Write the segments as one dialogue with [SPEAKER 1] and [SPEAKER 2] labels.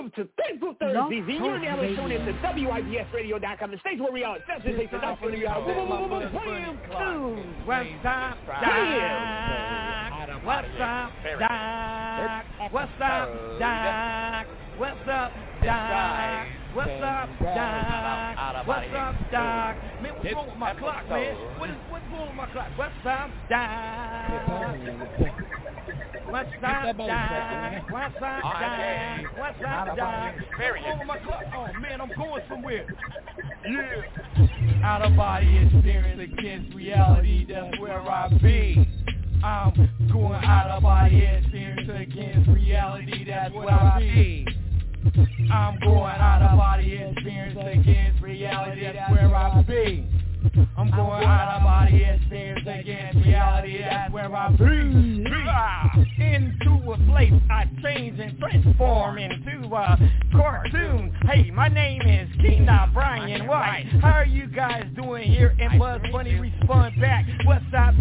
[SPEAKER 1] YouTube to Facebook Thursdays, and you're now tuning in to WIBSradio.com, the stage where we are obsessed with not going to be out.
[SPEAKER 2] What's up, Doc? What's up, Doc? What's up, Doc? What's up, Doc? What's up, Doc? What's up, Doc? Man, what's wrong with my clock, man? What's wrong with my clock? What's up, Doc? What's up, Doc? What's up, Doc? What's up, Doc? What's wrong with my clock? Oh, man, I'm going somewhere. Yeah. Out of body experience against reality, that's where I be. I'm going out of body experience against reality, that's where I be. I'm going out of body experience against reality, that's where I be. I'm going out of body experience against reality, that's where I be. Into a place I change and transform into a cartoon. Hey, my name is Keenan Brian White. How are you guys doing here? And Buzz Bunny respond back, what's up,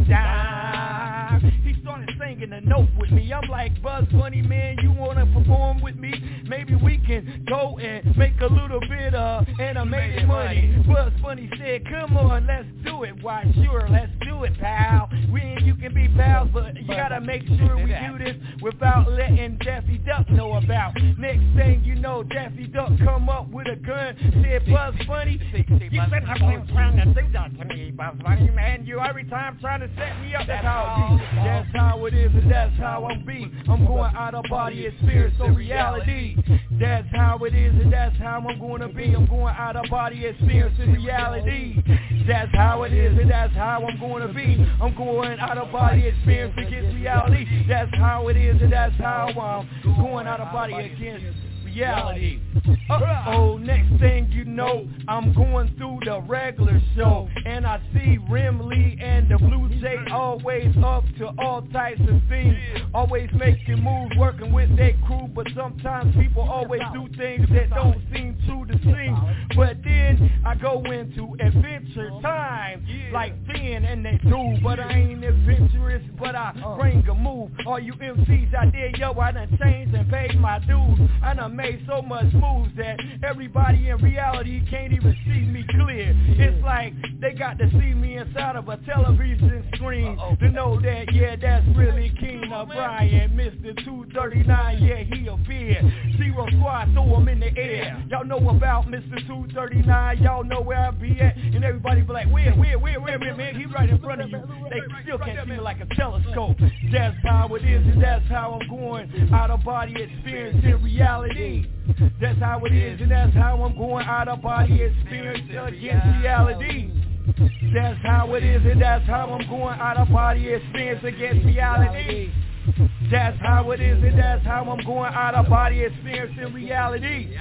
[SPEAKER 2] Doc? He started singing a note with me. I'm like, Buzz Bunny, man, you wanna perform with me? Maybe we can go and make a little bit of animated money. Buzz Bunny said, come on, let's do it. Why, sure, let's do it, pal. We and you can be pals, but you gotta make sure we do this without letting Daffy Duck know about. Next thing you know, Daffy Duck come up with a gun, said, Buzz Bunny, you said I've been trying to do that to me, Buzz Bunny, man. You every time trying to set me up. That's how it be. That's how it is, and that's how I'm be. I'm going out of body experience to reality. That's how it is, and that's how I'm going to be. I'm going out of body experience to reality. That's how it is, and that's how I'm going to be. I'm going out of body experience against reality. That's how it is, and that's how I'm going out of body against reality. Uh-oh, next thing you know, I'm going through the regular show, and I see Rim Lee and the Blue Jay always up to all types of things, always making moves, working with their crew, but sometimes people always do things that don't seem true to seem. But then I go into adventure time, like Finn and they do, but I ain't adventurous, but I bring a move. All you MCs out there, yo, I done changed and paid my dues. I done made so much moves that everybody in reality can't even see me clear. It's like they got to see me inside of a television screen to know that, yeah, that's really King O'Brien, Mr. 239, yeah, he a fear. Zero Squad, throw him in the air. Y'all know about Mr. 239, y'all know where I be at, and everybody be like, where, man, he right in front of you. They still can't see me like a telescope. That's how it is, and that's how I'm going out of body experience in reality. That's how it is, and that's how I'm going out of body experience against reality. That's how it is, and that's how I'm going out of body experience against reality. That's how it is, and that's how I'm going out of body experience in reality.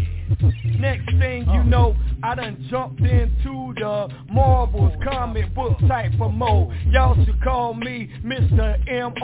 [SPEAKER 2] Next thing you know, I done jumped into the Marvel's comic book type of mode. Y'all should call me Mr.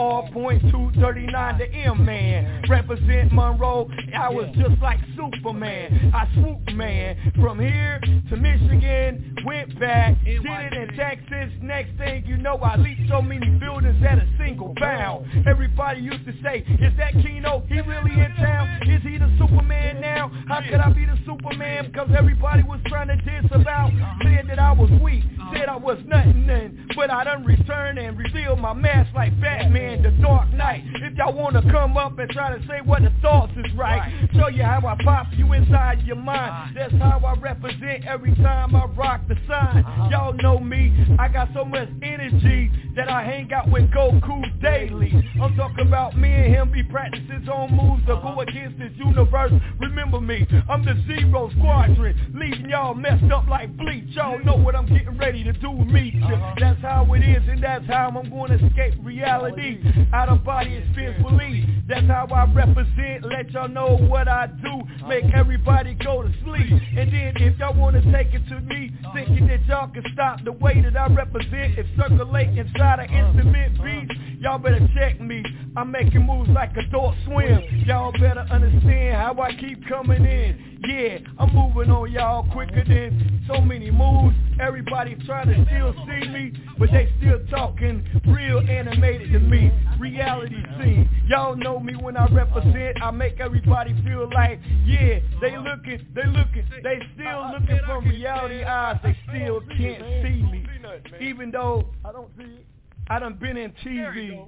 [SPEAKER 2] MR.239, the M-Man. Represent Monroe, I was just like Superman. I swooped, man, from here to Michigan, went back, did it in Texas. Next thing you know, I leaped so many buildings at a single bound. Everybody used to say, is that Keno, he really in town? Is he the Superman now? How could I be the Superman? Because everybody was trying to diss about, said that I was weak, said I was nothing, but I done returned and revealed my mask like Batman, the Dark Knight. If y'all want to come up and try to say what the thoughts is right, show you how I pop you inside your mind. That's how I represent every time I rock the sign. Y'all know me, I got so much energy that I hang out with Goku daily. I'm talking about me and him be practicing his own moves to go against this universe. Remember me, I'm the Zero Squadron, leaving y'all messed up like Bleach. Y'all know what I'm getting ready to do with me. That's how it is, and that's how I'm going to escape reality. Out of body experience belief. That's how I represent, let y'all know what I do, make everybody go to sleep. And then if y'all want to take it to me, thinking that y'all can stop the way that I represent, if circulate inside an instrument beats, y'all better check me. I'm making moves like Adult Swim. Y'all better understand how I keep coming in.
[SPEAKER 3] Yeah, I'm moving on y'all quicker than so many moves. Everybody trying to still see me, but they still talking real animated to me. Reality scene, y'all know me when I represent. I make everybody feel like, yeah, they looking, they still looking from reality eyes. They still can't see me, even though I done been in TV.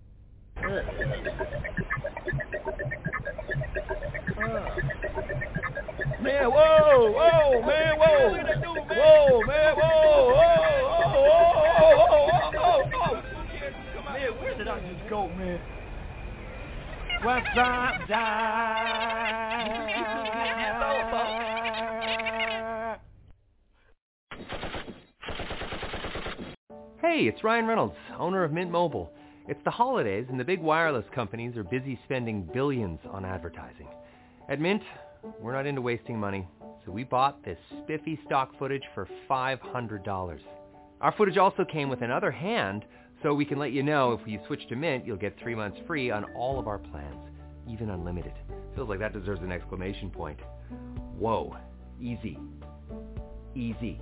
[SPEAKER 3] Man, whoa, man, whoa, man, whoa. Man, where did I just go, man? What's up,
[SPEAKER 4] Hey, it's Ryan Reynolds, owner of Mint Mobile. It's the holidays and the big wireless companies are busy spending billions on advertising. At Mint, we're not into wasting money, so we bought this spiffy stock footage for $500. Our footage also came with another hand, so we can let you know if you switch to Mint, you'll get 3 months free on all of our plans, even unlimited. Feels like that deserves an exclamation point. Whoa, easy. Easy.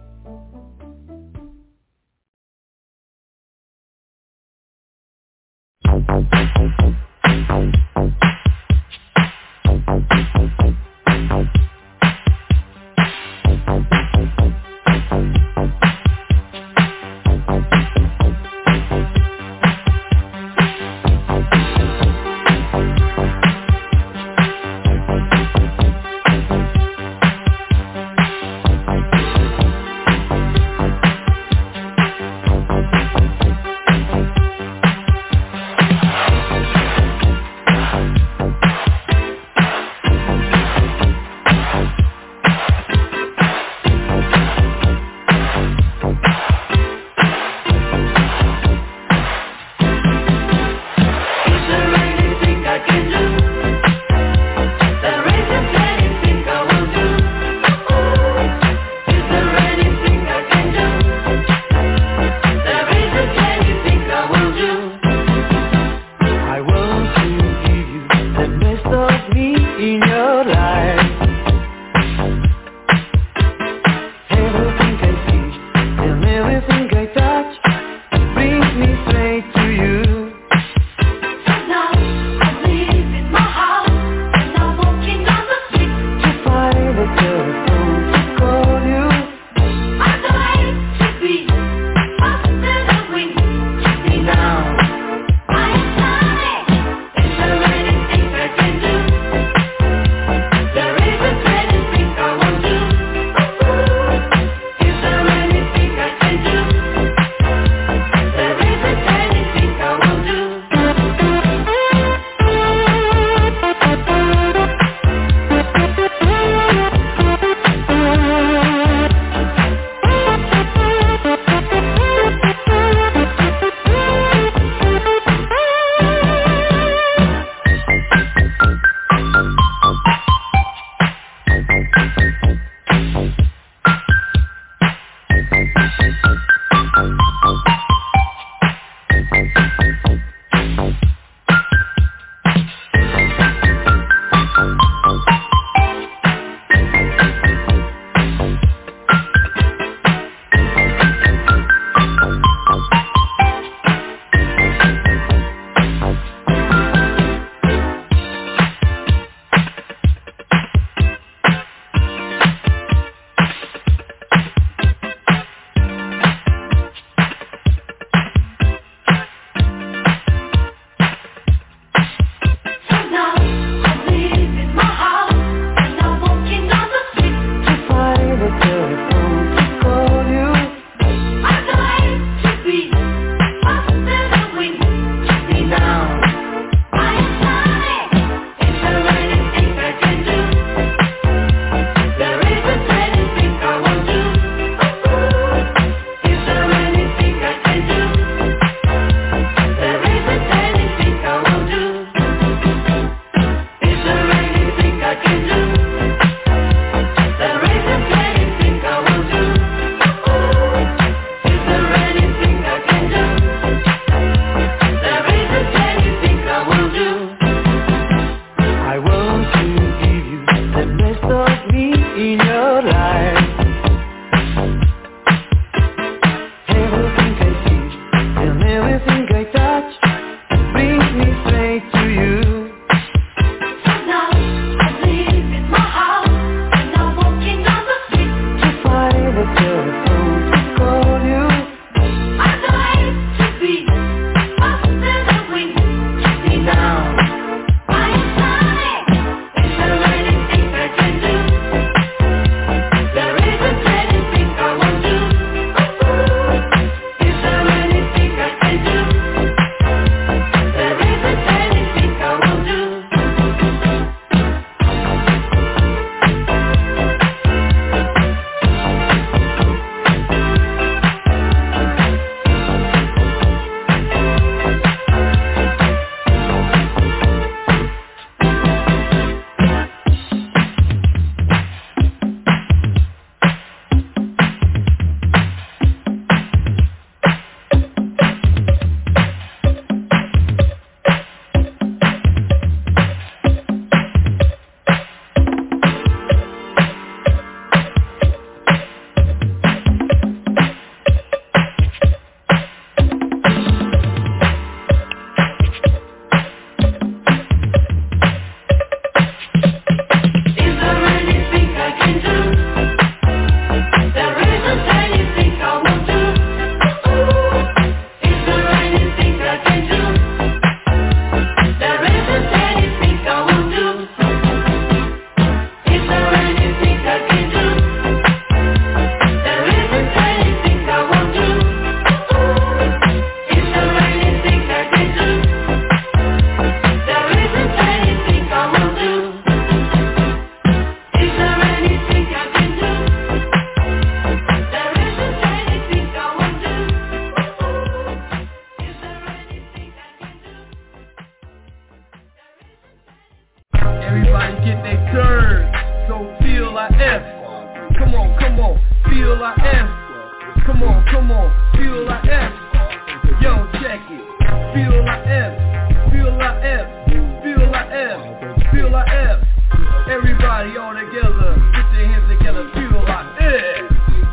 [SPEAKER 3] like F. Come on, feel like F. Yo, check it. Feel like F. Feel like F. Feel like F. Feel like F. Everybody all together. Put your hands together. Feel like F.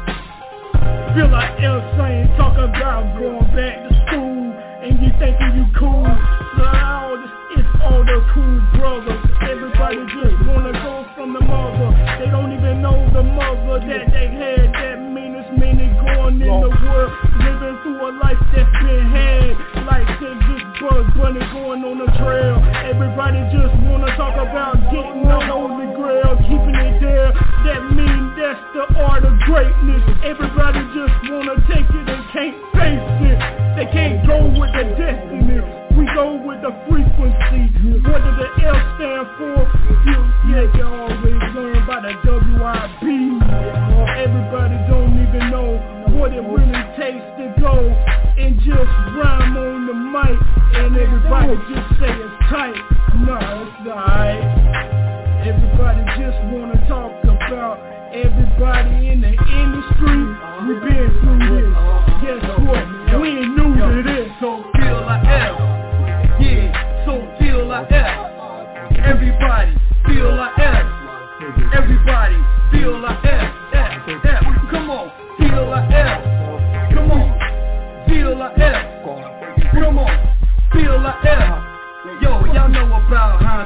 [SPEAKER 5] Feel like F saying, talk about going back to school, and you thinking you cool. So it's all the cool brothers. Everybody just wanna go from the mother. They don't even know the mother that they had. That meanest minute going in the world, living through a life that's been had. Like said, just Bug Bunny going on the trail. Everybody just wanna talk about getting the holy grail, keeping it there. That mean that's the art of greatness. Everybody just wanna take it and can't face it. They can't go with the destiny. We go with the frequency. What does the L stand for? Yeah, you always learn by the WIB. Everybody don't even know what it really takes to go and just rhyme on the mic, and everybody just say it's tight. No, it's alright. Everybody just wanna talk about everybody in the industry. We've been through this. Guess what? We ain't new to this.
[SPEAKER 3] So feel like F. Yeah, so feel like F. Everybody feel like F. Everybody feel like F. F. Come on, feel like F. Come on, feel like F. Come on, feel like F. Yo, y'all know about how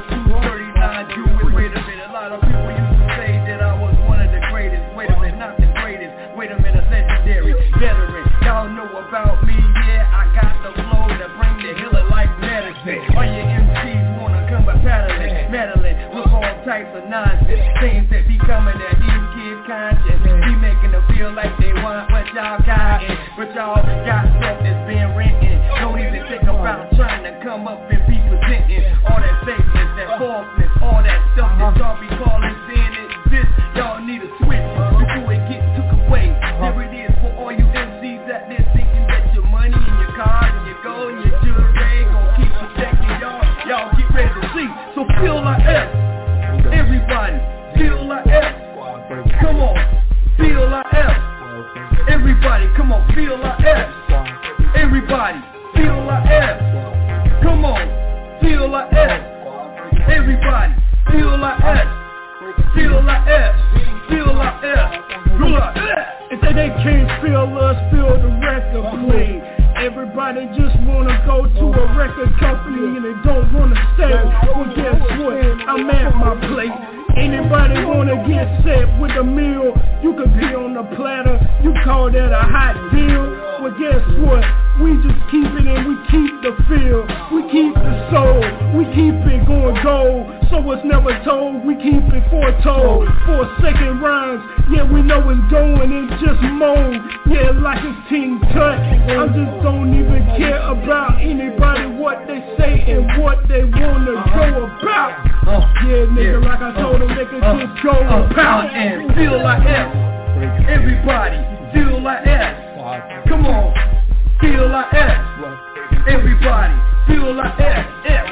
[SPEAKER 3] 239 do it. Wait a minute, a lot of people used to say that I was one of the greatest. Wait a minute, not the greatest. Wait a minute, legendary veteran. Y'all know about me, yeah, I got the flow to bring the healer like medicine. All your MCs wanna come by meddling with all types of nonsense. Things that be coming at these kids' conscience. Be making them feel like they want what y'all got, but y'all got stuff that's been renting. Don't even think about trying to come up and be presenting all that fakeness, that falseness, all that stuff that y'all be calling sin exists. Y'all need a switch before it gets took away. There it is for all you MCs out there thinking that your money and your cars and your gold and your jewelry gon' keep protecting y'all. Y'all get ready to see. So feel like F. Everybody feel like F. Come on, feel like F. Everybody, come on, feel like F. Everybody feel like F. Come on, feel like F. Everybody feel like F. Feel like F. Feel like F. Feel like F.
[SPEAKER 5] If they can't feel us, feel the record play. Everybody just wanna go to a record company and they don't wanna stay. Well, guess what? I'm at my place. Anybody wanna get set with a meal? You could be on the platter. You call that a hot deal? Well, guess what? We just keep it and we keep the feel. We keep the soul. We keep it going gold. So it's never told. We keep it foretold. 4 second rhymes. Yeah, we know it's going. It just mold. Yeah, like it's Team Tut. I just don't even care about anybody, what they say and what they wanna go about. Yeah, nigga, like I told them, they can just go about
[SPEAKER 3] and feel like F. Everybody feel like F. Come on, feel like F. Everybody feel like F.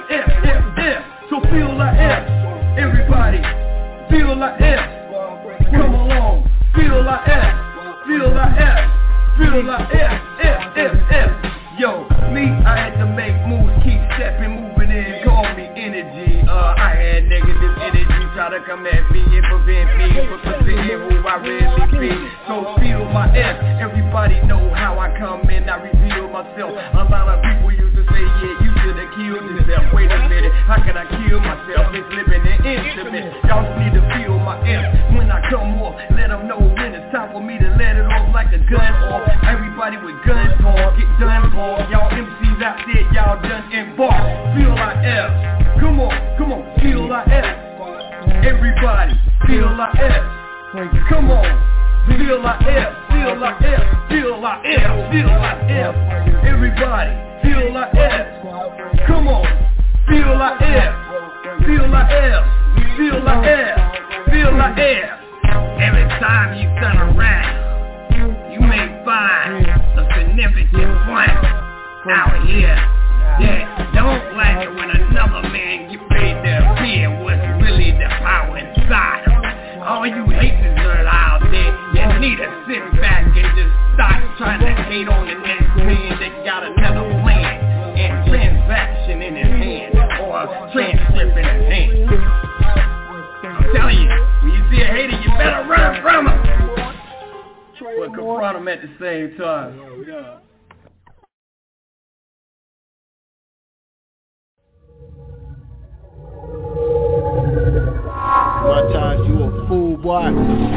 [SPEAKER 3] So feel like F. Everybody feel like F. Come along, feel like F. Feel like F. Feel like F. Yo, me, I had to make moves, keep stepping, moving in, call me energy. I had negative energy try to come at me and prevent me from presenting who I really be. So feel my F. Everybody know how I come in, I reveal myself. A lot of people used to say, yeah, you should have killed yourself. Wait a minute, how can I kill myself? It's living in intimate. Y'all just need to feel my F. When I come off, let them know when it's time for me to let it off like a gun off. Everybody with guns on, get done for. Y'all MCs out there, y'all done embark. Feel like F. Come on, feel like F. Everybody, feel like F. Come on, feel like F. Feel like F. Feel like F. Feel like F. Everybody, feel like F. Come on, feel like F. Feel like F. Feel like F. Feel like F. Every time you turn around, you may find a significant point out here that don't like it when another man get paid to appear what's really the power inside of him. All you haters are out there, you need to sit back trying to hate on the next man that got another plan and transaction in his hand or a transcript in his hand. I'm telling you, when you see a hater, you better run from him. But confront him at the same time.
[SPEAKER 6] My times, you a fool, boy.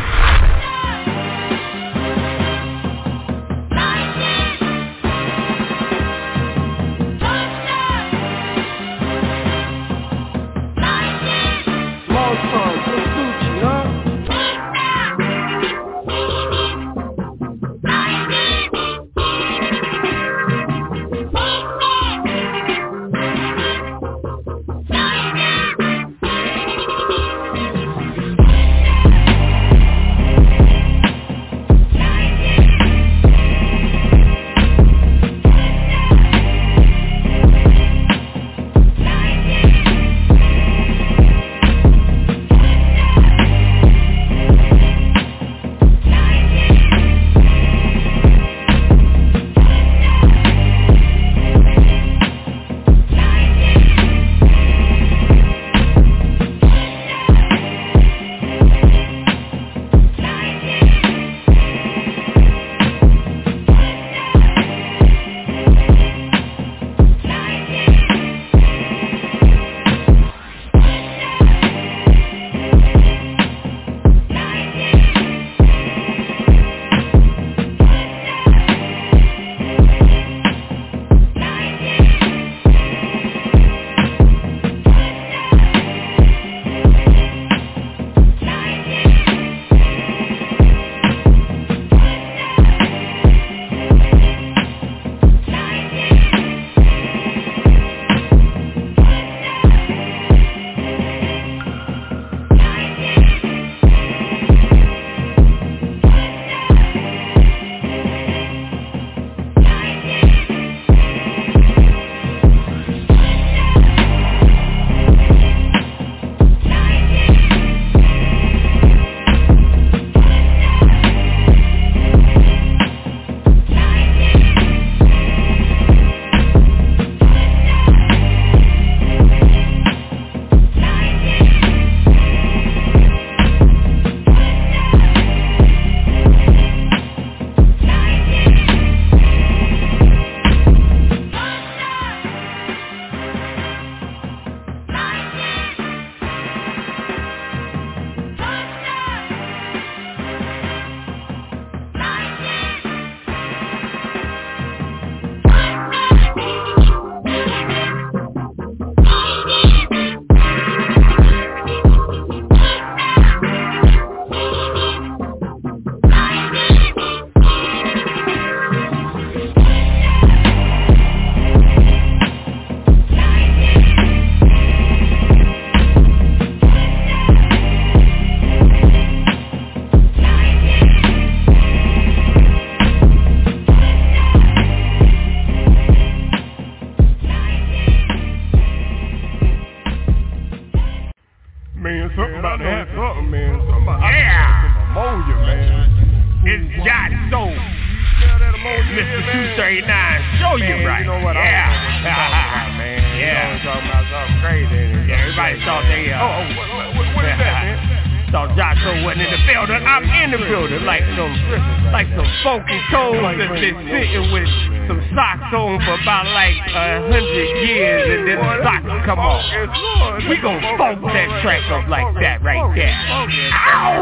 [SPEAKER 3] We gon' funk that track up like that right there. Ow!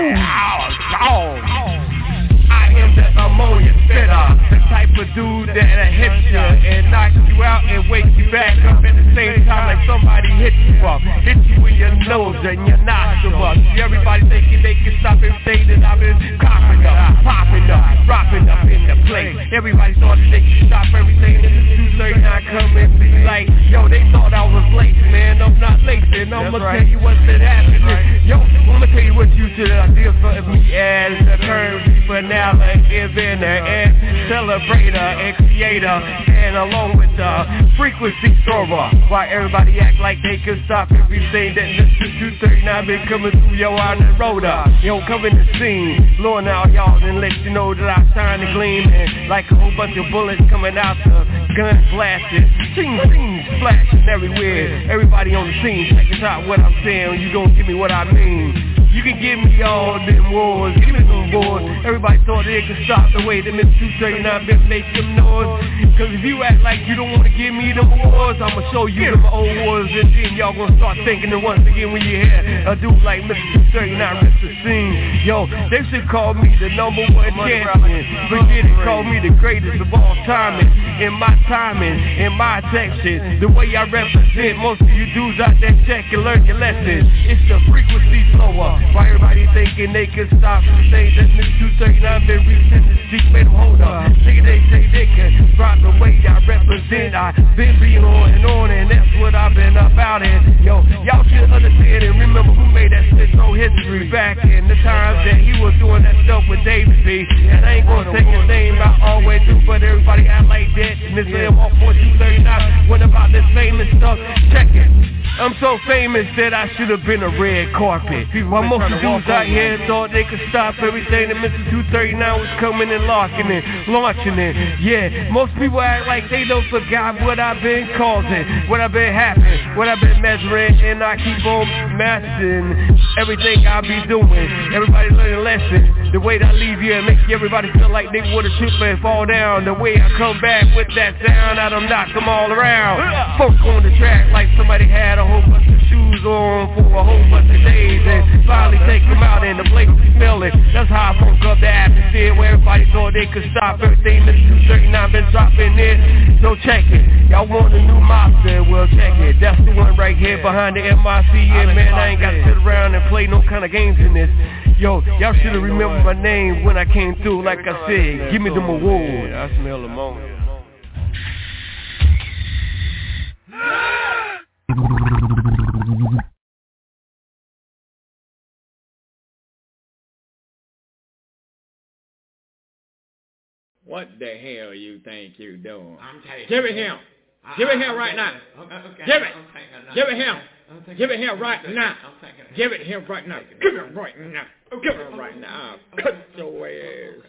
[SPEAKER 3] Ow! Ow! I am the ammonia spitter, the type of dude that'll hit you and knock you out and wake you back up at the same time like somebody hit you up. Hit you in your nose and your nostril. See everybody thinking they can stop everything that I've been coughing up, popping up, dropping up in the place. Everybody thought that they could stop everything and the 239 come and be like, yo, they thought I was late, man. I'm not late, and I'ma tell you what's been happening. Yo, I'ma tell you what you should have did for me as a turn. finale, inventor and celebrator and creator, and along with the frequency thrower. Why everybody act like they can stop everything that Mr. 239 been coming through your on the road up. Yo, coming to scene, blowing out y'all and let you know that I shine and gleam, and like a whole bunch of bullets coming out the gun blasted, scenes flashing everywhere. Everybody on the scene, check this out what I'm saying. You gon' give me what I mean. You can give me all them wars, give me some wars. Everybody thought they could stop the way that Mr. 239 been making them noise. Cause if you act like you don't wanna give me them wars, I'ma show you them old wars, and then y'all gonna start thinking that once again when you hear a dude like Mr. 239 Mr. Scene. Yo, they should call me the number one champion. Forget it, call me the greatest of all time. In my timing, in my section, the way I represent, most of you dudes out there check and learn your lessons. It's the frequency flower. Why everybody thinking they can stop the things that Mr. 239 been reaching the street, made them hold up. Nigga, they say they can drop the way I represent. I've been being on, and that's what I've been about it. Yo, y'all should understand and remember who made that shit so history back in the times that he was doing that stuff with David B. And I ain't gonna take his name out all the way through, but everybody act like that. Mr. M4239 went about this famous stuff. Check it. I'm so famous that I should have been a red carpet. While most of the dudes out here thought they could stop everything that Mr. 239 was coming and launching it. Yeah, most people act like they don't forgot what I've been causing, what I've been having, what I've been measuring, and I keep on mastering everything I be doing. Everybody learn a lesson. The way that I leave here and make everybody feel like they wanna trip and fall down. The way I come back with that sound, I done knock them all around. Folks on the track like somebody had a whole bunch of shoes on for a whole bunch of days, and finally take them out and the place be smelling. That's how I broke up the atmosphere where everybody thought they could stop everything that 239 been dropping in. So check it. Y'all want a new mobster? Well, check it. That's the one right here behind the MIC. And man, I ain't got to sit around and play no kind of games in this. Yo, y'all should have remembered my name when I came through. Like I said, give me them awards. I smell ammonia.
[SPEAKER 2] What the hell you think you doing? Give it him. Give it him right now. Give it. Give it him. Give it him right now. Give it him right now. Give it right now. Give it right now. Cut your ass.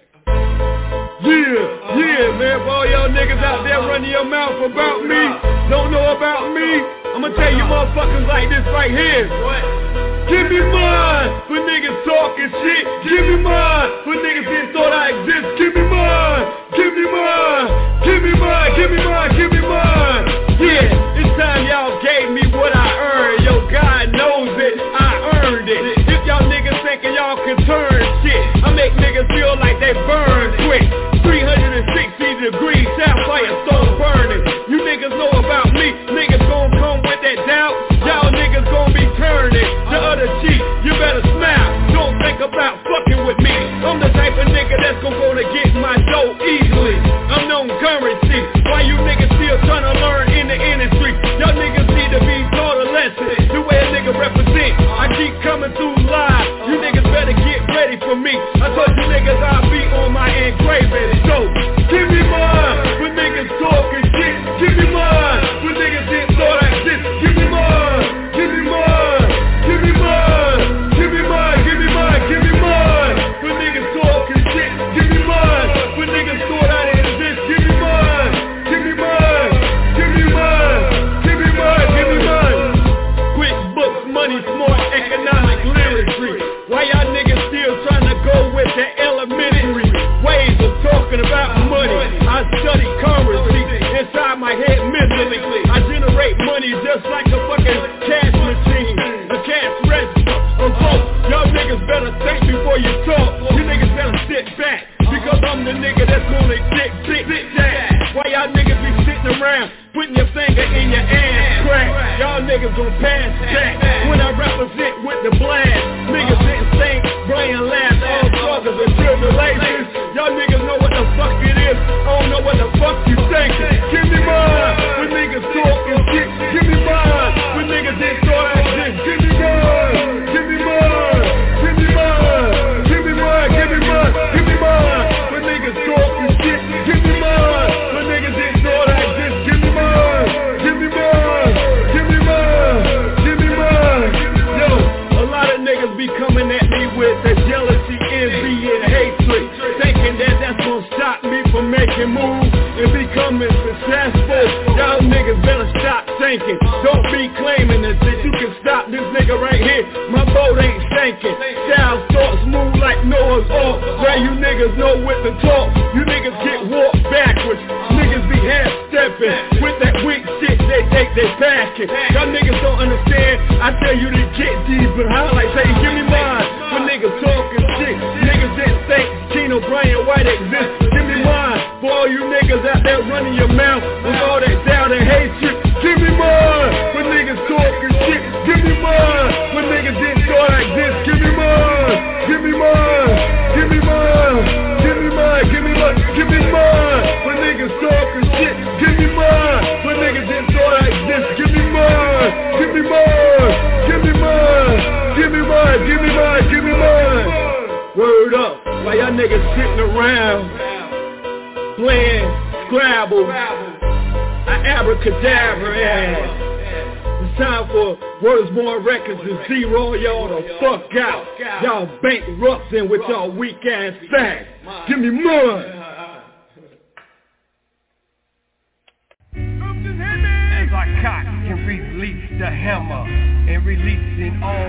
[SPEAKER 3] Yeah, man, for all y'all niggas out there running your mouth about me, don't know about me, I'ma tell you motherfuckers like this right here. Give me mine for niggas talking shit. Give me mine for niggas that thought I exist. Give me mine. Give me mine. Give me mine. Give me mine. Give me mine. Yeah, it's time y'all gave me what I earned. Yo, God knows it. I earned it. If y'all niggas thinking y'all can turn shit, I make niggas feel like they burn quick. 360 degrees, sapphire stone burning. You niggas know about me. Niggas gon' come with that doubt. Y'all niggas gon' be turning the other cheek. You better smile. Don't think about fucking with me. I'm the type of nigga that's gon' go to get my dough easily. I'm known currency. Why you niggas still trying to learn in the industry? Y'all niggas need to be taught a lesson. The way a nigga represent. I keep coming through live. You niggas better get ready for me. I told you niggas I'll be on my engraving. So, give me mine when niggas talking shit. Give me mine when niggas didn't thought I exist. Give me mine. Give me mine. Give me mine. Give me mine. Give me mine. Give me mine when niggas talking shit. Give me mine when niggas thought I didn't exist. Give me mine. Give me mine. Give me mine. Give me mine. Give me mine. Quick books, money, smart, economic literacy. Why y'all niggas still trying to go with the coming at me with the jealousy, envy, and hatred, thinking that that's gonna stop me from making moves and becoming successful. Y'all niggas better stop thinking. Don't be claiming that you can stop this nigga right here. My boat ain't sinking. Style thoughts move like Noah's Ark. Where you niggas know what to talk. You niggas get walked backwards. Niggas be half-stepping. With that weak shit, they think they backing. Y'all niggas don't understand. I tell you to get deep, but highlight say, give me mine. When niggas talking shit, niggas didn't think Keno Brian White exists. Give me mine. For all you niggas out there running your mouth with all that doubt and hatred, give me mine. When niggas talking shit, give me mine. When niggas didn't thought like this, give me mine. Give me mine. Give me mine. Give me mine. Give me mine. Give me mine. When niggas talking shit, give me mine. When niggas didn't thought like this, give me mine. Give me mine. Give me mine. Give me mine. Give me mine. Give me mine. Word up. While y'all niggas sitting around playing Scrabble, an abracadabra ass. It's time for Words Born Records to zero y'all the fuck out. Y'all bankrupting with y'all weak ass facts. Give me mine.
[SPEAKER 7] As I cock and release the hammer and releasing all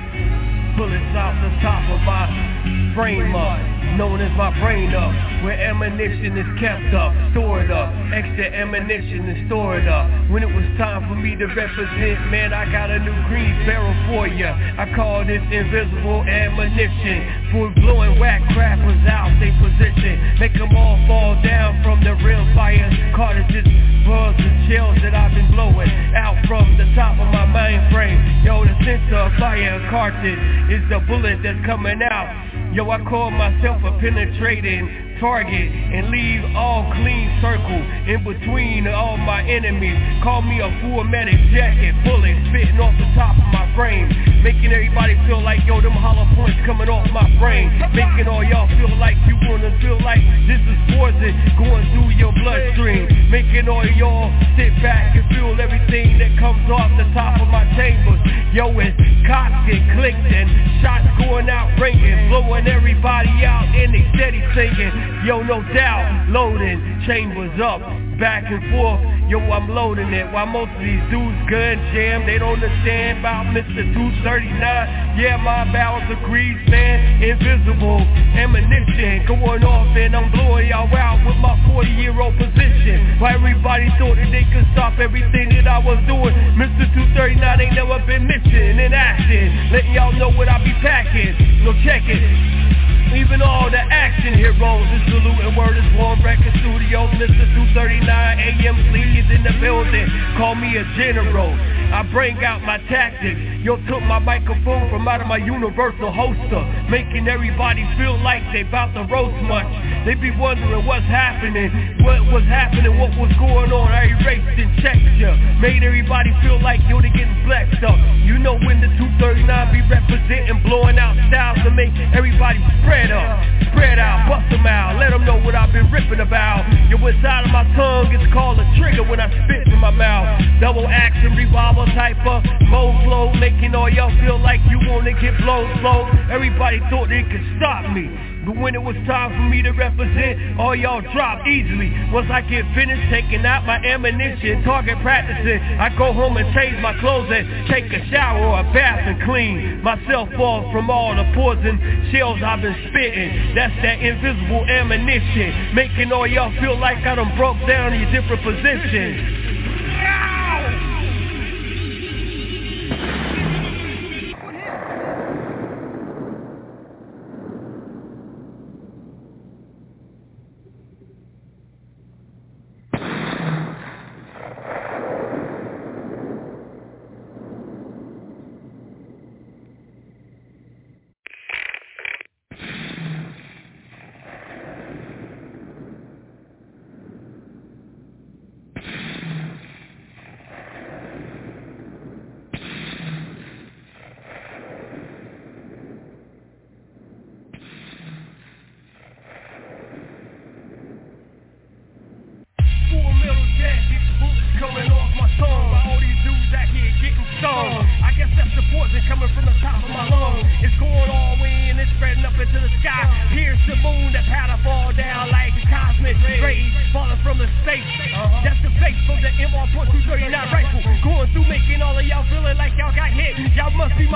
[SPEAKER 7] these bullets out the top of my frame up, known as my brain up, where ammunition is kept up, stored up, extra ammunition is stored up. When it was time for me to represent, man, I got a new green barrel for ya. I call this invisible ammunition, for blowing whack crackers out they position, make them all fall down from the rimfire cartridges, bullets and shells that I've been blowing out from the top of my mainframe. Yo, the center of fire cartridge is the bullet that's coming out. Yo, I call myself a penetrating target and leave all clean circle in between all my enemies. Call me a full medic jacket, bullet spitting off the top of my frame, making everybody feel like, yo, them hollow points coming off my brain, making all y'all feel like you wanna feel like this is poison going through your bloodstream, making all y'all sit back and feel everything that comes off the top of my chambers. Yo, it's cocked and clicked and shots going out ringing, blowing everybody out and they steady singing. Yo, no doubt, loading chambers up, back and forth. Yo, I'm loading it while most of these dudes gun jam. They don't understand about Mr. 239. Yeah, my bowels of grease, man. Invisible ammunition going off and I'm blowing y'all out with my 40-year-old position. Why everybody thought that they could stop everything that I was doing. Mr. 239 ain't never been missing in action, letting y'all know what I be packing. So check it. Even all the action heroes is saluting. Word is Born Record Studios. Mr. 239 AM Fleet is in the building. Call me a general. I bring out my tactics. Yo, took my microphone from out of my universal holster, making everybody feel like they about to roast much. They be wondering what's happening, what was happening, what was going on. I erased and checked ya, made everybody feel like, yo, they getting flexed up. You know when the 239 be representing, blowing out styles to make everybody spread up, spread out, bust them out, let them know what I've been ripping about. Yo, inside of my tongue, it's called a trigger when I spit from my mouth. Double action revolver type of mode flow, making all y'all feel like you wanna get blown slow. Everybody thought they could stop me, but when it was time for me to represent, all y'all drop easily. Once I get finished taking out my ammunition, target practicing, I go home and change my clothes and take a shower or a bath and clean myself off from all the poison shells I've been spitting. That's that invisible ammunition, making all y'all feel like I done broke down these different positions.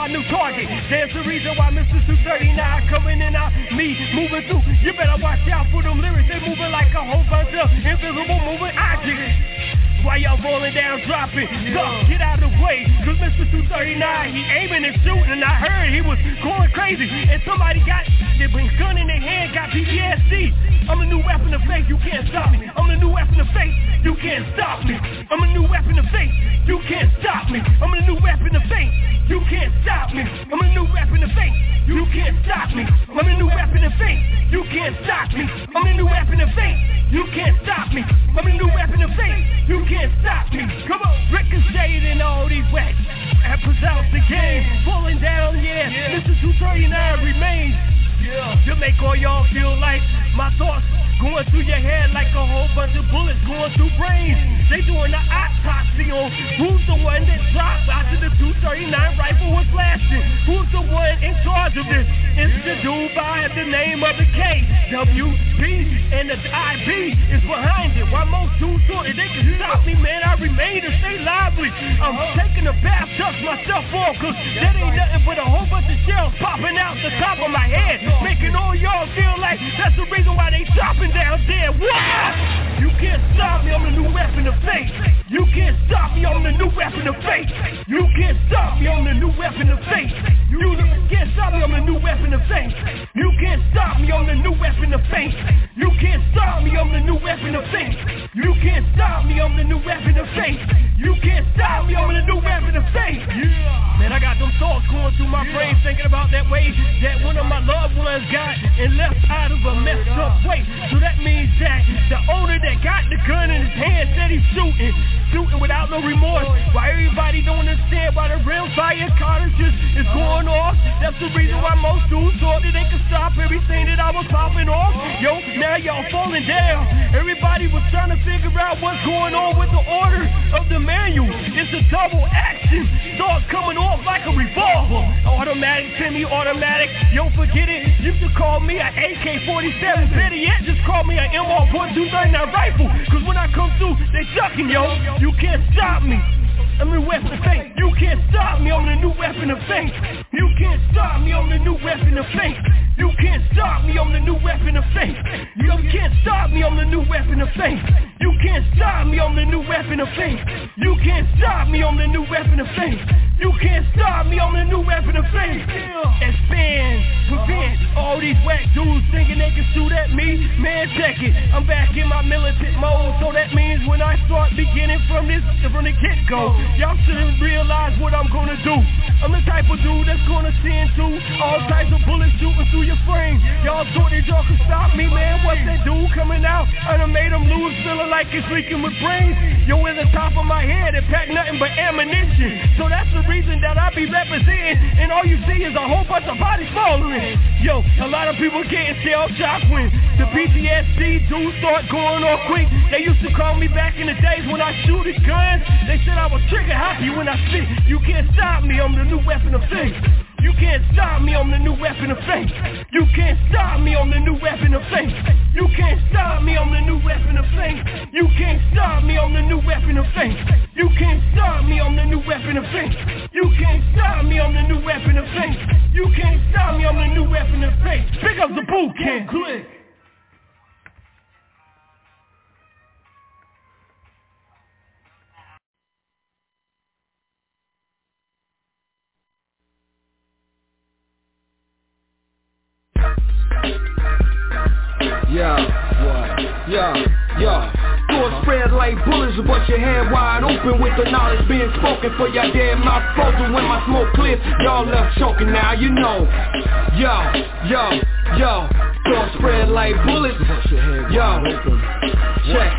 [SPEAKER 7] my new target. There's the reason why Mr. 239 coming in out, me moving through. You better watch out for them lyrics. They moving like a whole bunch of invisible moving objects. Why y'all falling down, dropping? Get out of the way, cause Mr. 239, he aiming and shooting, and I heard he was going crazy, and somebody got, they bring gun in their hand, got PTSD. I'm a new weapon of faith, you can't stop me. I'm a new weapon of faith, you can't stop me. I'm a new weapon of faith, you can't stop me. I'm a new weapon of faith, you can't stop me. I'm a new weapon of faith, you can't stop me. I'm a new weapon of faith, you can't stop me. I'm a new weapon of faith, you can't stop me. I'm a new weapon of faith, you can't stop me. Come on, ricocheted in all these wax. Apples out the game, falling down, yeah. Mr. 239 remains. To make all y'all feel like my thoughts going through your head like a whole bunch of bullets going through brains. They doing the autopsy on who's the one that dropped after the 239 rifle was blasted. Who's the one in charge of this? It's the dude by the name of the KWP, and the IB is behind it. Why most dudes thought they can stop me, man, I remain to stay lively. I'm taking a bath, dust myself off, cause that ain't nothing but a whole bunch of shells popping out the top of my head, making all y'all feel like that's the reason why they chopping down there. Wow! You can't stop me, I'm the new weapon of faith. You can't stop me, I'm the new weapon of faith. You can't stop me, I'm the new weapon of faith. You can't stop me, I'm the new weapon of faith. You can't stop me, I'm the new weapon of faith. You can't stop me, I'm the new weapon of faith. You can't stop me, I'm the new weapon of faith. You can't stop me, I'm the new weapon of faith. Man, I got them thoughts going through my brain, thinking about that way that one of my loved ones got and left out of a messed up way. So that means that the owner that got the gun in his hand said he's shooting without no remorse. Why everybody don't understand why the real fire cartridges is going off. That's the reason why most dudes thought that they could stop everything that I was popping off. Yo, now y'all falling down. Everybody was trying to figure out what's going on with the order of the manual. It's a double action. Starts coming off like a revolver. Automatic, semi-automatic. Yo, forget it. You should call me an AK-47. Better yet, just call me an MR-239 rifle. Cause when I come through, they sucking, yo. You can't stop me. I'm the weapon of faith. You can't stop me, I'm the new weapon of faith. You can't stop me, I'm the new weapon of faith. You can't stop me, I'm the new weapon of faith. You can't stop me, I'm the new weapon of faith. You can't stop me, I'm the new weapon of faith. You can't stop me, I'm the new weapon of faith. You can't stop me, I'm the new weapon of faith. Expand, prevent all these whack dudes thinking they can shoot at me. Man, check it, I'm back in my militant mode. So that means when I start beginning from the get-go, y'all shouldn't realize what I'm gonna do. I'm the type of dude that's gonna send through all types of bullets shooting through your frame. Y'all thought that y'all could stop me, man. What's that dude coming out? I done made him lose, feeling like it's leaking with brains. Yo, in the top of my head, it packed nothing but ammunition. So that's the reason that I be representing, and all you see is a whole bunch of bodies falling. Yo, a lot of people getting shell-shocked when the PTSD dudes start going off quick. They used to call me back in the days when I shoot at guns. They said I was trigger happy when I spit. You can't stop me, I'm the new weapon of faith. You can't stop me, I'm the new weapon of faith. You can't stop me, I'm the new weapon of faith. You can't stop me, I'm the new weapon of faith. You can't stop me, I'm the new weapon of faith. You can't stop me, I'm the new weapon of faith. You can't stop me, I'm the new weapon of faith. You can't stop me, I'm the new weapon of faith. Pick up the boot camp. Click.
[SPEAKER 8] Thoughts spread like bullets, but your head wide open with the knowledge being spoken for your dead mouth frozen. When my smoke clears, y'all left choking now, you know. Thoughts spread like bullets. Check.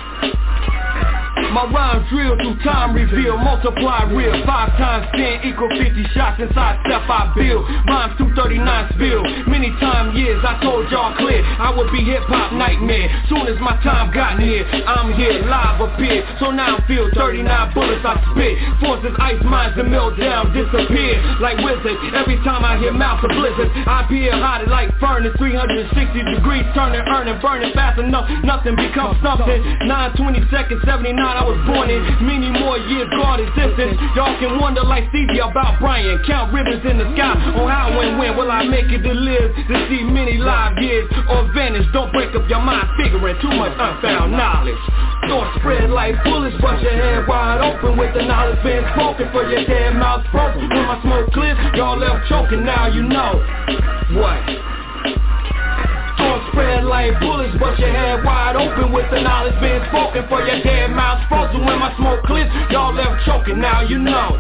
[SPEAKER 8] My rhymes drill through time reveal, multiply real. 5 times 10 equal 50 shots inside step I build. Rhymes 239 spill. Many time years I told y'all clear, I would be hip-hop nightmare. Soon as my time got near, I'm here, live appear. So now I feel 39 bullets I spit. Forces ice mines and melt down, disappear like wizards. Every time I hear mouths of blizzards, I appear hot like furnace, 360 degrees, turning, earning, burning fast enough, nothing becomes something. 9/20 seconds, 79 I was born in, many more years God existence. Y'all can wonder like Stevie about Brian, count ribbons in the sky on how and when will I make it to live to see many live years or vanish. Don't break up your mind figuring too much unfound knowledge. Thoughts spread like bullets, bust your head wide open with the knowledge being spoken for your damn mouth broken. When my smoke clears, y'all left choking, now you know what. Thoughts spread like bullets, bust your head wide open with the knowledge being spoken for your damn mouth frozen. When my smoke clears, y'all left choking, now you know.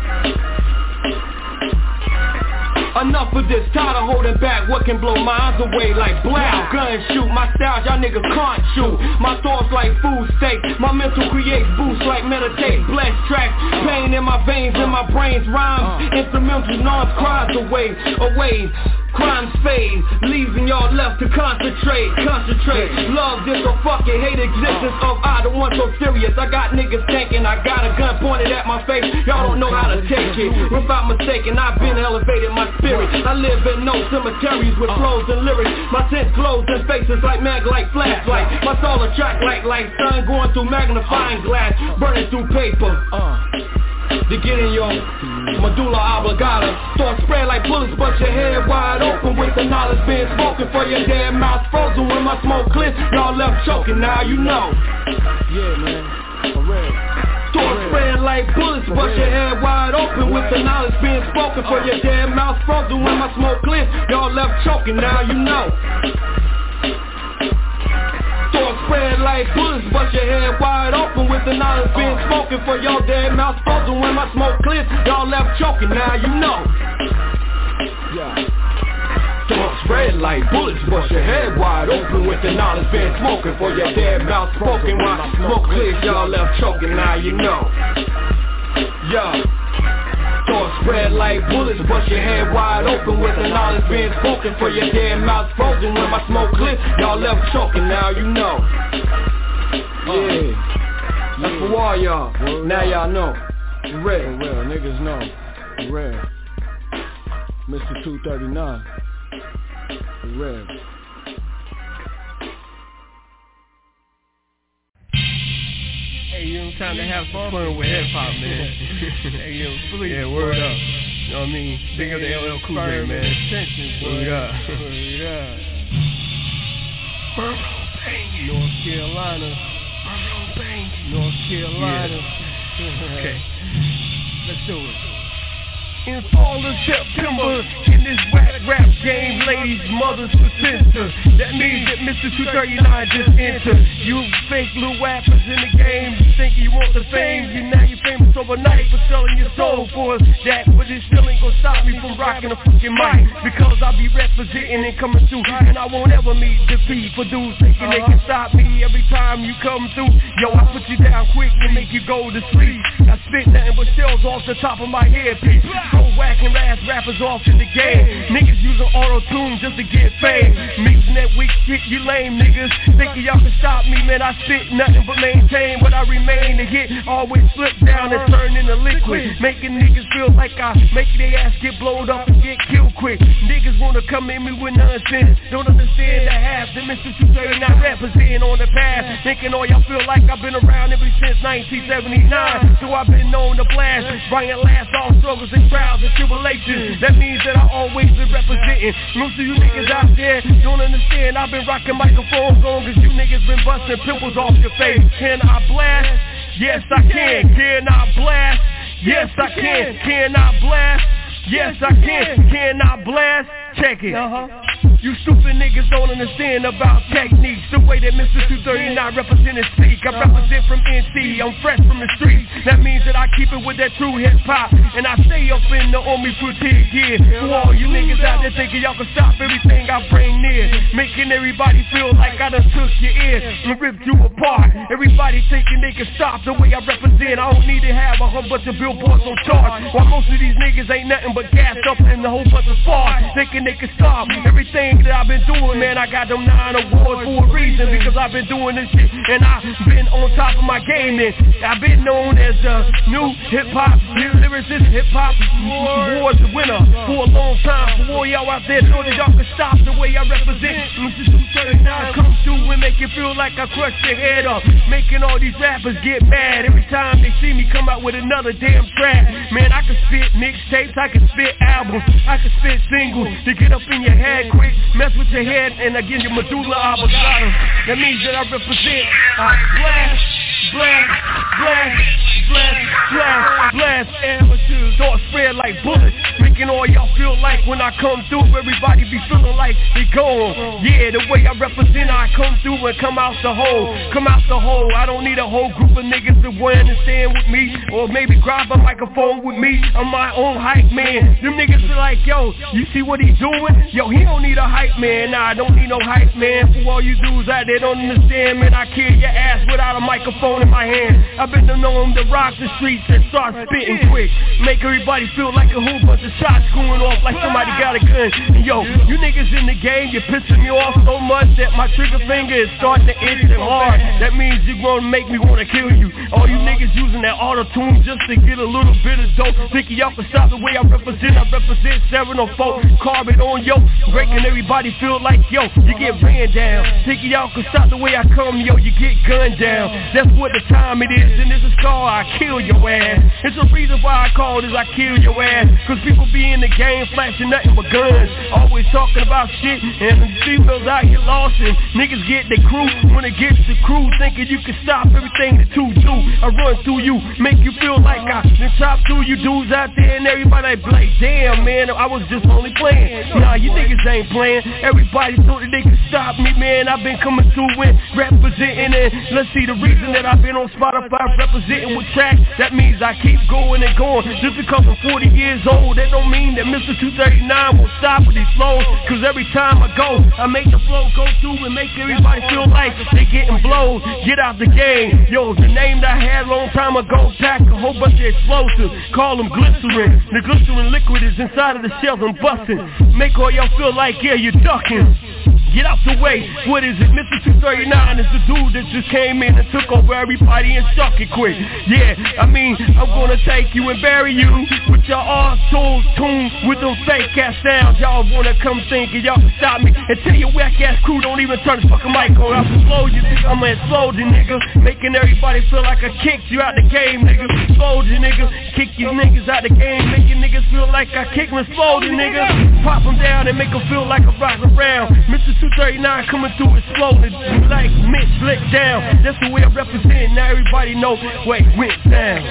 [SPEAKER 8] Enough of this, tired of holding back what can blow minds away like blow. Gun shoot, my styles y'all niggas can't shoot. My thoughts like food steak, my mental creates boosts like meditate. Blessed tracks, pain in my veins, in my brains, rhymes, instrumental noise cries away. Crimes fade, leaving y'all left to concentrate. Love this or fucking hate existence of I, the one so serious. I got niggas thinking I got a gun pointed at my face. Y'all don't know how to take it. Without mistaking, I've been elevated my spirit. I live in no cemeteries with flows and lyrics. My sense glows in faces like mag, like flashlight. My soul attract like sun going through magnifying glass, burning through paper. To get in your medulla oblongata. Thoughts spread like bullets, but your head wide open with the knowledge being spoken for your damn mouth frozen. When my smoke clears, y'all left choking, now you know.
[SPEAKER 6] Yeah, man, for real.
[SPEAKER 8] Thoughts spread like bullets, but your head wide open with the knowledge being spoken for your damn mouth frozen. When my smoke clears, y'all left choking, now you know. Thoughts spread like bullets, but your head wide open with the knowledge being spoken for your dead mouth frozen. When my smoke clears, y'all left choking, now you know. Thoughts spread like bullets, but your head wide open with the knowledge being spoken for your dead mouth spoken. When my smoke clears, y'all left choking, now you know. Thoughts spread like bullets, but your head wide open with the knowledge being spoken for your damn mouth frozen. When my smoke clears, y'all left choking, now you know. Yeah, that's for all y'all. Well, now y'all know. For real,
[SPEAKER 6] niggas know. For real. Mr. 239. For real.
[SPEAKER 7] Hey, you know, time to have fun with hip-hop, man. Hey, yo, please. Yeah, word up. You know what I mean? Big up the LL Cool J, man. Word up. North Carolina. North Carolina. Yeah. Okay. Let's do it. In fall of September, in this rap game, ladies, mothers, for censor. That means that Mr. 239 just entered. You fake little rappers in the game, you think you want the fame. Now you're famous overnight for selling your soul for us. That, but it still ain't gonna stop me from rocking a fucking mic. Because I'll be representing and coming through, and I won't ever meet defeat for dudes thinking they can stop me every time you come through. Yo, I put you down quick and make you go to sleep. I spit nothing but shells off the top of my headpiece. Go whacking ass rappers off in the game. Niggas using auto-tune just to get fame. Mixing that weak shit, you lame niggas. Thinking y'all can stop me, man, I spit nothing but maintain. But I remain to hit, always slip down and turn into liquid. Making niggas feel like I make their ass get blowed up and get killed quick. Niggas wanna come at me with nonsense. Don't understand the half that Mr. 239 representing on the path. Thinking all y'all feel like I've been around ever since 1979. So I've been known to blast, bringing last all struggles and trials and tribulations. That means that I always been representing. Most of you niggas out there don't understand. I've been rocking microphones long as you niggas been busting pimples off your face. Can I blast? Yes I can. Can I blast? Yes I can. Can I blast? Yes I can. Can I blast? Check it. You stupid niggas don't understand about techniques. The way that Mr. 239 represent and speak. I represent from NC, I'm fresh from the streets. That means that I keep it with that true hip hop. And I stay up in the army fatigue, yeah. For all you niggas out there thinking y'all can stop everything I bring near. Making everybody feel like I done took your ear and ripped you apart. Everybody thinking they can stop the way I represent. I don't need to have a whole bunch of billboards on charts. While most of these niggas ain't nothing but gassed up in the whole bunch of spars. Thinking they can stop everything thing that I've been doing, man, I got them 9 awards for a reason, because I've been doing this shit and I've been on top of my game. And I've been known as the new hip-hop lyricist, hip-hop awards winner for a long time. For all y'all out there know that y'all can stop the way I represent. Mr. 239 come through and make you feel like I crushed your head up, making all these rappers get mad every time they see me come out with another damn track. Man, I can spit mixtapes, I can spit albums, I can spit singles to get up in your head quick, mess with your head, and again your medulla oblongata. That means that I represent blast, amateurs, thoughts spread like bullets, making all y'all feel like when I come through, everybody be feeling like they gone. Yeah, the way I represent, I come through and come out the hole. I don't need a whole group of niggas to want to stand with me, or maybe grab a microphone with me. I'm my own hype man. Them niggas feel like, yo, you see what he's doing? Yo, he don't need a hype man. Nah, I don't need no hype man. For all you dudes out there don't understand, man, I kill your ass without a microphone in my hand. I've been known to rock the streets and start spitting quick, make everybody feel like a whole bunch of shots going off like somebody got a gun. And yo, you niggas in the game, you're pissing me off so much that my trigger finger is starting to itch and hard. That means you're gonna make me wanna kill you. All you niggas using that auto-tune just to get a little bit of dope, thinking y'all can stop the way I represent 704, carbon on yo, breaking everybody feel like yo, you get ran down. Thinking y'all can stop the way I come, yo, you get gunned down. That's what the time it is, and this is called I kill your ass. It's a reason why I call this I kill your ass, cause people be in the game flashing nothing but guns, always talking about shit, and the females out here lost, and niggas get the crew when it gets the crew, thinking you can stop everything that you do. I run through you, make you feel like I been chopped through you dudes out there, and everybody like, damn man, I was just only playing. Nah, you niggas ain't playing. Everybody thought that they could stop me, man. I've been coming through and representing it. Let's see the reason that I've been on Spotify representing with tracks. That means I keep going and going. Just because I'm 40 years old, that don't mean that Mr. 239 will stop with these flows. Cause every time I go, I make the flow go through and make everybody feel like they getting blown. Get out the game. Yo, the name that I had a long time ago, pack a whole bunch of explosives. Call them glycerin. The glycerin liquid is inside of the shells I'm busting. Make all y'all feel like, yeah, you're ducking. Get out the way. What is it? Mr. 239 is the dude that just came in and took over everybody and stuck it quick. Yeah, I mean, I'm gonna take you and bury you with your auto tune with them fake ass sounds. Y'all wanna come thinking y'all can stop me and tell your whack ass crew don't even turn the fucking mic on. I'll explode you, I'ma explode you, nigga. Making everybody feel like I kicked you out the game, nigga. Explode you, nigga. Kick you niggas out the game, making niggas feel like I kick and explode you, nigga. Pop them down and make them feel like I'm rocking around. Mr. 239 coming through exploding like mint slick down. That's the way I represent. Now everybody know where it went down.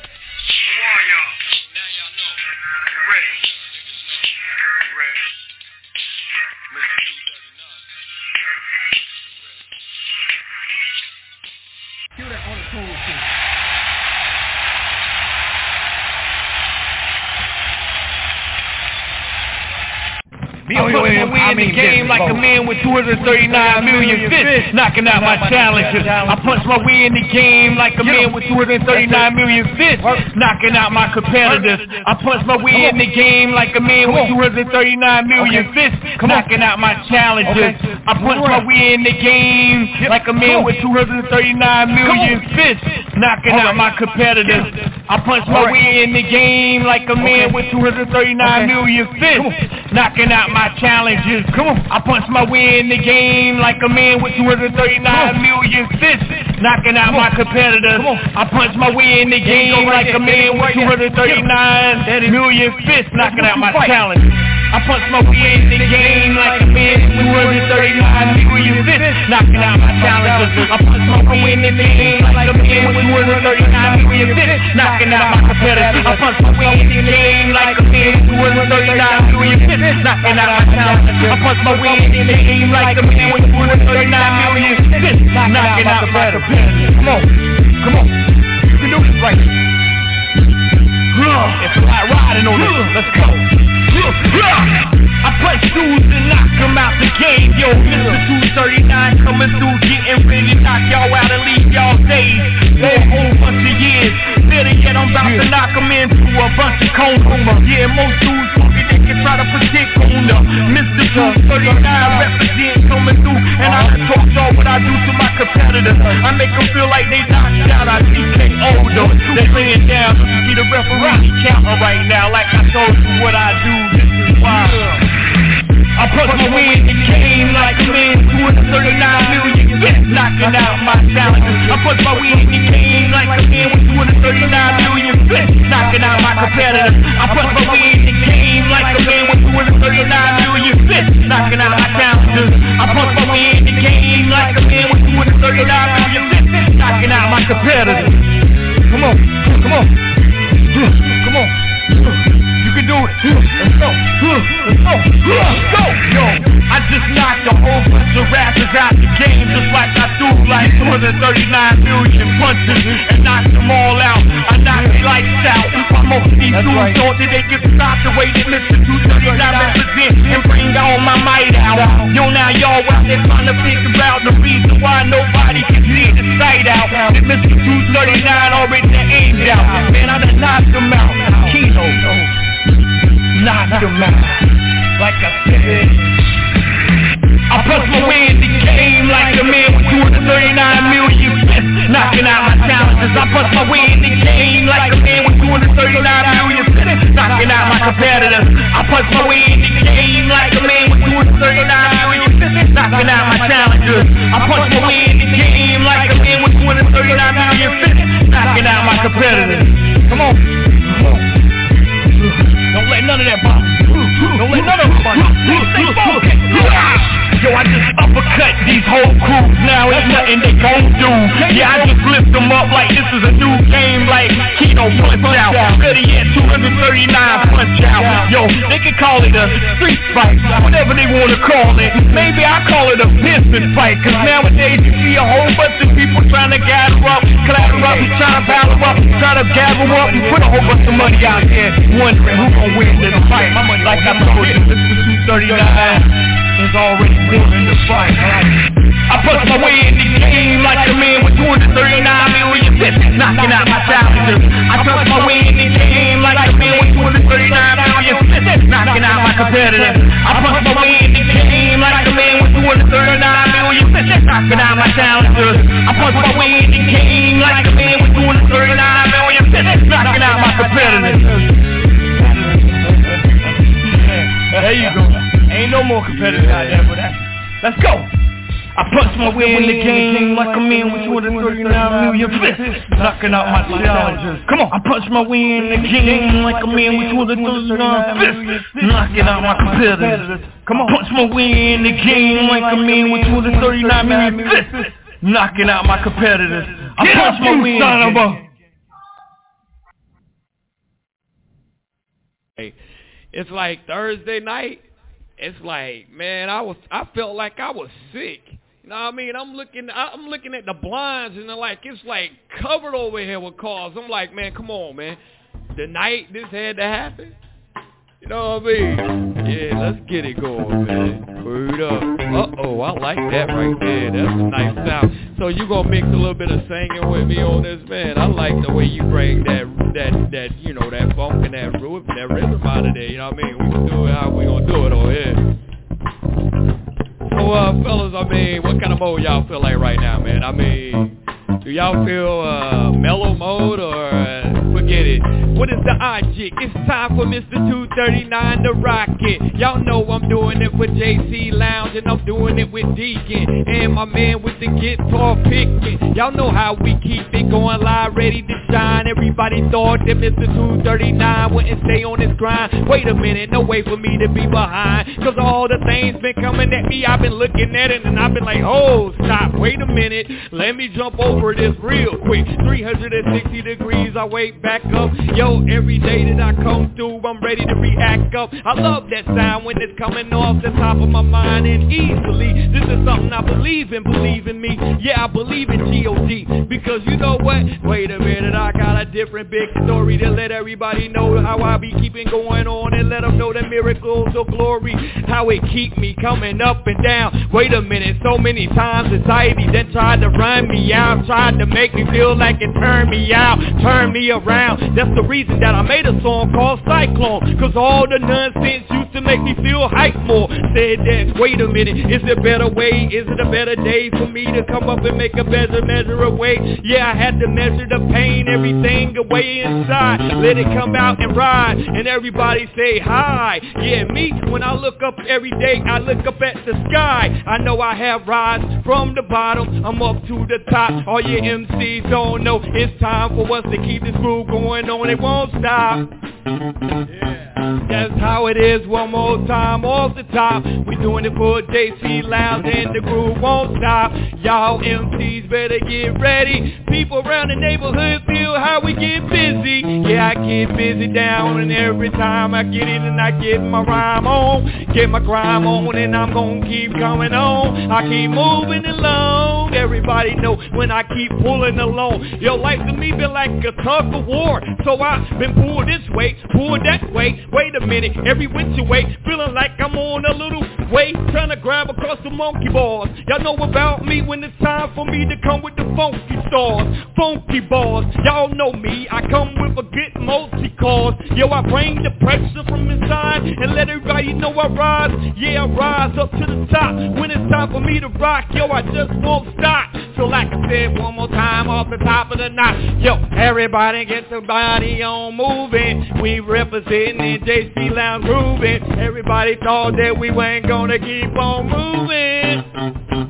[SPEAKER 2] I mean, game like a man with 239 million fists, knocking out my challenges. I punch my way in the game like a man with 239 million fists, knocking out my competitors. I punch my way in the game like a man with 239 million fists, knocking out my challenges. I punch my way in the game like a man with 239 million fists, knocking out my competitors. I punch my way in the game like a man with 239 million fists, knocking out my challenges. I punch my way in the game like a man with 239 million fists, knocking out my competitors. I punch my way in the game like a man with 239 million fists, knocking out my challenges. I punch my way in the game like a man with 239 million fists, knocking out my challenges. I punch my way in the game like a man with 239 million fists, knocking out my competitors. I punch my way in the game like a man with 239 million fists, knocking out my challenges. I punch my way in the game like a man with 239 million fists, knocking out my competitors. Come on, you can do this right. It's like riding on it. Let's go. I punch dudes and knock them out the game. Yo, Mr. 239 coming through, getting ready to knock y'all out and leave y'all days for a whole bunch of years. Better yet, I'm about to knock them into a bunch of cones. Yeah, most dudes talking, they can
[SPEAKER 7] try to predict on the Mr. 239 represent coming through. And I told y'all what I do to my competitors. I make them feel like they knocked out. I TK older. They laying down. You see the referee counting right now. Like I told you what I do. This is why I punch my way in the game like a man 239 million, knocking out my challenges. I punch my way in the game like a man with 239 million, knocking out my competitors. I punch my way in the game like a man with 239 million, knocking out my challenges. I punch my way in the game like a man with 239 million, knocking out my competitors. Come on, come on, come on. You can do it. Let's go. Let's go. Let's go. Yo, I just knocked a whole bunch of rappers out the game just like I do, like 239 million punches and knocked them all out. I knocked their lights out. While most of these dudes thought that they could stop the way that Mr. 239 represent and bring all my might out. Yo, now y'all out there trying to figure out the reason why nobody can see the sight out. That Mr. 239 already aimed out. Man, I done knocked them out. Kino. Knock them out, like I said. I punch my way in the game like a man with 239 million fists, knocking out my challenges. I punch my way in the game like a man with 239 million fists, knocking out my competitors. I punch my way in the game like a man with 239 million fists, knocking out my challenges. I punch my way in the game like a man with 239 million fists, knocking out my competitors. Come on, come on. Don't let none of that bother. Don't let none of them bother. Stay focused. Yo, I just uppercut these whole crews now. It's nothing they gon' do. Yeah, I just lift them up like this is a new game, like Kino Punch Out. Better yet, 239 Punch Out. Yo, they can call it a street fight, whatever they wanna call it. Maybe I call it a piston fight, cause nowadays you see a whole bunch of people trying to gather up, clatter up, trying to battle up, trying to gather up and put a whole bunch of money out there, wondering who gon' win this fight. Like I told you, Mr. 239 is already winning the fight. I punch my way in the game like a man with 239 million fists, knocking out my challenges. I punch my way in the game like a man with 239 million fists, knocking out my competitors. I punch my way in the game like a man with 239 million fists, knocking out my challenges. I punch my way in the game like a man with 239 million fists, knocking out my competitors. There you go. Ain't no more competitors out there for that. Let's go. I punch my way in the game like a man with 239 million fists, knocking out my challenges. Come on. I punch my way in the game like a man with 239 fists, knocking out my competitors. Come on. Punch my way in the game like a man with 239 million fists, knocking out my competitors. I punch my way in the game.
[SPEAKER 2] It's like Thursday night. It's like, man, I felt like I was sick. You know what I mean? I'm looking at the blinds and it's like covered over here with cars. I'm like, man, come on, man. The night this had to happen. You know what I mean? Yeah, let's get it going, man. Word up. Uh-oh, I like that right there. That's a nice sound. So you gonna mix a little bit of singing with me on this, man? I like the way you bring that you know, that funk and that rhythm out of there. You know what I mean? We can do it how we gonna do it over here. So, fellas, I mean, what kind of mode y'all feel like right now, man? I mean, do y'all feel mellow mode or forget it? What is the object? It's time for Mr. 239 to rock it. Y'all know I'm doing it for JC Lounge and I'm doing it with Deacon and my man with the guitar picking. Y'all know how we keep it going live, ready to shine. Everybody thought that Mr. 239 wouldn't stay on his grind. Wait a minute, no way for me to be behind, cause all the things been coming at me. I've been looking at it and I've been like, oh, stop, wait a minute, let me jump over this real quick. 360 degrees, I wake back up. Yo, every day that I come through, I'm ready to react up. I love that sound when it's coming off the top of my mind and easily. This is something I believe in me. Yeah, I believe in G.O.D. Because you know what? Wait a minute, I got a different big story to let everybody know how I be keeping going on and let them know the miracles of glory, how it keep me coming up and down. Wait a minute, so many times society then tried to run me out, tried to make me feel like it turned me out, turned me around. That's the reason reason that I made a song called Cyclone, cause all the nonsense used to make me feel hype more. Said that, wait a minute, is there a better way? Is it a better day for me to come up and make a better measure away? Yeah, I had to measure the pain, everything away inside. Let it come out and ride, and everybody say hi. Yeah, me, when I look up every day, I look up at the sky. I know I have rise from the bottom, I'm up to the top. All your MCs don't know it's time for us to keep this groove going on, it won't stop. Yeah, that's how it is, one more time, off the top. We doing it for JC Lounge and the groove won't stop. Y'all MCs better get ready. People around the neighborhood feel how we get busy. Yeah, I get busy down, and every time I get in and I get my rhyme on, get my grime on, and I'm gonna keep coming on. I keep moving along. Everybody know when I keep pulling along. Yo, life to me been like a tug of war. So I been pulled this way, pulled that way. Wait a minute, every which way, feeling like I'm on a little way, trying to grab across the monkey bars. Y'all know about me when it's time for me to come with the funky stars, funky bars. Y'all know me, I come with a good multi-cause. Yo, I bring the pressure from inside and let everybody know I rise. Yeah, I rise up to the top when it's time for me to rock. Yo, I just won't stop. So like I said, one more time off the top of the knot. Yo, everybody get the body on moving. We representing JC Lounge grooving. Everybody thought that we weren't gonna keep on moving.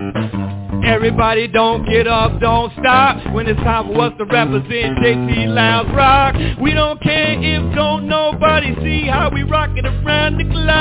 [SPEAKER 2] Everybody don't get up, don't stop when it's time for us to represent JC Lounge Rock. We don't care if don't nobody see how we rock it around the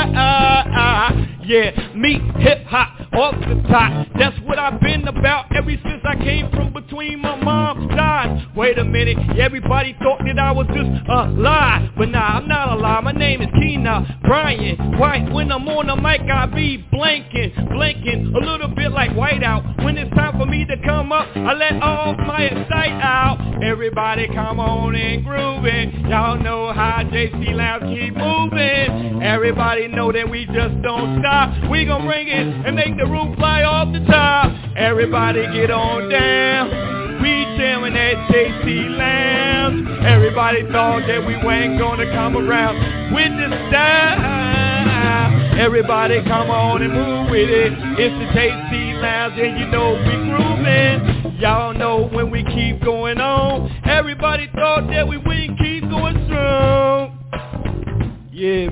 [SPEAKER 2] clock. Yeah, me hip-hop off the top. That's what I've been about ever since I came from between my mom's thighs. Wait a minute, everybody thought that I was just a lie, but nah, I'm not a lie. My name is Keena Bryant White. When I'm on the mic, I be blinking a little bit like Whiteout. When it's time for me to come up, I let all my sight out. Everybody come on and grooving. Y'all know how JC Lounge keep moving. Everybody know that we just don't stop. We gon' bring it and make the roof fly off the top. Everybody get on down. We jamming at JC Lounge. Everybody thought that we weren't gonna come around with this style. Everybody come on and move with it. It's the JC Lounge and you know we grooving. Y'all know when we keep going on. Everybody thought that we wouldn't keep going strong. Yeah,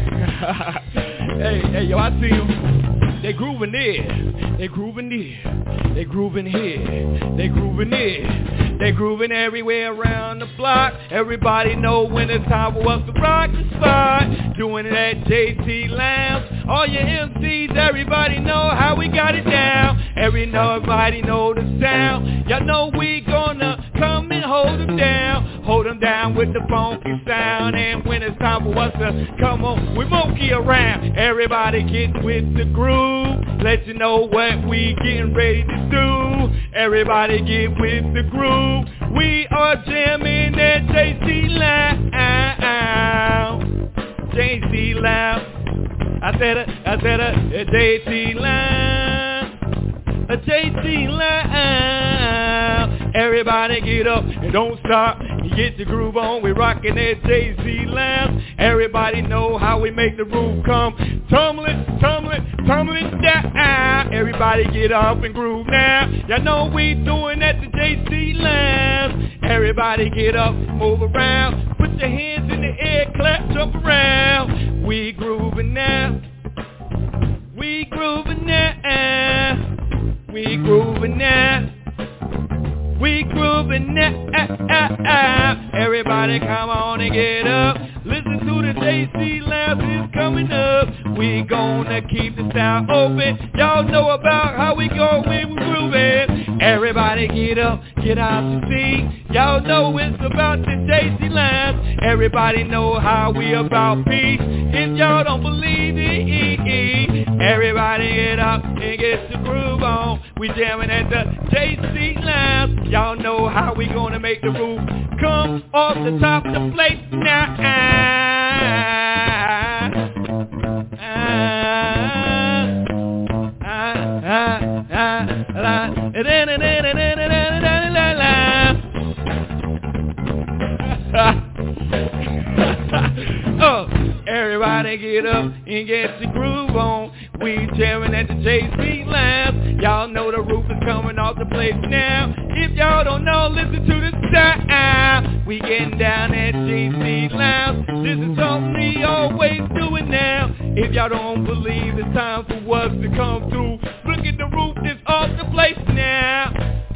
[SPEAKER 2] man. hey, yo, I see them. They grooving there. They grooving there. They grooving here. They grooving there. They grooving everywhere around the block. Everybody know when it's time for us to rock the spot. Doing it at JC Lounge. All your MCs, everybody know how we got it down. Everybody know the sound. Y'all know we gonna come and hold them down. Hold them down with the funky sound. And when it's time for us to come on, we monkey around. Everybody get with the groove. Let you know what we getting ready to do. Everybody get with the groove. We are jamming at JC Lounge. JC Lounge. I said a JC Lounge. A JC Lounge. Everybody get up and don't stop. You get the groove on. We rockin' at JC Lounge. Everybody know how we make the roof come tumbling down. Everybody get up and groove now. Y'all know we doing at the JC Lounge. Everybody get up, move around. Put your hands in the air, clap, jump around. We grooving now. We grooving now. We grooving now. We grooving now. Everybody come on and get up. Listen to the JC Lounge is coming up. We gonna keep the sound open. Y'all know about how we go when we grooving. Everybody get up, get out your seat. Y'all know it's about the JC Lounge. Everybody know how we about peace. If y'all don't believe it, everybody get up and get the groove on. We jamming at the JC Lounge. Y'all know how we gonna make the roof come off the top of the plate now. get up and get your groove on. We tearing at the JC Lounge. Y'all know the roof is coming off the place now. If y'all don't know, listen to the sound. We getting down at JC Lounge. This is something we always doing now. If y'all don't believe it's time for us to come through, look at the roof that's off the place now.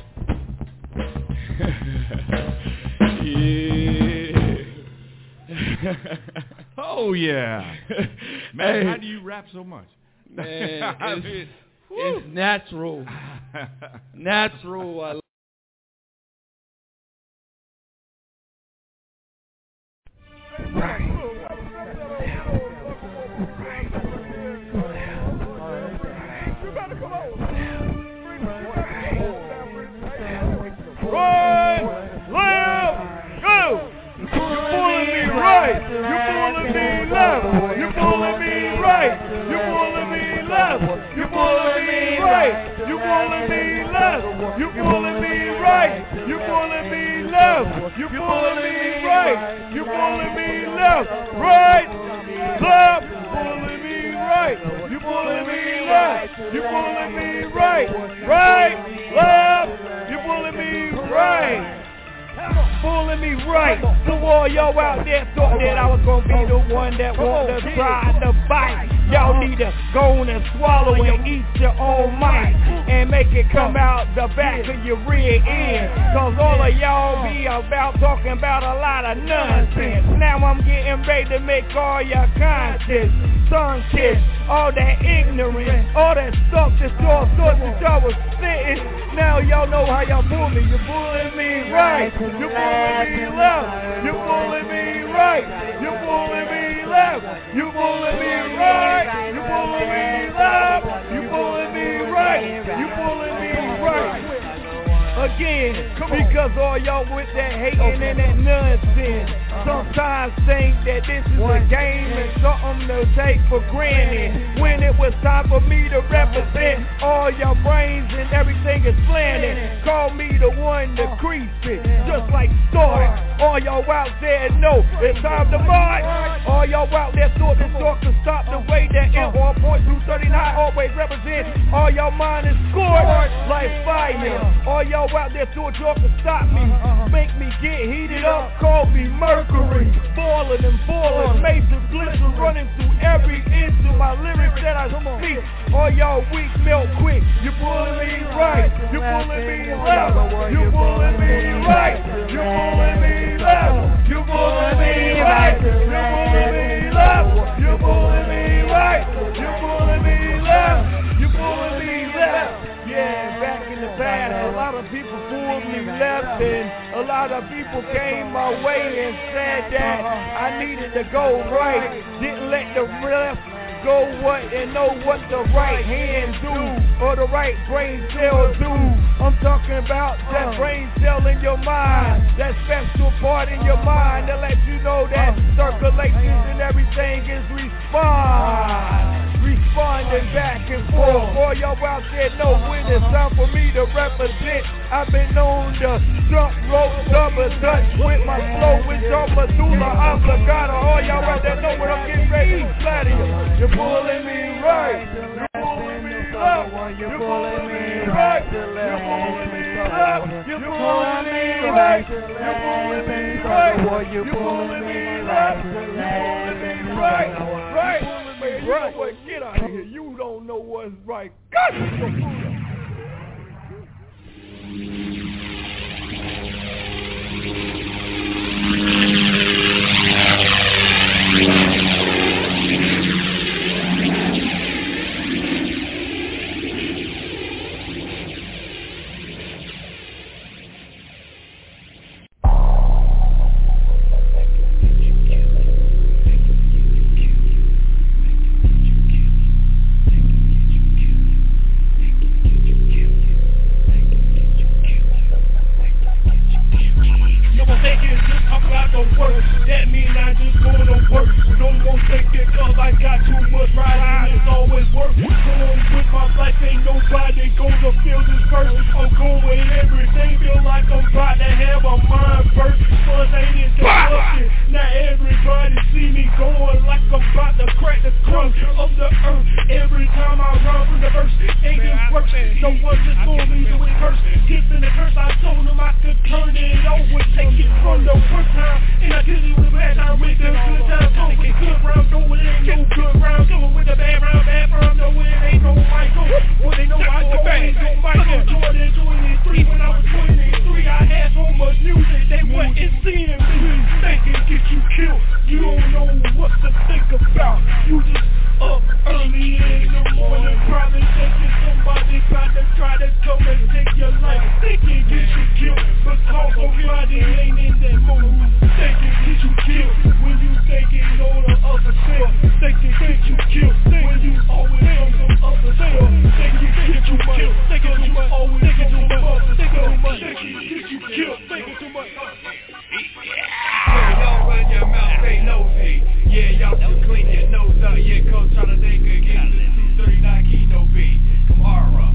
[SPEAKER 9] Yeah. Oh yeah. Man, how do you rap so much?
[SPEAKER 2] Man, it's natural. Natural. I right.
[SPEAKER 3] Run, live, go. You're fooling me right. You're fooling me left. You're fooling me right. You're fooling me left. You're fooling me right. You're fooling me left. You're fooling me right. You're fooling me left. You're fooling me right. You're fooling me left. Right, left. Fooling me right. You're fooling me left. You're fooling me right. Right, left. You're fooling me right. Fooling me right. So all y'all out there thought that I was gonna be the one that wanted to try to bite. Y'all need to go on and swallow and eat your own mic and make it come out the back of your rear end. Cause all of y'all be about talking about a lot of nonsense. Now I'm getting ready to make all your conscious sun kiss, all that ignorance, all that stuff that y'all thought that y'all was spitting. Now y'all know how y'all fool me. You're fooling me right. You're fooling me left. You're fooling me right. You're fooling me left. You're fooling me right. You're fooling me left. You're fooling me right. You're fooling me right. Again, because all y'all with that hating and that nonsense sometimes think that this is a game and something to take for granted. When it was time for me to represent, all your brains and everything is planning. Call me the one to crease it, just like start. All y'all out there know it's time to march. All y'all out there thought this talk to stop the way that it all point 239 always represent. All y'all mind is scorched like fire. All y'all out there thought y'all could stop me, make me get heated up, call me mercury, boiling and boiling, major blizzard running through every inch of my lyrics that I speak. All y'all weak melt quick, you're pulling me right, you're pulling me left, you're pulling me right, you're pulling me left, you're pulling me right, you're pulling me left, you're pulling me right, you're pulling me left, you're pulling me left. Yeah, back in the past, a lot of people fooled me left, and a lot of people came my way and said that I needed to go right. Didn't let the left go what and know what the right hand do or the right brain cell do. I'm talking about that brain cell in your mind, that special part in your mind that lets you know that circulations and everything is responding back and forth. All y'all out there know when it's time for me to represent. I've been known to jump rope, double dutch with my flow, with your medulla oblongata. All y'all out there know when I'm getting ready to splatter you. You're pulling me right, you're pulling me up, you're pulling me right, you're pulling me up, you're pulling me right, you're pulling me right, you're pulling me left, you're pulling me right, right. Right. Boy, get out of here. You don't know what's right. God, you're so foolish.
[SPEAKER 5] down from the verse. Ain't it worse? No one just for me to it curse. Gifts in the curse, I told him I could turn it over. Take it from the first time, and I did it with a bad time with the good time. Go with the good round, go with it, ain't no good round. Go with the bad round, no it ain't no Michael. Well, they know I go ain't no Michael. Jordan 23, when I was 23, I had so much music, they wasn't seeing me. They can get you killed, you don't know what to think about. You just up early in the morning, probably thinking somebody try to come and take your life. They can get you killed, because somebody ain't in that mood. They can get you killed when you thinking on the other side. They can get you killed when you always on the other side. They can get you killed, they can you always on the other side. They can get you killed, they can too much.
[SPEAKER 7] Yeah, y'all run your mouth, stay nosy. Yeah, y'all should clean your nose out. Yeah, coach trying to think again. 239 Kino B. Kamara,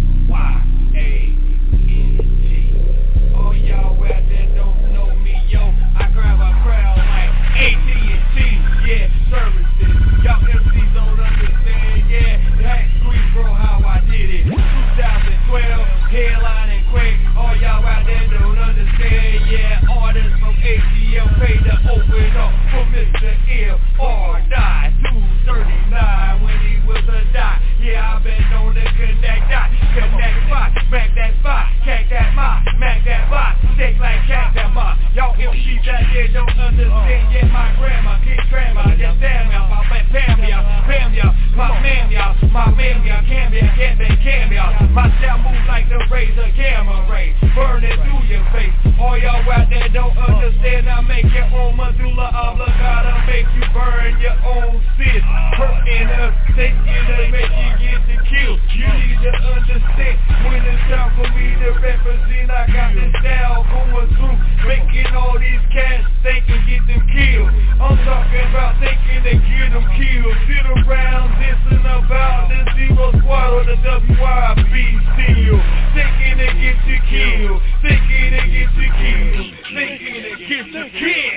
[SPEAKER 7] Y-A-N-G. Oh, y'all out there don't know me, yo. I grab a crowd like AT&T. Yeah, services. Y'all MCs don't understand. Yeah, that's sweet, bro, how I did it. 2012, headline and quick. All y'all out there don't understand. Yeah, artists from ATL paid to open up for Mr. L.R. Die 239 when he was a dot. Yeah, I've been known to connect dot. Connect spot, smack that spot, cack that mop, smack that box, stick like cack that mop. Y'all MCs out there don't understand. Yeah, my grandma, kick grandma, just damn y'all, pam y'all, my man y'all, cam y'all. My style moves like the razor camera ray, burn it through your face. All y'all out there don't understand. I make your own medulla oblongata, make you burn your own fist. Hurting us, thinking to make you get the kill. You need to understand when it's time for me to represent. I got this style going through, making all these cats think and get them killed. I'm talking about thinking to get them killed. Sit around dissing about the Zero Squad or the WIB still. Thinking to get you killed, thinking to get you killed, thinking to get you killed.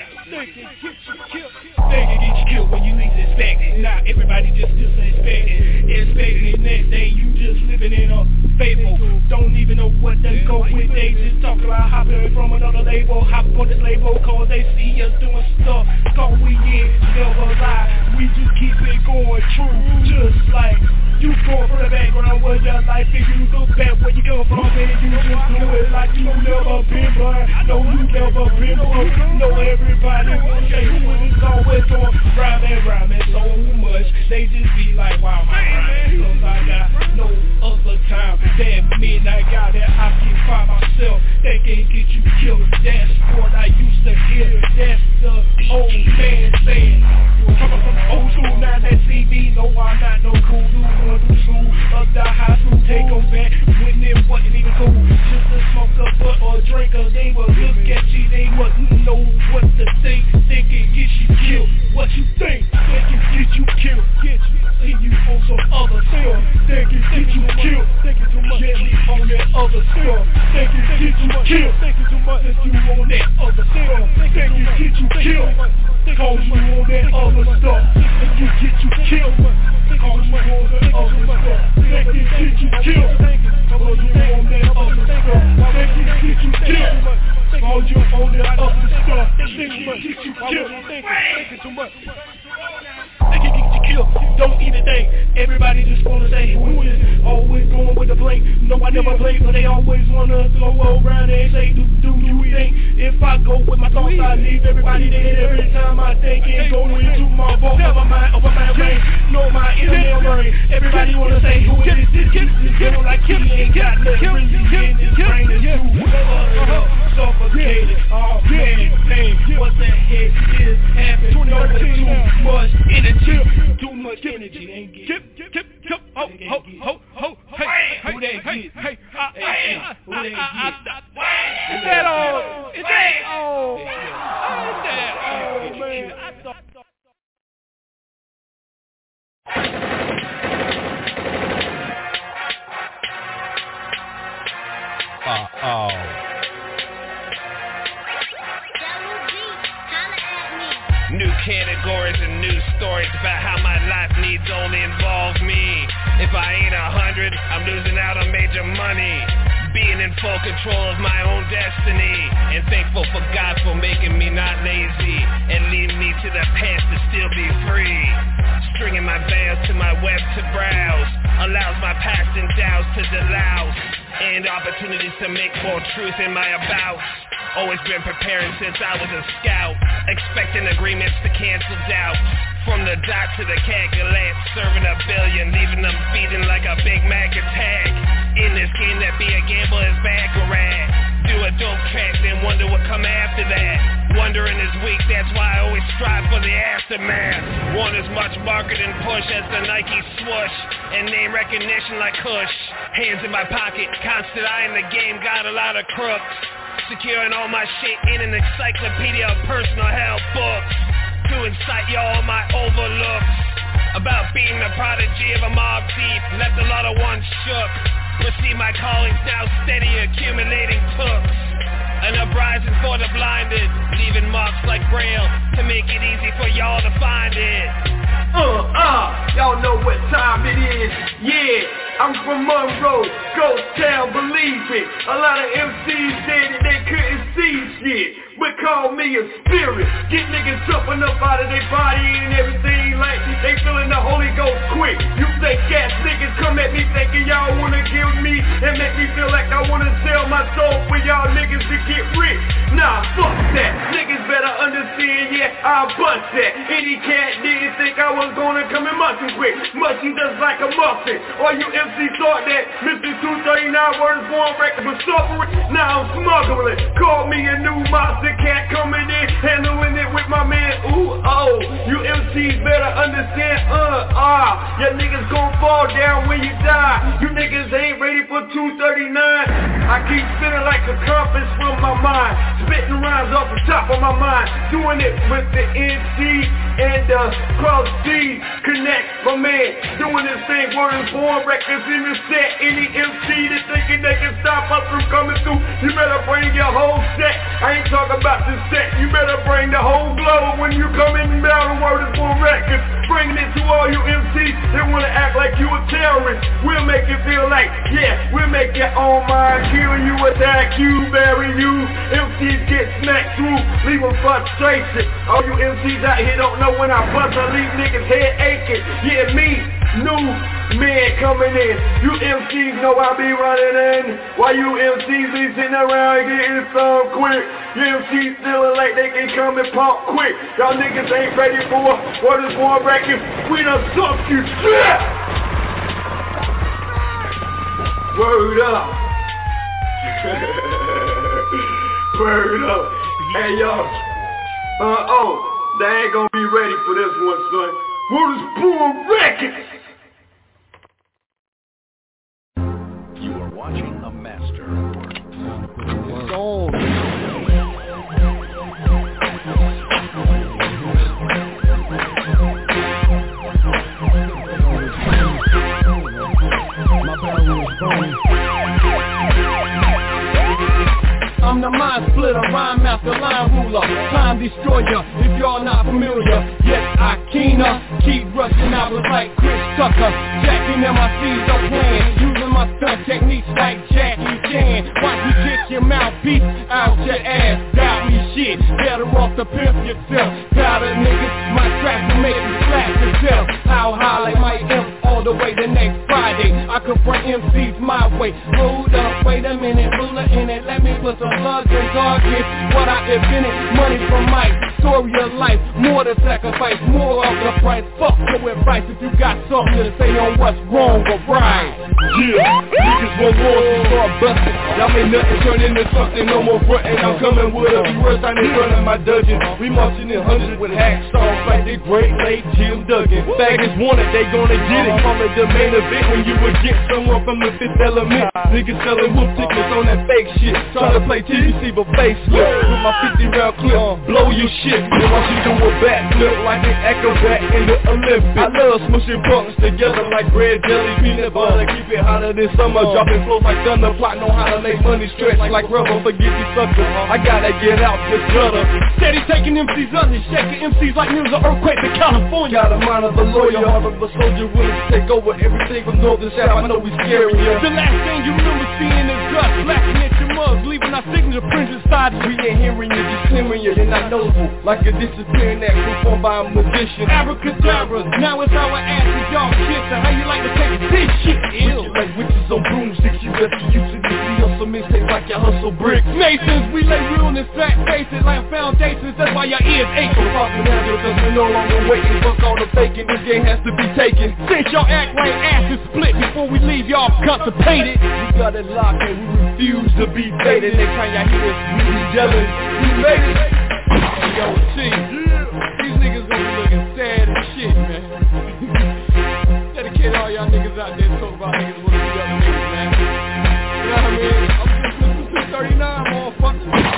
[SPEAKER 7] They can get you killed when you least expect it. Now everybody just expecting next day you just living in a fable. Don't even know what to go with. They just talk about hopping from another label. Hop on this label cause they see us doing stuff. Cause we never lie. We just keep it going true. Just like you going from the background where your life if you look back where you come from and you just do it like you never been blind. No, you never been broke. No, everybody wanna say who it is always on rhyming so much. They just be like, wow, my rhyme, cause I got no other time. That mean I gotta occupy myself. They can get you killed. That's what I used to hear. That's the old man saying. Coming from the old school, now that CB. No, I'm not no cool dude. Going through school, up the high school, take them back when it wasn't even cool. Just to smoke a butt or drink, cause they would look at you, they wouldn't know what to think. They can get you killed. What you think? They can get you killed. Get you, see you on some other stuff. They can get you killed. Thinking too much. Get me on that other stuff. They can get you killed. Thinking too much. If you on that other stuff. They can get you killed. Cause you on that other stuff. If you get you killed. Cause you on that other stuff. They can get you killed. Cause you on that other stuff. They can get you killed. Cause you on that other stuff. They can get you killed. Thinking too much. They can get you killed, don't even think. Everybody just wanna say who is always going with the blink. No, I never play, but they always wanna go around and say, do you think? If I go with my thoughts, I leave everybody dead every time I think and go into my vault. Never mind, over my brain, no, my inner brain. Everybody wanna say who is this? Feeling like he ain't got nothing really in his brain to do. Suffocated, oh man, what the heck is happening? No, too much energy, too much energy. Ain't get, ho, hey, who they get? Hey, who they get? Is that all? Is that all? Is that all, man?
[SPEAKER 10] New categories and new stories about how my life needs only involve me. If I ain't 100, of money. Being in full control of my own destiny. And thankful for God for making me not lazy and leading me to the path to still be free. Stringing my veils to my web to browse allows my past and doubts to delouse and opportunities to make more truth in my abouts. Always been preparing since I was a scout, expecting agreements to cancel doubt. From the dot to the calculate, serving a billion, leaving them feeding like a Big Mac attack. In this game that be a gamble is baccarat. Do a dope track, then wonder what come after that. Wondering is weak, that's why I always strive for the aftermath. Want as much marketing push as the Nike swoosh, and name recognition like Kush. Hands in my pocket, constant eye in the game, got a lot of crooks. Securing all my shit in an encyclopedia of personal health books. To incite y'all on my overlooks. About being the prodigy of a mob thief, left a lot of ones shook. Perceive my callings now steady accumulating tooks. An uprising for the blinded, leaving marks like Braille to make it easy for y'all to find it.
[SPEAKER 7] Y'all know what time it is. Yeah, I'm from Monroe, Ghost Town, believe it. A lot of MCs said that they couldn't see shit, but call me a spirit. Get niggas jumping up out of their body and everything like they feeling the Holy Ghost quick. You fake ass niggas come at me thinking y'all wanna kill me and make me feel like I wanna sell my soul for y'all niggas to get rich. Nah, fuck that. Niggas better understand, yeah, I'll bust that. Any cat didn't think I was gonna come and mush him quick. Mush him just like a muffin. All you MCs thought that Mr. 239 words born record was suffering. Now I'm smuggling. Call me a new monster cat coming in, handling it with my man. Ooh, oh, you MCs better understand. Your niggas gon' fall down when you die. You niggas ain't ready for 239. I keep spinning like a compass from my mind, spitting rhymes off the top of my mind, doing it with the NC and the Cross C Connect, my man, doing this thing, word is born records in the set. Any MC that thinking they can stop us from coming through, you better bring your whole set. I ain't talking about the set, you better bring the whole globe when you come in down. Word is born records, bringing it to all you MCs that wanna act like you a terrorist. We'll make it feel like, yeah, we'll make your own mind, kill you, attack you, bury you. MCs get smacked through, leave them frustration. All you MCs out here don't know when I bust, I leave niggas head aching. Yeah, me, new man coming in. You MCs know I be running in. Why you MCs be sitting around getting some quick? You MCs feeling like they can come and pump quick. Y'all niggas ain't ready for what is born record. We done sucked you shit. Word up. Word up. Hey y'all. They ain't gonna be ready for this one, son. What is born records?
[SPEAKER 11] You are watching a master.
[SPEAKER 7] I'm the mind splitter, rhyme master, line ruler, time destroyer, if y'all not familiar. Yes, I keener, keep rushing out like Chris Tucker, jacking MICs up playing, using my stunt techniques like Jackie Chan. Watch me kick your mouthpiece out your ass, doubt me shit, better off to pimp yourself. Got a niggas, my trap will make you slap yourself. How high like my imp all the way to next Friday. I confront MCs my way. Hold up, wait a minute, ruler in it, let me put some slugs and targets. What I invented, money from Mike, story of life, more to sacrifice, more of the price. Fuck your advice if you got something to say on what's wrong or right.
[SPEAKER 3] Yeah, niggas want war, so start busting. Y'all ain't nothing turn into something, no more frontin'. I'm coming with a few words, I ain't running my dungeon. We marching in hundreds with hacksaws like the great late Jim Duggan. Faggots want it, they gonna get it. Call it the main event when you would get someone from the fifth element. Niggas selling whoop tickets on that fake shit, trying to play TBC but facelift. With my 50 round clip, blow your shit. And watch you do a backflip like an acrobat in the Olympics. I love smushing punks together like bread, jelly, peanut butter. Keep it hotter than summer, dropping flows like thunder, plotting on how to
[SPEAKER 7] they money stretch like rubber. Forget these suckers, I gotta get out this gutter. Steady taking MCs under, shaking MCs like news of earthquake in California. Got a mind of a lawyer, heart of a soldier, willing to take over everything from north to south. I know we scary, yeah. The last thing you remember seeing is us flashing at your mugs, leaving our signature prints inside. We ain't hearing you, just clearing you, you're not noticeable. Like a disappearing act performed by a magician. Abracadabra, now it's our asses, y'all shit. So how you like to take this shit? Ew. Like witches on broomsticks, you rescue you to this. We hustle mixtapes like you hustle bricks. Masons, we lay realness, fat faces like foundations. That's why your ears ache. So pop it out because we're no longer waiting. Fuck all the faking, this game has to be taken. Since y'all act like asses split before we leave y'all constipated. We got it locked and we refuse to be baited. Next time y'all hear us, we be yelling, we made it. Yo, T, these niggas gonna be looking sad as shit, man. Dedicate all y'all niggas out there talk about niggas wanna be other niggas, man. You know what I mean? I'm just listening to 39, motherfucker.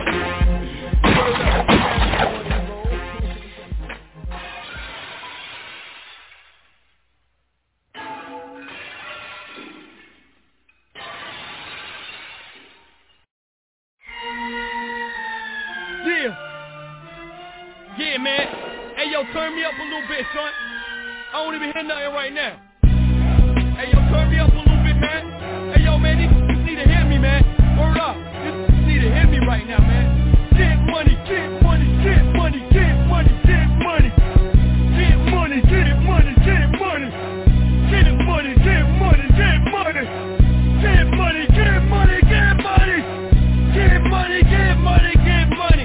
[SPEAKER 7] Yeah, man. Hey, yo, turn me up a little bit, son. I don't even hear nothing right now. Hey, yo, turn me up a little bit, man. Hey, yo, man, these need to hear me, man. Word up. Just need to hear me right now, man. Get money, get money, get money, get money, get money. Get money, get money, get money. Get money, get money, get money. Get money, get money, get money. Get money, get money, get money.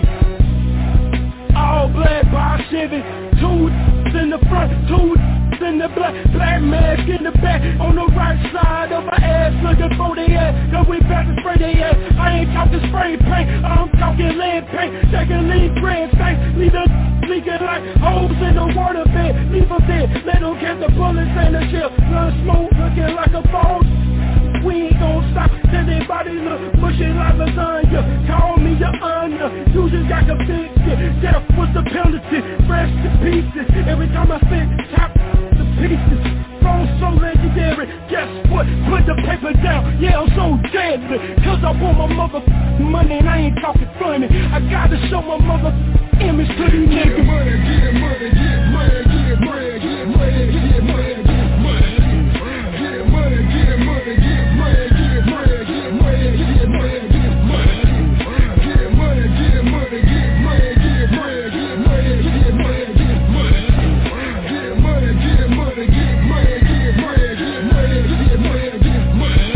[SPEAKER 7] All black by Chevy, two in the front, two in the black mask in the back, on the right side of my ass, looking for the ass, cause we back to spray they ass. I ain't talking spray paint, I'm talking lead paint, taking lead grand stank, leave the leaking like holes in the water bed, leave them dead, let them catch the bullets and the shell, blood smoke looking like a ball. We ain't gon' stop till they body look mushy like lasagna. Call me your honor, you just got to fix it. Death was the penalty, fresh to pieces. Every time I spit, top the pieces. Phone so legendary, guess what? Put the paper down, yeah, I'm so deadly. Cause I want my mother money and I ain't talking funny. I gotta show my mother image to these niggas. Get money, get money, get money, get money, get money, get money, get money. Get money, get money, get money, get money, get money, get money, get money. Get money, get money, get money, get money, get money, get money, get money. Get money, get money, get money, get money, get money, get money, get money.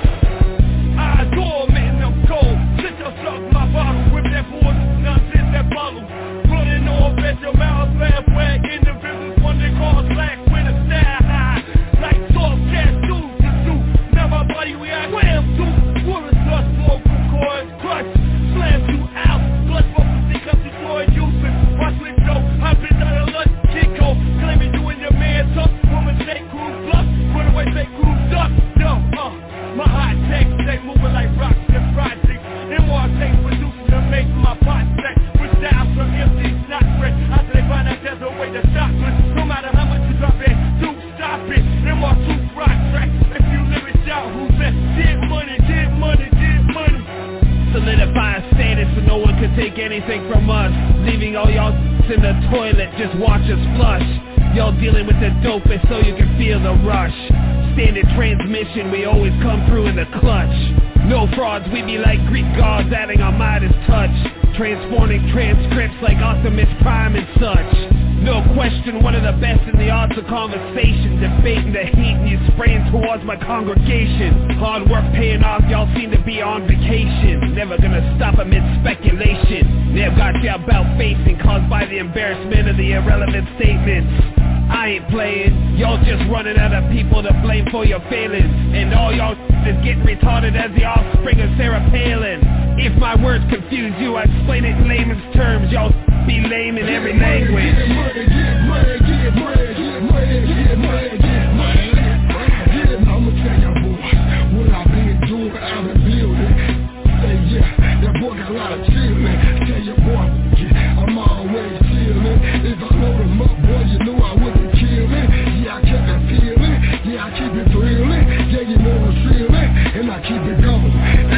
[SPEAKER 7] I adore man, I'm cold. Sit yourself my bottle, whip that board, nonsense that bottle. Running off at your mouth, laugh, wag in the business, one they call slack with a style high. Like soft gas dudes to do. Now my body we I wham to. Wood dust, vocal cords, crush, slam you out. Blood bubbles, think up the joy using. Watch me show, I've been out of lunch, Chico. Claiming you and your man tough. Woman say crew bluff, run away say crew duck. Yo, my hot takes, they moving like rocks and projects. MR takes producing to make my pot stack. With styles from empty, not fresh. After they find out there's a way to stop it. No matter how much you drop it, do stop it. MR two rock track. If you live it out, who's that? Get money, get money, get money. Solidifying status so no one can take anything from us. Leaving all y'all in the toilet, just watch us flush. Y'all dealing with the dopest so you can feel the rush. Standard transmission, we always come through in the clutch. No frauds, we be like Greek gods adding our Midas touch. Transforming transcripts like Optimus Prime and such. No question, one of the best in the arts of conversation. Debating the heat and you spraying towards my congregation. Hard work paying off, y'all seem to be on vacation. Never gonna stop amid speculation. They've got you about facing, caused by the embarrassment of the irrelevant statements. I ain't playing, y'all just running out of people to blame for your failings. And all y'all is getting retarded as the offspring of Sarah Palin. If my words confuse you, I explain it in layman's terms. Y'all be lame in every language. Get money, get money, get money, get money, get money, get money. I'ma tell y'all boys what I've been doing out in the building. Say yeah, that boy got a lot of chillin'. Tell your boy, I'm always chillin'. If I load him up, boy, you know I wouldn't kill it. Yeah, I kept it feeling. Yeah, I keep it thrilling. Yeah, you know I'm feeling. And I keep it going.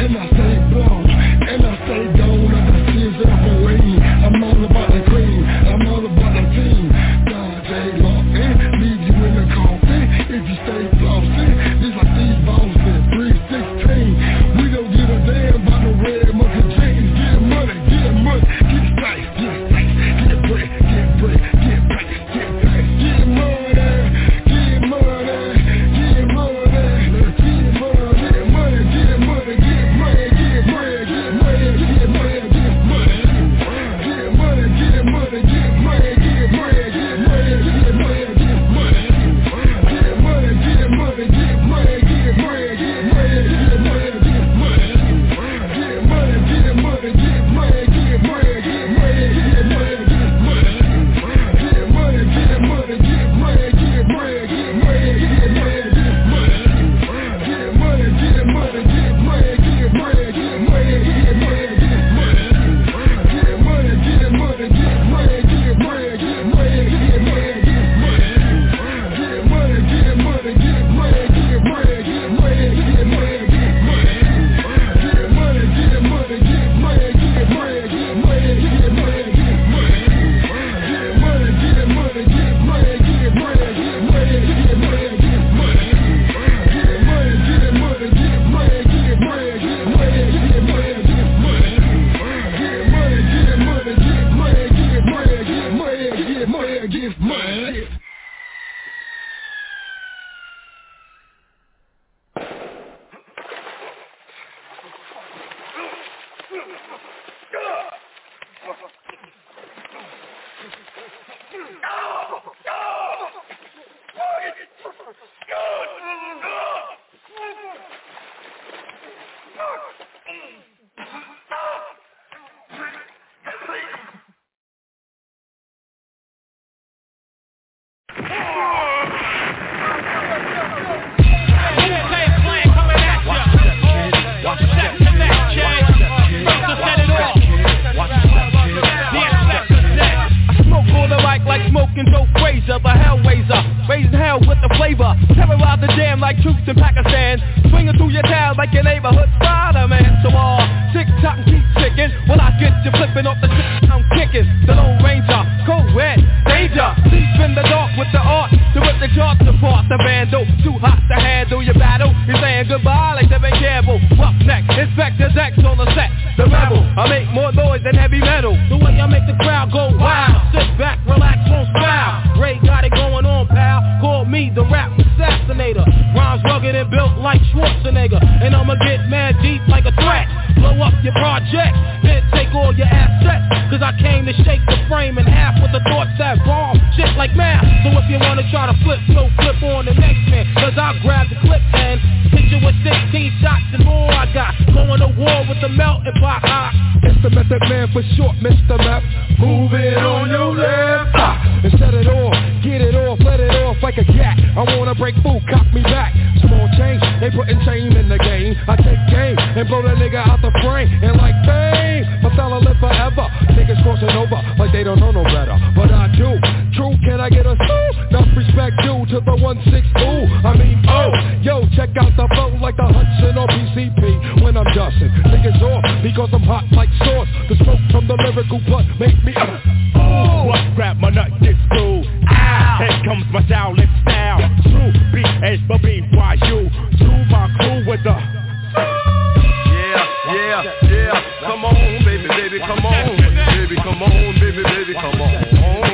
[SPEAKER 8] like your neighborhood Spider-Man. So tick-tock and keep ticking. When I get you flipping off the shit I'm kicking. The Lone Ranger, co-ed, danger. Deep in the dark with the art to rip the charts apart. The vandal, too hot to handle your battle. You're saying goodbye like they've been careful. Roughneck, Inspector Dex on the set. The rebel, I make more noise than heavy metal. The way I make the crowd go wild. Sit back, relax, won't smile. Ray got it going on, pal. Call me the rap assassinator. Rhymes rugged and built like Schwarzenegger. And I'ma get mad deep like a threat. Blow up your project, then take all your assets. Cause I came to shake the frame in half with the thoughts that bomb shit like math. So if you wanna try to flip, no flip on the next man. Cause I'll grab the clip and hit you with 16 shots and more I got. Going to war with the melting pot.
[SPEAKER 12] It's the Method Man for short, Mr. Map. Move it on your left. And set it off, get it off, let it off like a cat. I wanna break food, cock me back. Small change, they putting shame in the game. I take game and blow the nigga out the frame. And like fame, my fella live forever. Niggas crossing over like they don't know no better. But I do. True, can I get a sue? Enough respect due to the 1-6 ooh. I mean, oh, yo, check out the flow like the Hudson or PCP. When I'm dusting, niggas off because I'm hot like sauce. The smoke from the lyrical blood make me
[SPEAKER 5] what grab my nut, get screwed. Here comes my style, let's style. True, B-H-B-Y-U. True, my crew with the
[SPEAKER 7] Yeah, come on, baby, come on. Baby, come on, baby, come on.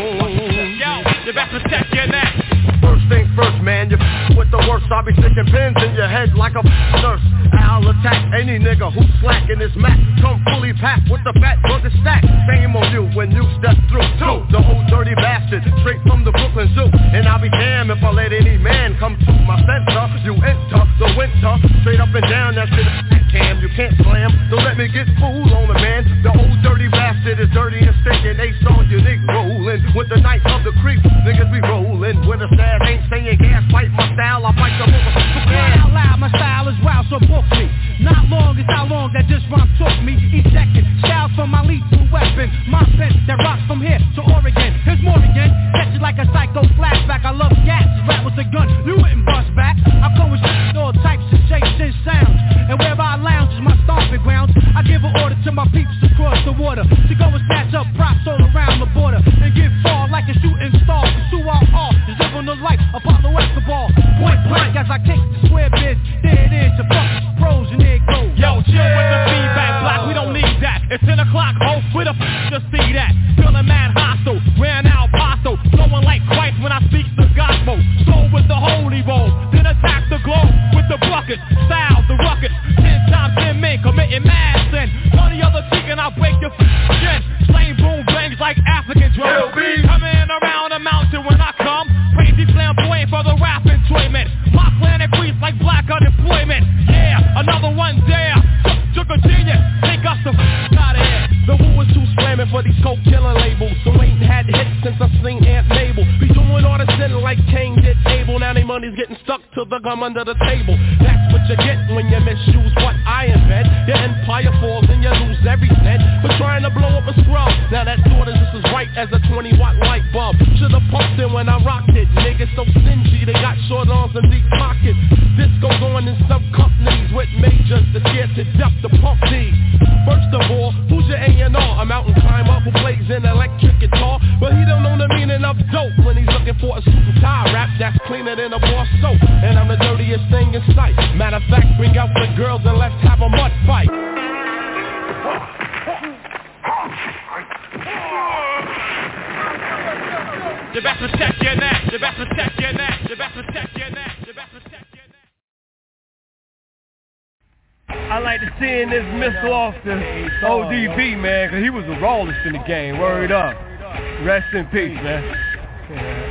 [SPEAKER 2] Yo, you best protect your neck.
[SPEAKER 7] First thing first, man, you with the worst. I'll be sticking pins in your head like a nurse. I'll attack any nigga who's slacking his mat. Come fully packed with the fat burger stack. Shame on you when you step through. The old dirty bastard, straight from the Brooklyn Zoo. And I'll be damned if I let any man come to my center. You enter the winter, straight up and down. That shit cam, you can't slam. Don't let me get fooled on the man. The old dirty bastard is dirty and stinking. Ace on your nigga rolling with the knife of the creep. Niggas be rolling with a stab. Ain't saying gas, fight my style. I fight the motherfucker.
[SPEAKER 8] Out loud, my style is wild, so book me. Not long is how long that this rhyme took me. Ejected, styles from my lethal weapon. My pen that rocks from here to Oregon. Here's more again. Catch it like a psycho flashback. I love gas, rap with a gun. You wouldn't bust back. I come with all types of shapes and sounds. And wherever I lounge is my stomping grounds. I give an order to my peeps across the water to go and snatch up props all around the border and get far like a shooting star. Pursue our art, is living the life Apollo Escobar. Point blank as I kick the square biz. There it is, your fuck pros and there it goes.
[SPEAKER 2] Yo, chill with the feedback block, we don't need that. It's 10 o'clock, ho, where the to see that? Feeling mad hostile, ran out apostle. Flowing like Christ when I speak the gospel. Soul with the holy roll, then attack the globe with the bucket. Style, the ruckus, 10 times 10 men committing mad sin. On the other cheek and I'll break your chin. Slain boom bangs like African drums. Coming around the mountain when I come. Crazy flamboyant for the rap enjoyment. My planet breathes like black unemployment. Yeah, another one there. Took a genius, take us the out of here.
[SPEAKER 8] The who was too slamming for these coke killing labels. So ain't had hits since I seen Aunt Mabel. Be doing all the sin like Cain did Abel. Now they money's getting stuck to the gum under the table. That's what you get when you misuse what I invent. Your empire falls and you lose every cent for trying to blow up a scrub. Now that thought is just as right as a 20-watt light bulb. Should've pumped it when I rocked it. Niggas so stingy, they got short arms and deep pockets. This goes on in some companies with majors that scared to death to pump these. First of all, who's your A&R? A mountain climber who plays an electric guitar, but he don't know the meaning of dope when he's looking for a suit and tie rap that's cleaner than a bar soap. And I'm the dirtiest thing in sight. Matter of fact, bring out the girls and let's have a mud fight.
[SPEAKER 2] You best protect your neck. You best protect your neck. You best protect your neck. You best protect your neck.
[SPEAKER 7] I like to send this missile off to ODB, man, because he was the rawest in the game. Word up. Rest in peace, man.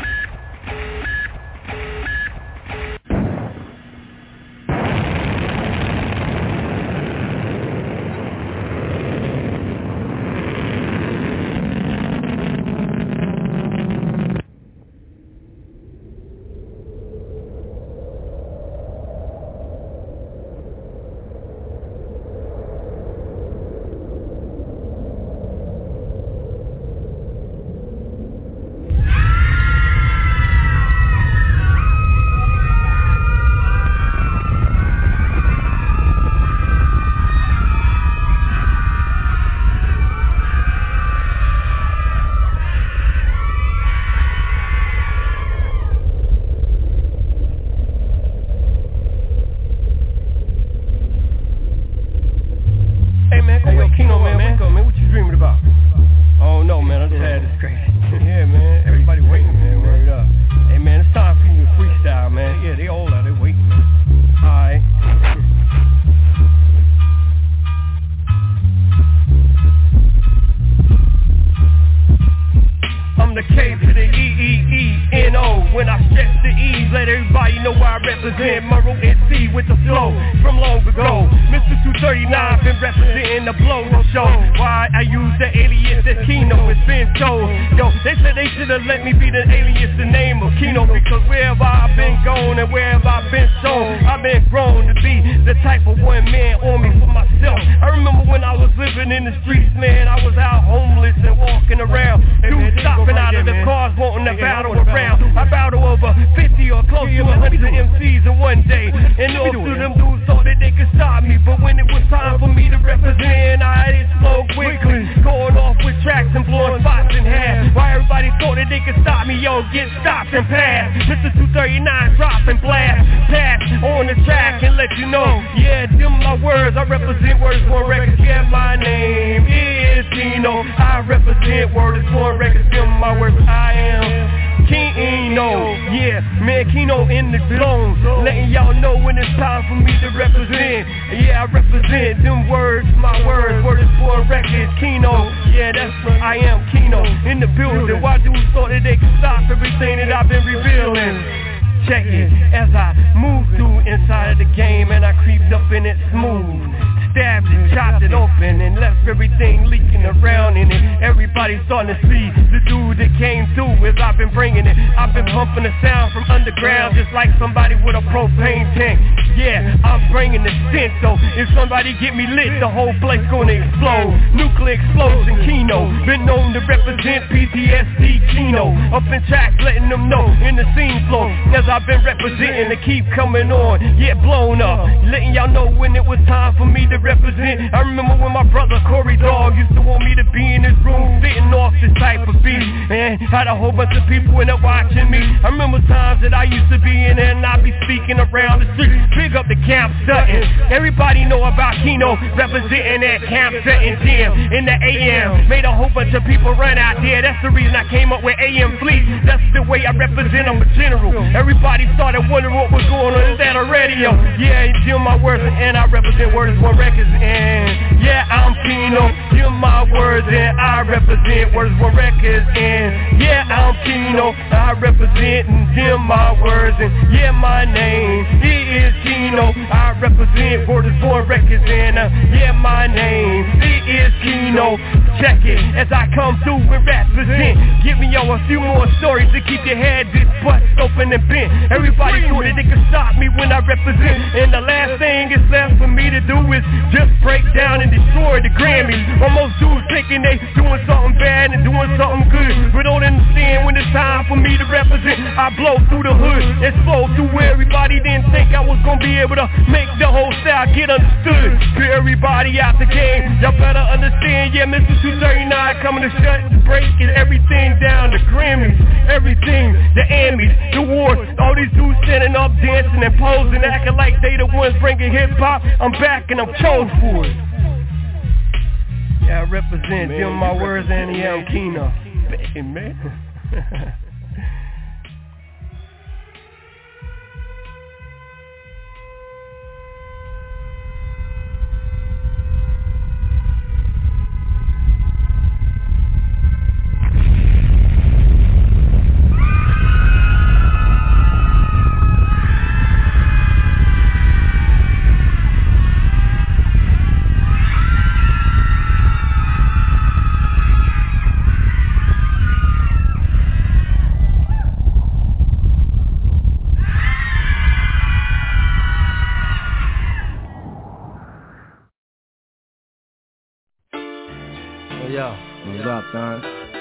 [SPEAKER 7] man. Hey, yo, Kino, man. Wake up, man. What you dreaming about? Oh, no, man. I'm tired. It's crazy. Yeah, man. Everybody waiting, man. Word up. Hey, man, it's time for you to freestyle, man. Yeah, they all out there waiting. All right. I'm the K to the E-E-E-N-O. When I stress the E's, let everybody know I represent Murrow NC with the flow from long ago. Mr. 239 been representing the blow show. Why I use the alias as Kino, it's been told. Yo, they said they should've let me be the alias, the name of Kino, because wherever I've been gone and wherever I've been shown, I've been grown to be the type of one man army for myself. I remember when I was living in the streets, man, I was out homeless and walking around. Dudes stopping out of the cars wanting to battle around. I battle over 50 or close to 100 MCs in one day, and most of them dudes thought that they could stop me, but when it was time for me to represent, I explode quickly, going off with tracks and blowing spots in half. Why everybody thought that they could stop me, yo, get stopped and pass. Mr. 239 drop and blast, pass on the track and let you know, yeah, them my words, I represent Word is Born Records, yeah, my name is Kino, I represent Word is Born Records, them my words, I am Kino, yeah, man, Kino in the zone, letting y'all know when it's time for me to represent, yeah, I represent them words, my words, Word is Born Records, Kino, yeah, that's what I am, Kino, in the building. Why dudes thought that they could stop everything that I've been revealing? Check it, as I move through inside of the game and I creeped up in it smooth, stabbed it, chopped it open and left everything leaking around in it. Everybody starting to see the dude that came through as I've been bringing it. I've been pumping the sound from underground just like somebody with a propane tank. Yeah, I'm bringing the scent, so if somebody get me lit, the whole place gonna explode. Nuclear explosion, Kino, been known to represent PTSD, Kino, up in tracks letting them know in the scene flow, as I've been representing to keep coming on, yeah, blown up, letting y'all know when it was time for me to represent. I remember when my brother Corey Dog used to want me to be in his room spitting off this type of beat, and had a whole bunch of people in there watching me. I remember times that I used to be in there and I'd be speaking around the street. Big up the Camp Sutton, everybody know about Kino representing that Camp Sutton gym in the AM. Made a whole bunch of people run out there, that's the reason I came up with AM Fleet. That's the way I represent, I'm a general. Everybody started wondering what was going on, is that a radio? Yeah, it's still my words and I represent Word is Born Records, and yeah, I'm Kino, hear my words and I represent Word is Born Records, and yeah, I'm Kino, I represent and hear my words, and yeah, my name is Kino, I represent Word is Born Records, and yeah, my name is Kino. Check it, as I come through and represent, give me y'all a few more stories to keep your head this butt open and bent. Everybody thought that they could stop me when I represent, and the last thing is left for me to do is just break down and destroy the Grammys. Almost dudes thinking they doing something bad and doing something good, but don't understand when it's time for me to represent. I blow through the hood, explode through where everybody didn't think I was gonna be able to make the whole style get understood. To everybody out the game, y'all better understand, yeah, Mr. 239 coming to shut and breaking everything down. The Grammys, everything, the Emmys, the awards, all these dudes standing up, dancing and posing, acting like they the ones bringing hip-hop. I'm back and I'm chose for it. Yeah, I represent them my words and the I'm Kino. Hey, man.
[SPEAKER 6] Yo, what's up, son?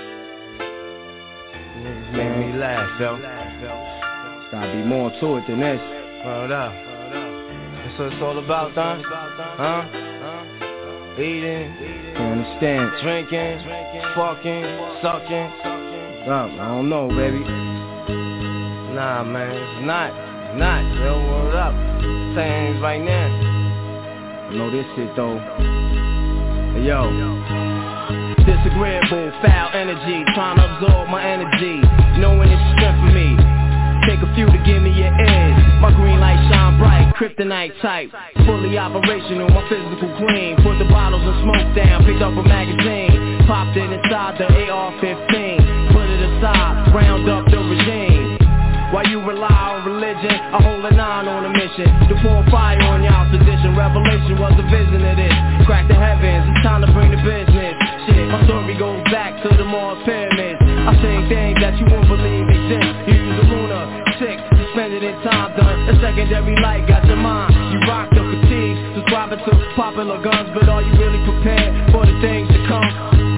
[SPEAKER 7] Niggas make me laugh, yo.
[SPEAKER 6] Gotta be more to it than this.
[SPEAKER 7] Word up. That's what it's all about, son. Huh? Eating,
[SPEAKER 6] You understand?
[SPEAKER 7] drinking, fucking, sucking.
[SPEAKER 6] I don't know, baby.
[SPEAKER 7] Nah, man, it's not. Yo, word up. Things right now.
[SPEAKER 6] I know this shit, though.
[SPEAKER 13] Yo. Disagreeable, foul energy, trying to absorb my energy, knowing it's strength for me. Take a few to give me your edge. My green light shine bright, kryptonite type, fully operational, my physical clean. Put the bottles of smoke down, picked up a magazine, popped it inside the AR-15, put it aside, round up the regime. While you rely on religion, I hold a 9 on a mission to pour fire on y'all's position. Revelation was a vision of this. Crack the heavens, it's time to bring the business. Shit, my story goes back to the Mars pyramids. I sing things that you won't believe exist. You use a lunar 6, suspended in time done. The secondary light got your mind. You rock the fatigue, subscribing to popular guns, but are you really prepared for the things to come?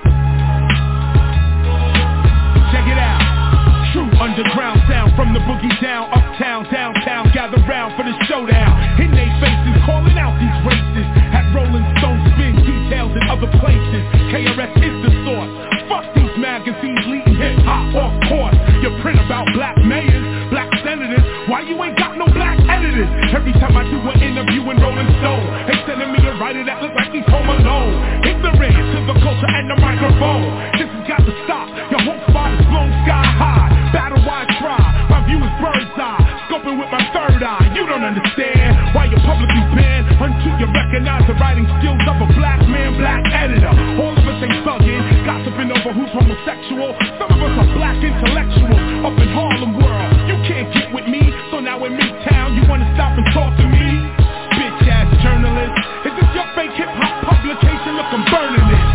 [SPEAKER 5] Check it out. True underground sound from the boogie down, uptown, downtown, gather round for the showdown. In they faces, calling out these races. At Rolling Stone spin details in other places. KRS is the source. Fuck these magazines leading hip-hop off course. You print about black mayors, black senators. Why you ain't got no black editors? Every time I do an interview in Rolling Stone, they sending me a writer that looks like he's home alone. Ignorant to the culture and the microphone. This has got to stop. Your whole spot is blown sky high. Battle why I try, my view is bird's eye. Scoping with my third eye, you don't understand why you're publicly banned until you recognize the writing skills of a black man, black editor. All of us ain't thugging, gossiping over who's homosexual. Some of us are black intellectuals up in Harlem world. You can't get with me, so now in Midtown you wanna stop and talk to me? Bitch ass journalist, is this your fake hip hop publication? Look, I'm burning it.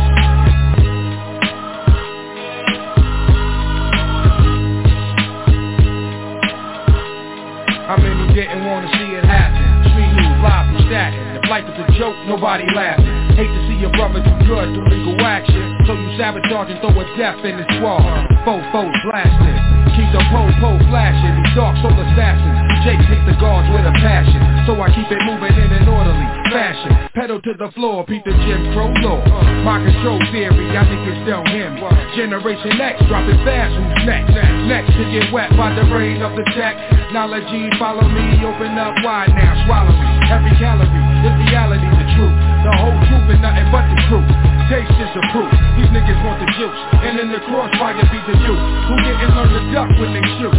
[SPEAKER 12] How many didn't wanna see it happen? Street news live from Staten. If life is a joke, nobody laughing. Hate to see your brother do good through legal action. So you sabotage and throw a death in his squad. Fofos blasting. Keep the po-po flashing. These dark soul assassins. Jake hit the guards with a passion. So I keep it moving in an orderly fashion. Pedal to the floor, beat the Jim Crow law. My control theory, I think it's don't hear me. Generation X, dropping fast, who's next? Next to get wet by the rain of the tech. Knowledge, follow me, open up wide now, swallow me. Every calorie is reality, the truth. The whole truth and nothing but the truth. Taste is the proof. These niggas want the juice. And in the crossfire be the youth who didn't learn to duck when they shoot.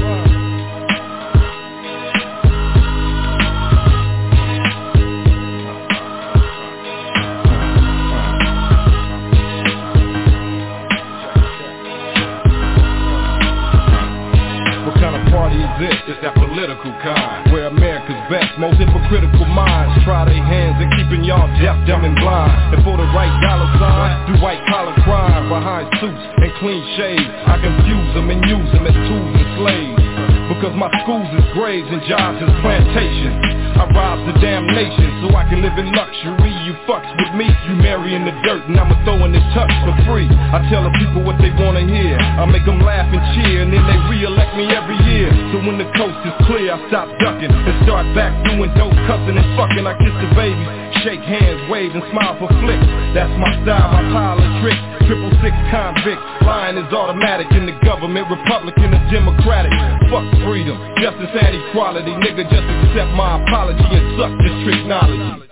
[SPEAKER 12] It's that political kind, where America's best, most hypocritical minds try their hands at keeping y'all deaf, dumb and blind. And for the right dollar sign, do white collar crime behind suits and clean shades. I confuse them and use them as tools and slaves. Because my schools is graves and jobs is plantations. I rob the damn nation so I can live in luxury. You fucks with me, you marry in the dirt, and I'ma throw in the touch for free. I tell the people what they wanna hear. I make them laugh and cheer, and then they re-elect me every year. So when the coast is clear, I stop ducking and start back doing dope, cussing and fucking. I kiss the babies, shake hands, wave and smile for flicks. That's my style, my pile of tricks. 666 convict, lying is automatic in the government, Republican or Democratic. Fuck freedom, justice and equality. Nigga, just accept my apology and suck this tricknology.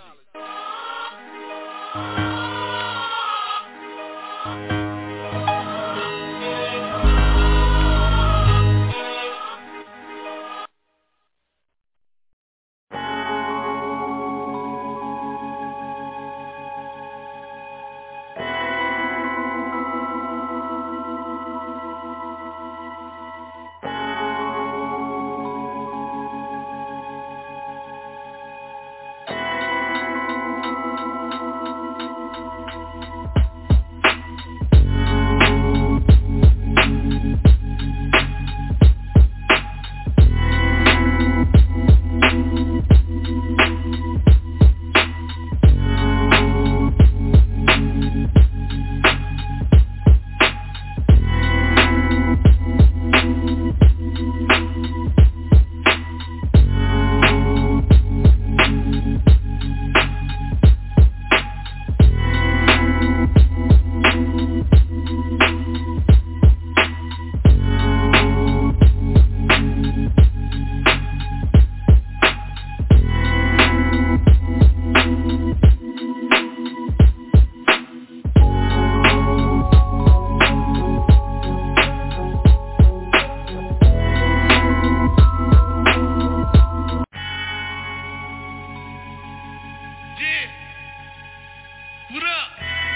[SPEAKER 14] Yeah. What up?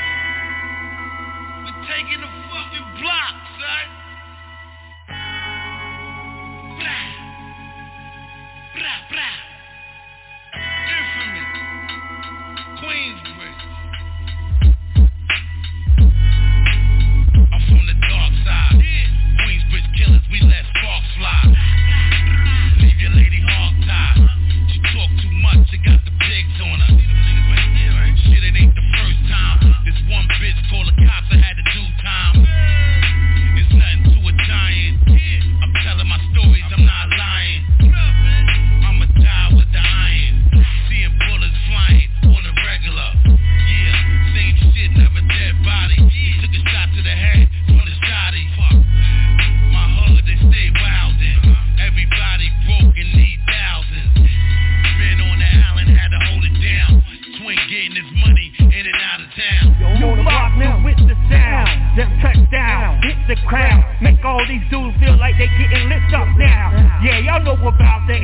[SPEAKER 14] We're taking the fucking block, son. Blah. Blah, blah. Infamous. Queensbridge. I'm from the dark side. Queensbridge killers, we let sparks fly. Leave your lady hog-tied. She talk too much, she got the pigs on her. Shit, it ain't the first time. This one bitch called the cops, I had to do time. It's nothing to a giant. I'm telling my stories, I'm not lying. I'ma die with the iron. Seeing bullets flying on the regular. Yeah, same shit, never dead body. He took a shot to the head from the shotty. My hood, they stay wildin'. Everybody broke and need thousands. Been on the island, had to hold it down. Twin getting his money in and out of town.
[SPEAKER 1] You lock me with the sound. Just touchdown, hit the crowd. Make all these dudes feel like they getting lit up now. Yeah, y'all know about the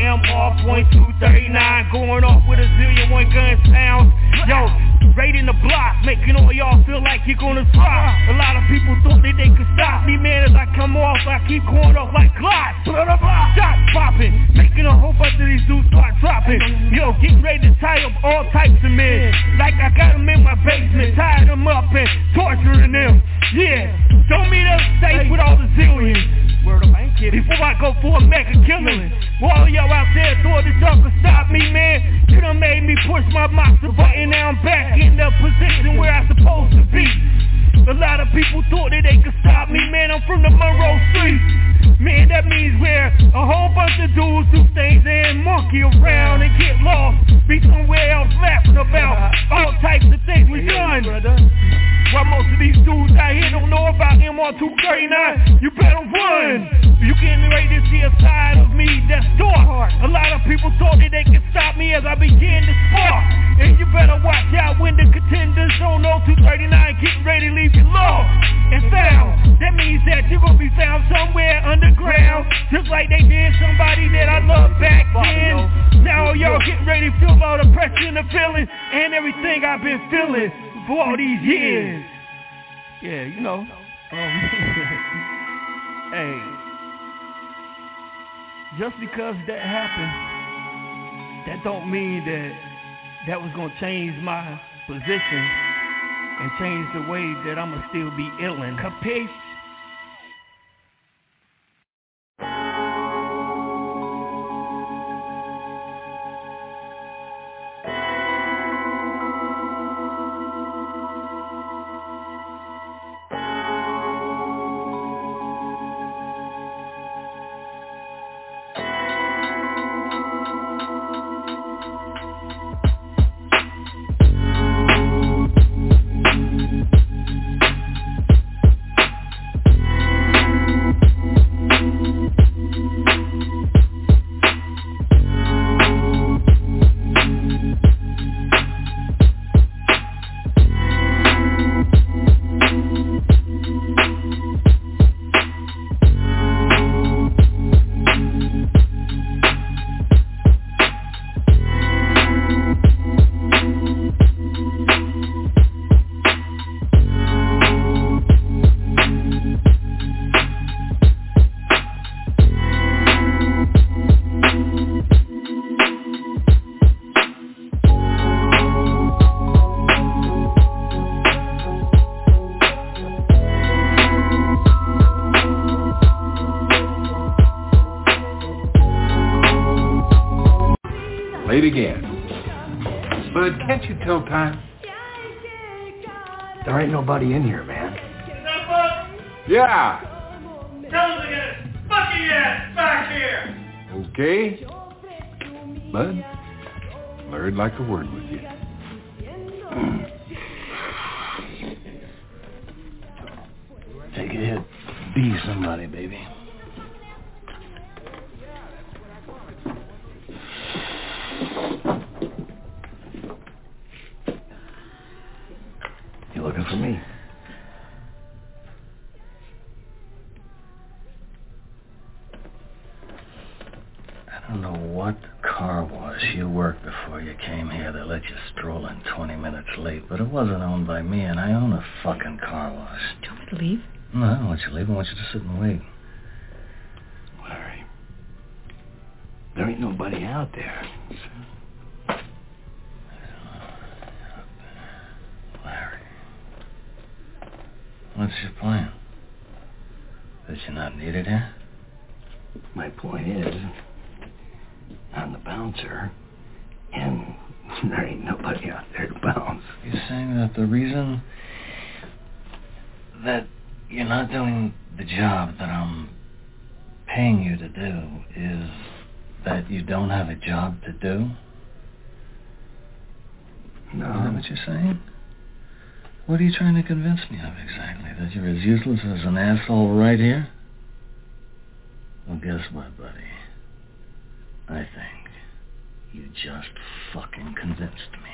[SPEAKER 1] MR.239 going off with a zillion one gun sounds. Yo, raiding the block, making all y'all feel like you're gonna stop. A lot of people thought that they could stop me, man. As I come off, I keep going off like Glocks. Shots popping, making a whole bunch of these dudes start dropping. Yo, getting ready to tie up all types of men. Like I got them in my basement, tied them up and torturing them. Yeah, show me them safe with all the zillions. Word up, I ain't kidding. Before I go for a mega killing. All y'all out there thought that y'all could stop me, man. You done made me push my monster button. Now I'm back in the position where I'm supposed to be. A lot of people thought that they could stop me, man. I'm from the Monroe Street. Man, that means where a whole bunch of dudes do things and monkey around and get lost. Be somewhere else laughing about all types of things we done. While most of these dudes out here don't know about MR239, you better run. You getting ready to see a side of me that's dark. A lot of people thought that they could stop me as I began to spark. And you better watch out when the contenders on 239 getting ready to leave you lost and found. That means that you're gonna be found somewhere underground, just like they did somebody that I loved back then. Now y'all getting ready to feel all the pressure and the feeling and everything I've been feeling for all these years. Yeah, you know. Hey, just because that happened, that don't mean that was gonna change my position and change the way that I'ma still be illin'. Capiche?
[SPEAKER 15] Late again. Bud, can't you tell time?
[SPEAKER 16] There ain't nobody in here, man.
[SPEAKER 15] Yeah.
[SPEAKER 5] Tell him to get his fucking ass back here!
[SPEAKER 15] Okay. Bud, Larry'd like a word with you.
[SPEAKER 16] Take a hit. Be somebody, baby. You looking for me? I don't know what car wash you worked before you came here that let let you stroll in 20 minutes late, but it wasn't owned by me, and I own a fucking car wash.
[SPEAKER 17] Do you want me to leave?
[SPEAKER 16] No, I don't want you to leave. I want you to sit and wait. Larry, there ain't nobody out there. Larry, what's your plan? That you're not needed here? My point is, I'm the bouncer, and there ain't nobody out there to bounce. You're saying that the reason that you're not doing the job that I'm paying you to do is that you don't have a job to do? No. Is that what you're saying? What are you trying to convince me of exactly? That you're as useless as an asshole right here? Well, guess what, buddy? I think you just fucking convinced me.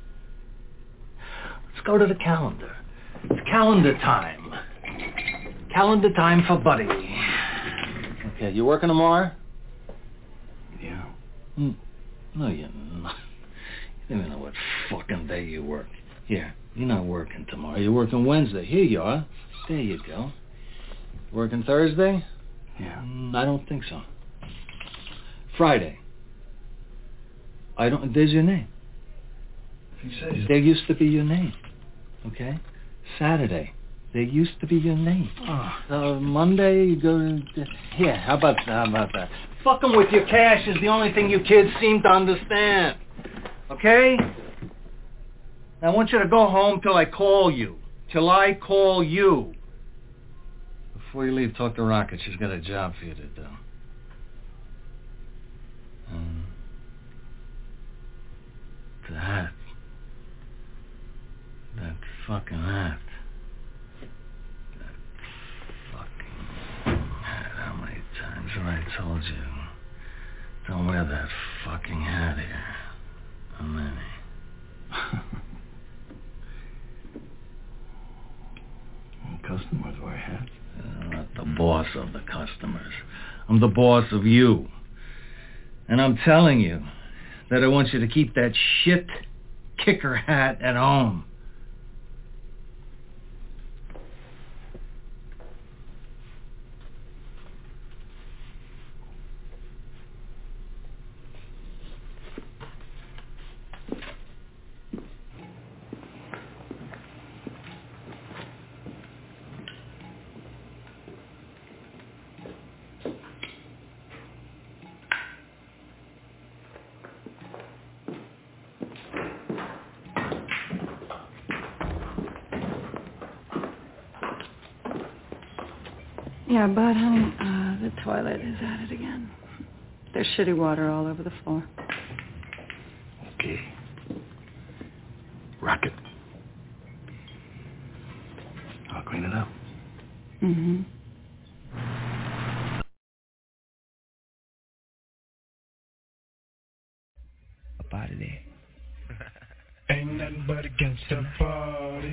[SPEAKER 16] Let's go to the calendar. It's calendar time. Calendar time for Buddy. Okay, you working tomorrow? Yeah. No, you're not. You don't even know what fucking day you work. Here, you're not working tomorrow. You're working Wednesday. Here you are. There you go. Working Thursday? Yeah. I don't think so. Friday. There's your name. There used to be your name. Okay? Saturday. There used to be your name. Monday, you go to... Here, how about that? Fucking with your cash is the only thing you kids seem to understand. Okay? Now, I want you to go home till I call you. Till I call you. Before you leave, talk to Rocket. She's got a job for you to do. That fucking hat. That fucking hat. How many times have I told you? Don't wear that fucking hat here. How many? Customers wear hats. I'm not the boss of the customers. I'm the boss of you. And I'm telling you that I want you to keep that shit kicker hat at home.
[SPEAKER 17] Yeah, Bud, honey, the toilet is at it again. There's shitty water all over the floor.
[SPEAKER 16] Okay. Rocket. I'll clean it up.
[SPEAKER 17] Mm-hmm.
[SPEAKER 18] Up out of there. Ain't nothing but a gangsta party.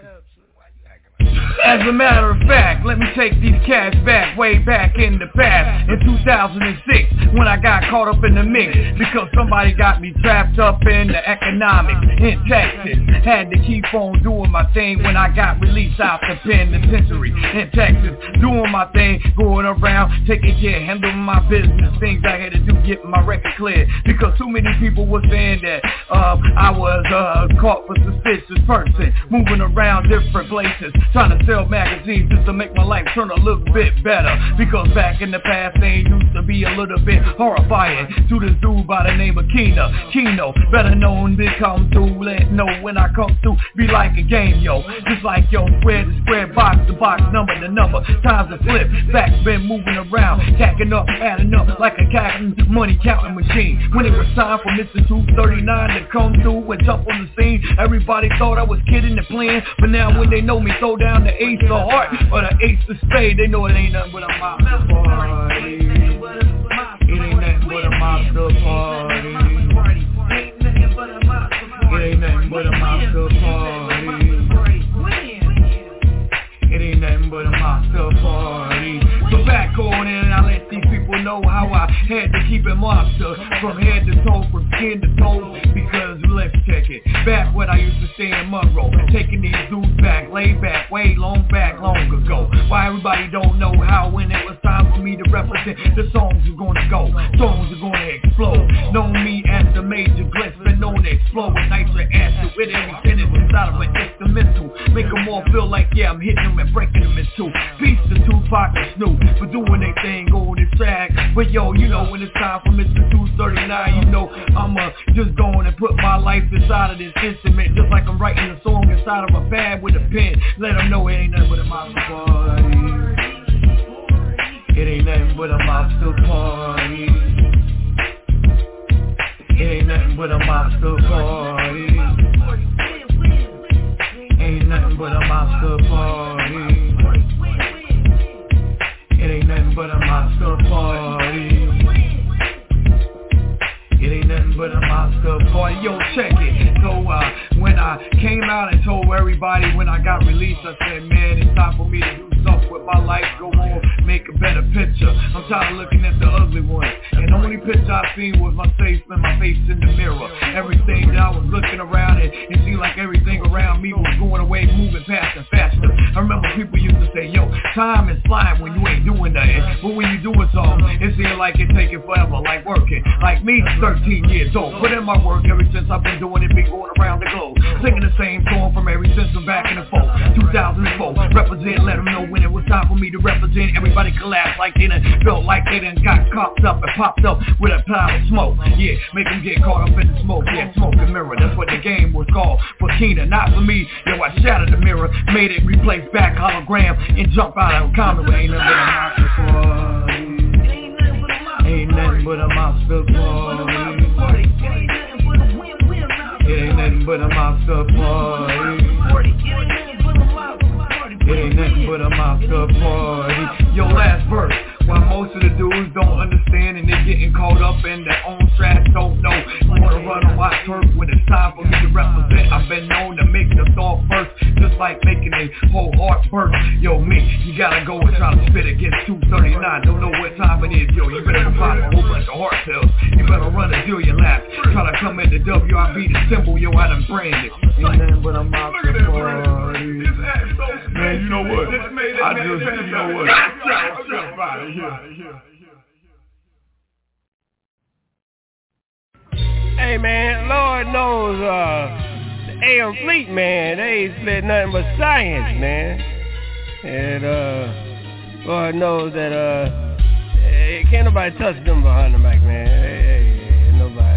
[SPEAKER 3] As a matter of fact, let me take these cats back, way back in the past, in 2006, when I got caught up in the mix, because somebody got me trapped up in the economics in Texas. Had to keep on doing my thing when I got released out the penitentiary in Texas. Doing my thing, going around, taking care, handling my business, things I had to do, getting my record cleared, because too many people were saying that I was caught for suspicious person, moving around different places, trying to sell magazines just to make my life turn a little bit better. Because back in the past, things used to be a little bit horrifying. To this dude by the name of Keno, better known to come through, let know when I come through, be like a game, yo. Just like yo, square to square, box to box, number to number, times to flip, facts been moving around, stacking up, adding up like a counting, money counting machine. When it was time for Mr. 239 to come through and jump on the scene, everybody thought I was kidding and playing, but now when they know me, throw down the ace of heart or the ace of spade, they know it ain't nothing but a mobster party. It ain't nothing but a mobster party. It ain't nothing but a mobster party. It ain't nothing but a mobster party. So back on in, I let these people know how I had to keep it mobster from head to toe, from skin to toe, because let's check back when I used to stay in Monroe, taking these dudes back, laid back, way long ago. Why everybody don't know how when it was time for me to represent, the songs are gonna go, songs are gonna explode. Know me as the major glitz, been known to explode with nicer acid, with every sentence inside of an instrumental. Make them all feel like, yeah, I'm hitting them and breaking them in two. Peace to Tupac and Snoop for doing their thing on this track. But yo, you know when it's time for Mr. 239, you know I'ma just go on and put my life inside of this instrument, just like I'm writing a song inside of a pad with a pen. Let them know it ain't nothing but a monster party. It ain't nothing but a monster party. It ain't nothing but a monster party. Ain't nothing but a monster party. It ain't nothing but a monster party. It ain't nothing but a monster party. Yo, check it. So when I came out and told everybody when I got released, I said, man, it's time for me to do something with my life. Go on, make a better picture. I'm tired of looking at the ugly ones. And the only picture I seen was my face in the mirror. Everything that I was looking around and it seemed like everything around me was going away, moving faster and faster. I remember people used to say, yo, time is flying when you ain't doing nothing. But when you doing something, it seems like it taking forever, like working. Like me, 13 years old. Put in my work ever since I've been doing it, been going around the globe. Singing the same song from every since I'm back in the 2004. Represent, let them know when it was time for me to represent. Everybody collapsed like they done felt like they done got copped up and popped up with a cloud of smoke. Yeah, make them get caught up in the smoke. Yeah, smoke and mirror, that's what the game was called. For Keena, not for me. Yo, I shattered the mirror, made it replace back hologram and jump out of a comic. Ain't nothing but a monster party. Ain't nothing but a monster party. It ain't nothing but a monster party. It ain't nothing but a monster party. Yo, last verse. While most of the dudes don't understand and they're getting caught up in their own trash, don't know. Wanna run on my turf when it's time for me to represent. I've been known to make the thought first, just like making a whole heart burst. Yo, me, you gotta go and try to spit against 239. Don't know what time it is, yo. You better pop a whole bunch of heart pills. You better run a zillion laps. Try to come at the WIB, the symbol, yo, I done branded. Ain't nothing but a monster party.
[SPEAKER 15] Man, you know what? You know what?
[SPEAKER 7] Hey man, Lord knows the AM Fleet, man, they ain't split nothing but science, man. And Lord knows that can't nobody touch them behind the mic, man. Hey, nobody.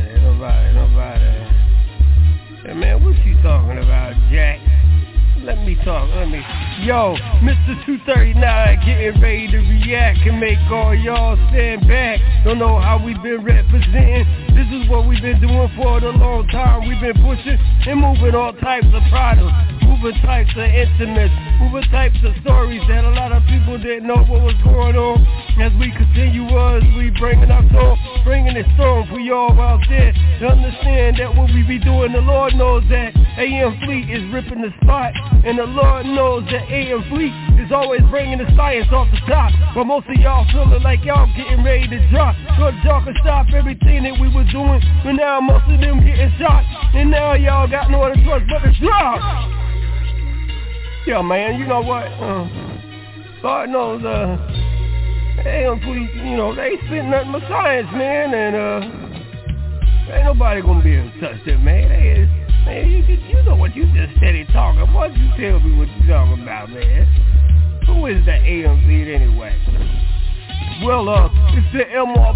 [SPEAKER 7] Hey man, what you talking about, Jack? Let me talk. Yo, Mr. 239 getting ready to react and make all y'all stand back. Don't know how we been representing. This is what we've been doing for a long time. We've been pushing and moving all types of products, moving types of intimates, moving types of stories that a lot of people didn't know what was going on. As we continue we bringing our song, bringing this song for y'all out there to understand that what we be doing, the Lord knows that AM Fleet is ripping the spot. And the Lord knows that AM Fleet is always bringing the science off the top. But most of y'all feeling like y'all getting ready to drop. So y'all can stop everything that we were doing. But now most of them getting shot. And now y'all got no other choice but to drop. Yeah, man, you know what? Lord knows, AM Fleet, you know, they ain't spitting nothing but science, man. And ain't nobody gonna be able to touch them, man. Man, you know what you just steady talking. Why don't you tell me what you talking about, man? Who is the AM Fleet anyway? Well, it's the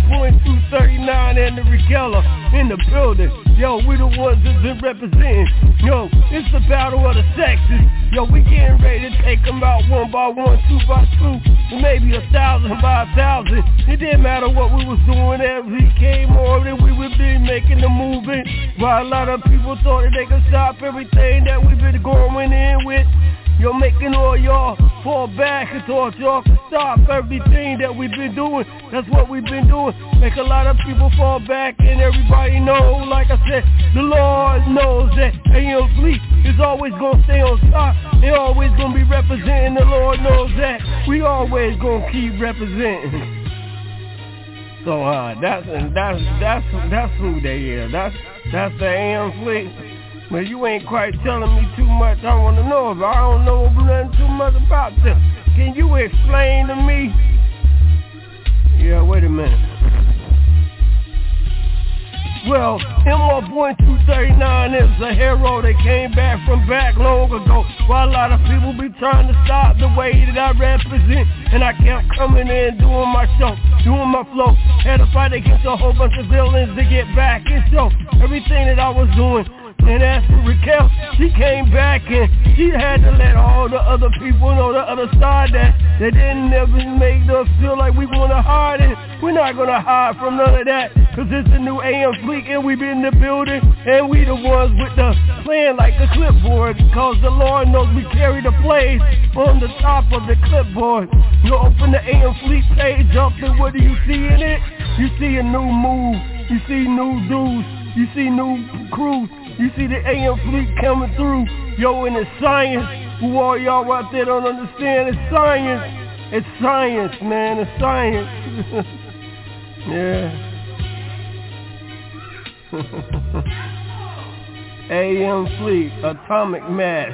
[SPEAKER 7] MR.239 and the Regala in the building. Yo, we the ones that's been representing. Yo, it's the battle of the sexes. Yo, we getting ready to take them out one by one, two by two, and maybe 1,000 by 1,000. It didn't matter what we was doing as we came on, and we would be making the movement. While a lot of people thought that they could stop everything that we've been going in with. You're making all y'all fall back and thought y'all can stop everything that we've been doing. That's what we've been doing. Make a lot of people fall back and everybody know, like I said, the Lord knows that AM Fleet is always going to stay on top. They always going to be representing. The Lord knows that. We always going to keep representing. So that's who they is. That's the AM Fleet. Well, you ain't quite telling me too much I want to know about. I don't know nothing too much about them. Can you explain to me? Yeah, wait a minute. Well, MR.239 is a hero that came back from back long ago. While a lot of people be trying to stop the way that I represent, and I kept coming in doing my show, doing my flow. Had to fight against a whole bunch of villains to get back and show everything that I was doing. And as for Raquel, she came back and she had to let all the other people know the other side that they didn't ever make us feel like we wanna hide it. We're not gonna hide from none of that, cause it's a new AM Fleet and we been in the building, and we the ones with the playing like the clipboard, cause the Lord knows we carry the plays on the top of the clipboard. You open the AM Fleet page up and what do you see in it? You see a new move, you see new dudes, you see new crews. You see the AM Fleet coming through, yo, and it's science. Who all y'all out there don't understand, it's science. It's science, man, it's science. Yeah. AM Fleet, atomic mass.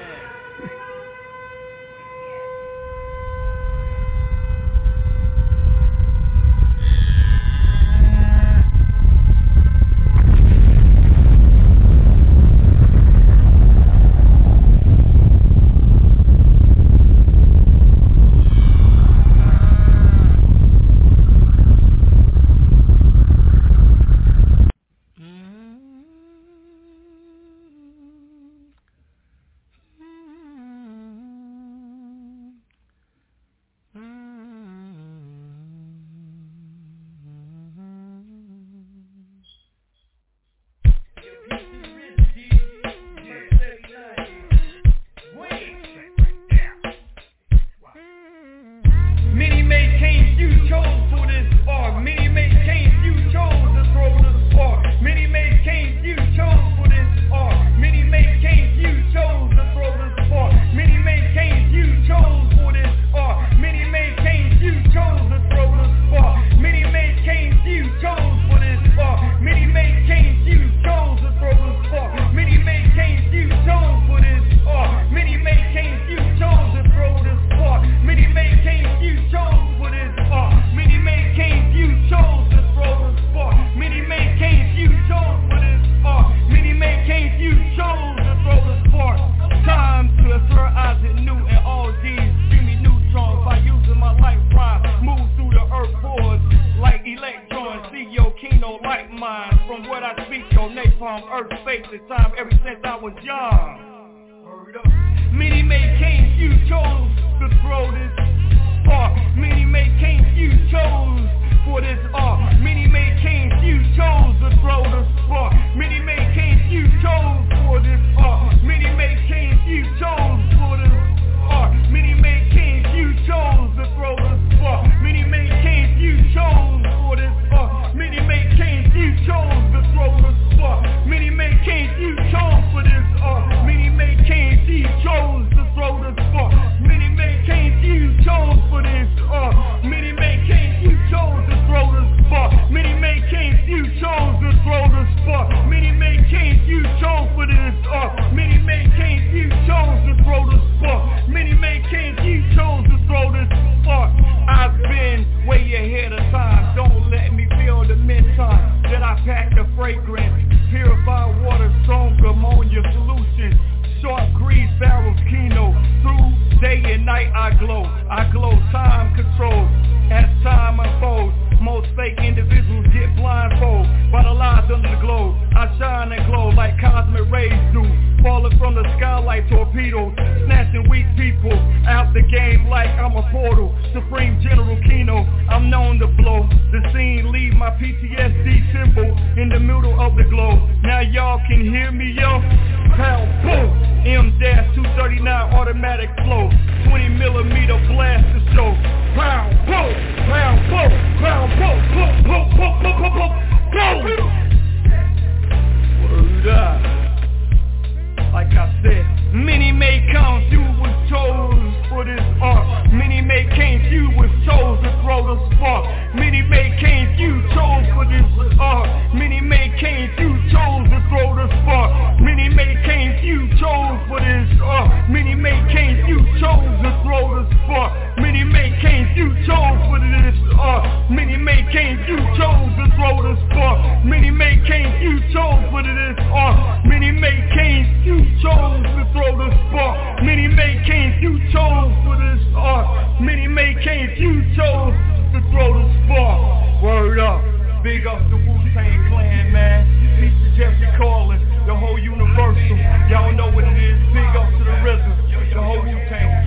[SPEAKER 1] Many made kings, you chose to throw the spark. Many made kings,
[SPEAKER 3] throw the spark. Many maintains you chose for this art. Many maintains you chose to throw the spark. Many maintains you chose for this art. Many maintains you chose to throw the spark. Many maintains you chose for this art. Many maintains you chose to throw the spark. Word up. Big up the Wu-Tang Clan, man. Mr. Jeffrey Collins, the whole Universal. Y'all know what it is. Big up to the RZA, the whole Wu-Tang.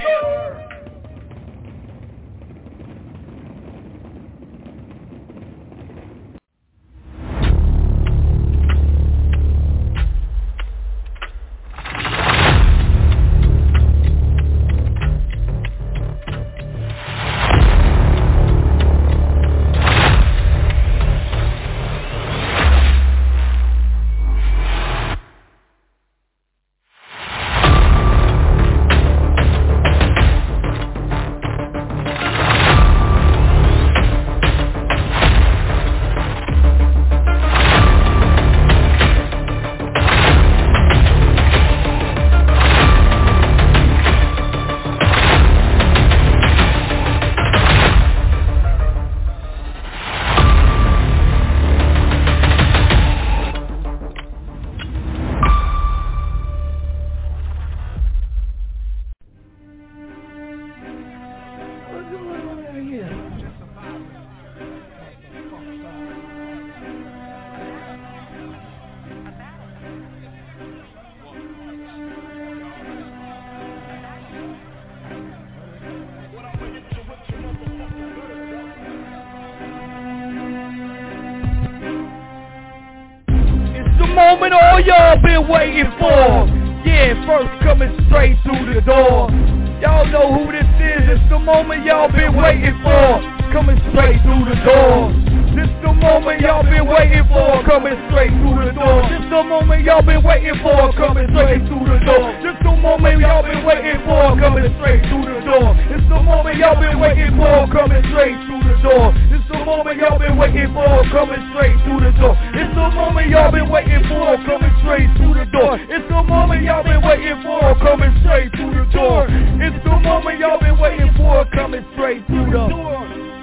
[SPEAKER 3] Moment all y'all been waiting for. Yeah, first coming straight through the door. Y'all know who this is. It's the moment y'all been waiting for. Coming straight through the door. This the moment y'all been waiting for. Coming straight through the door. This the moment y'all been waiting for. Coming straight through the door. This the moment y'all been waiting for. Coming straight through the door. It's the moment y'all been waiting for. Coming straight through the door. It's the moment y'all been waiting for. Coming straight through the door. It's the moment y'all been waiting for. Coming straight through the door. It's the moment y'all been waiting for. Coming straight through the door. It's the moment y'all been waiting for. Coming straight through the door.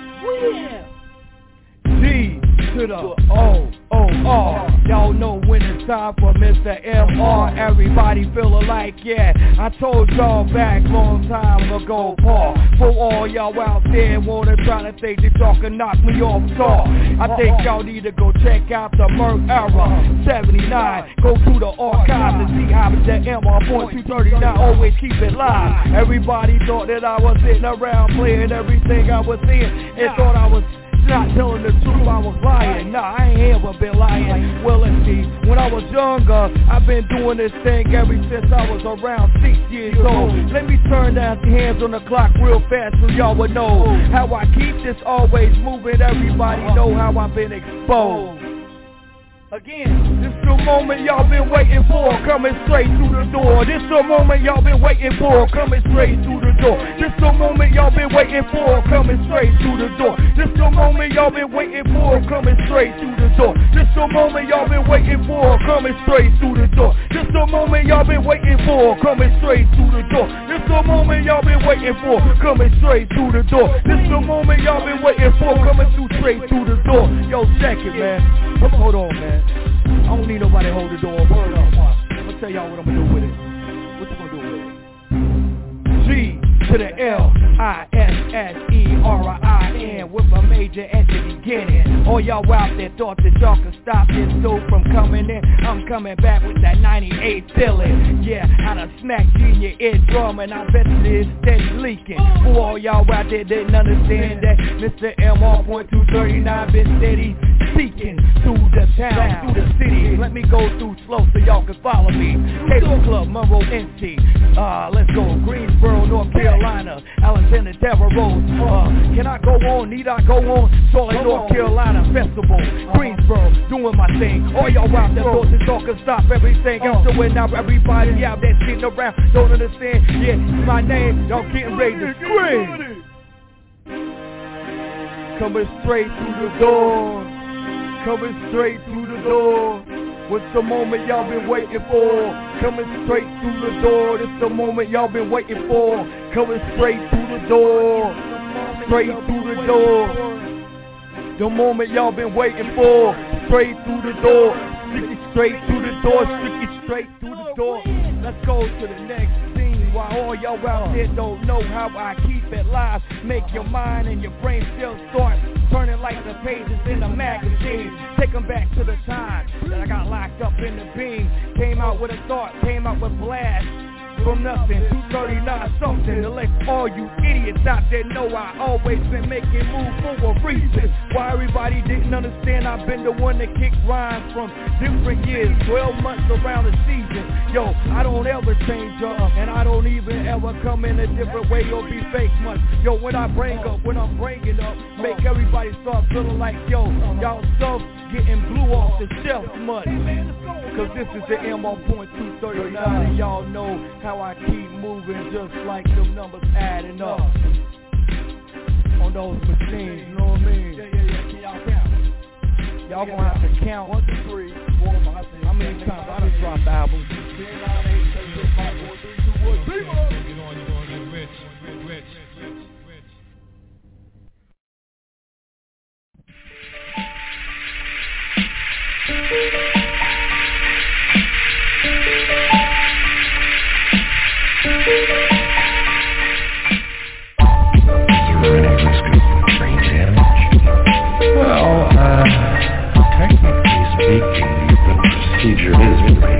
[SPEAKER 3] D to the O-O-R. Y'all know when it's time for Mr. M.R. Everybody feeling like, yeah, I told y'all back long time ago, Paul. For all y'all out there wanna try to think that y'all can knock me off tall, I think y'all need to go check out the Merc Era 79. Go through the archives and see how the MR.239 always keep it live. Everybody thought that I was sitting around playing everything I was seeing and thought I was not telling the truth, I was lying. Nah, I ain't ever been lying. Well, let's see, when I was younger, I've been doing this thing ever since I was around 6 years old. Let me turn down the hands on the clock real fast so y'all would know how I keep this always moving. Everybody know how I've been exposed. Again, this the moment y'all been waiting for, coming straight through the door. This the moment y'all been waiting for, coming straight through the door. This the moment y'all been waiting for, coming straight through the door. This the moment y'all been waiting for, coming straight through the door. This the moment y'all been waiting for, coming straight through the door. This the moment y'all been waiting for, coming straight through the door. This the moment y'all been waiting for, coming straight through the door. This the moment y'all been waiting for, coming through straight through the door. Yo, check it, man. Hold on, man. I don't need nobody to hold the door. Word up. I'm gonna tell y'all what I'm gonna do with it. What you gonna do with it? G to the L-I-S-S-E-R-I-N with a major at the beginning. All y'all out there thought that y'all could stop this dude from coming in. I'm coming back with that 98 feeling. Yeah, I done smacked you in your eardrum and I bet it is steady leaking. For all y'all out there didn't understand that Mr. MR.239 been steady speaking through the town, through the city. Let me go through slow so y'all can follow me. Cable Club, Monroe, NC. Let's go. Greensboro, North Carolina. Alexander Devereaux. Can I go on? Need I go on? Charlotte, North Carolina Festival. Greensboro, doing my thing. All y'all out there thought that y'all can stop everything else doing now. Everybody out there sitting around don't understand. Yeah, it's my name. Y'all getting ready to scream. Coming straight through the door. Coming straight through the door. What's the moment y'all been waiting for? Coming straight through the door. This the moment y'all been waiting for. Coming straight through the door. Straight through the door. The moment y'all been waiting for. Straight through the door. Stick it straight through the door. Stick it straight through the door. Let's go to the next scene. While all y'all out there don't know how I keep it live. Make your mind and your brain still start turning like the pages in a magazine. Take them back to the time that I got locked up in the beam. Came out with a thought, came out with blast. From nothing, 239 something. To let all you idiots out there know I always been making moves for a reason. Why everybody didn't understand I've been the one that kicked rhymes from different years, 12 months around the season. Yo, I don't ever change up, and I don't even ever come in a different way or be fake much. Yo, when I'm bringing up, make everybody start feeling like, yo, y'all stuff getting blew off the shelf much. Cause this is the MR.239 and y'all know how I keep moving just like them numbers adding up on those machines, you know what I mean? Y'all count. Y'all gonna have to count 1, 2, 3, 4, 5, 6. How many times I done dropped albums? 10, 9, 8, 7, 6, 5, 4, 3, 2, 1, 3. Get on, you're gonna get rich.
[SPEAKER 15] Well, technically speaking, the procedure is brain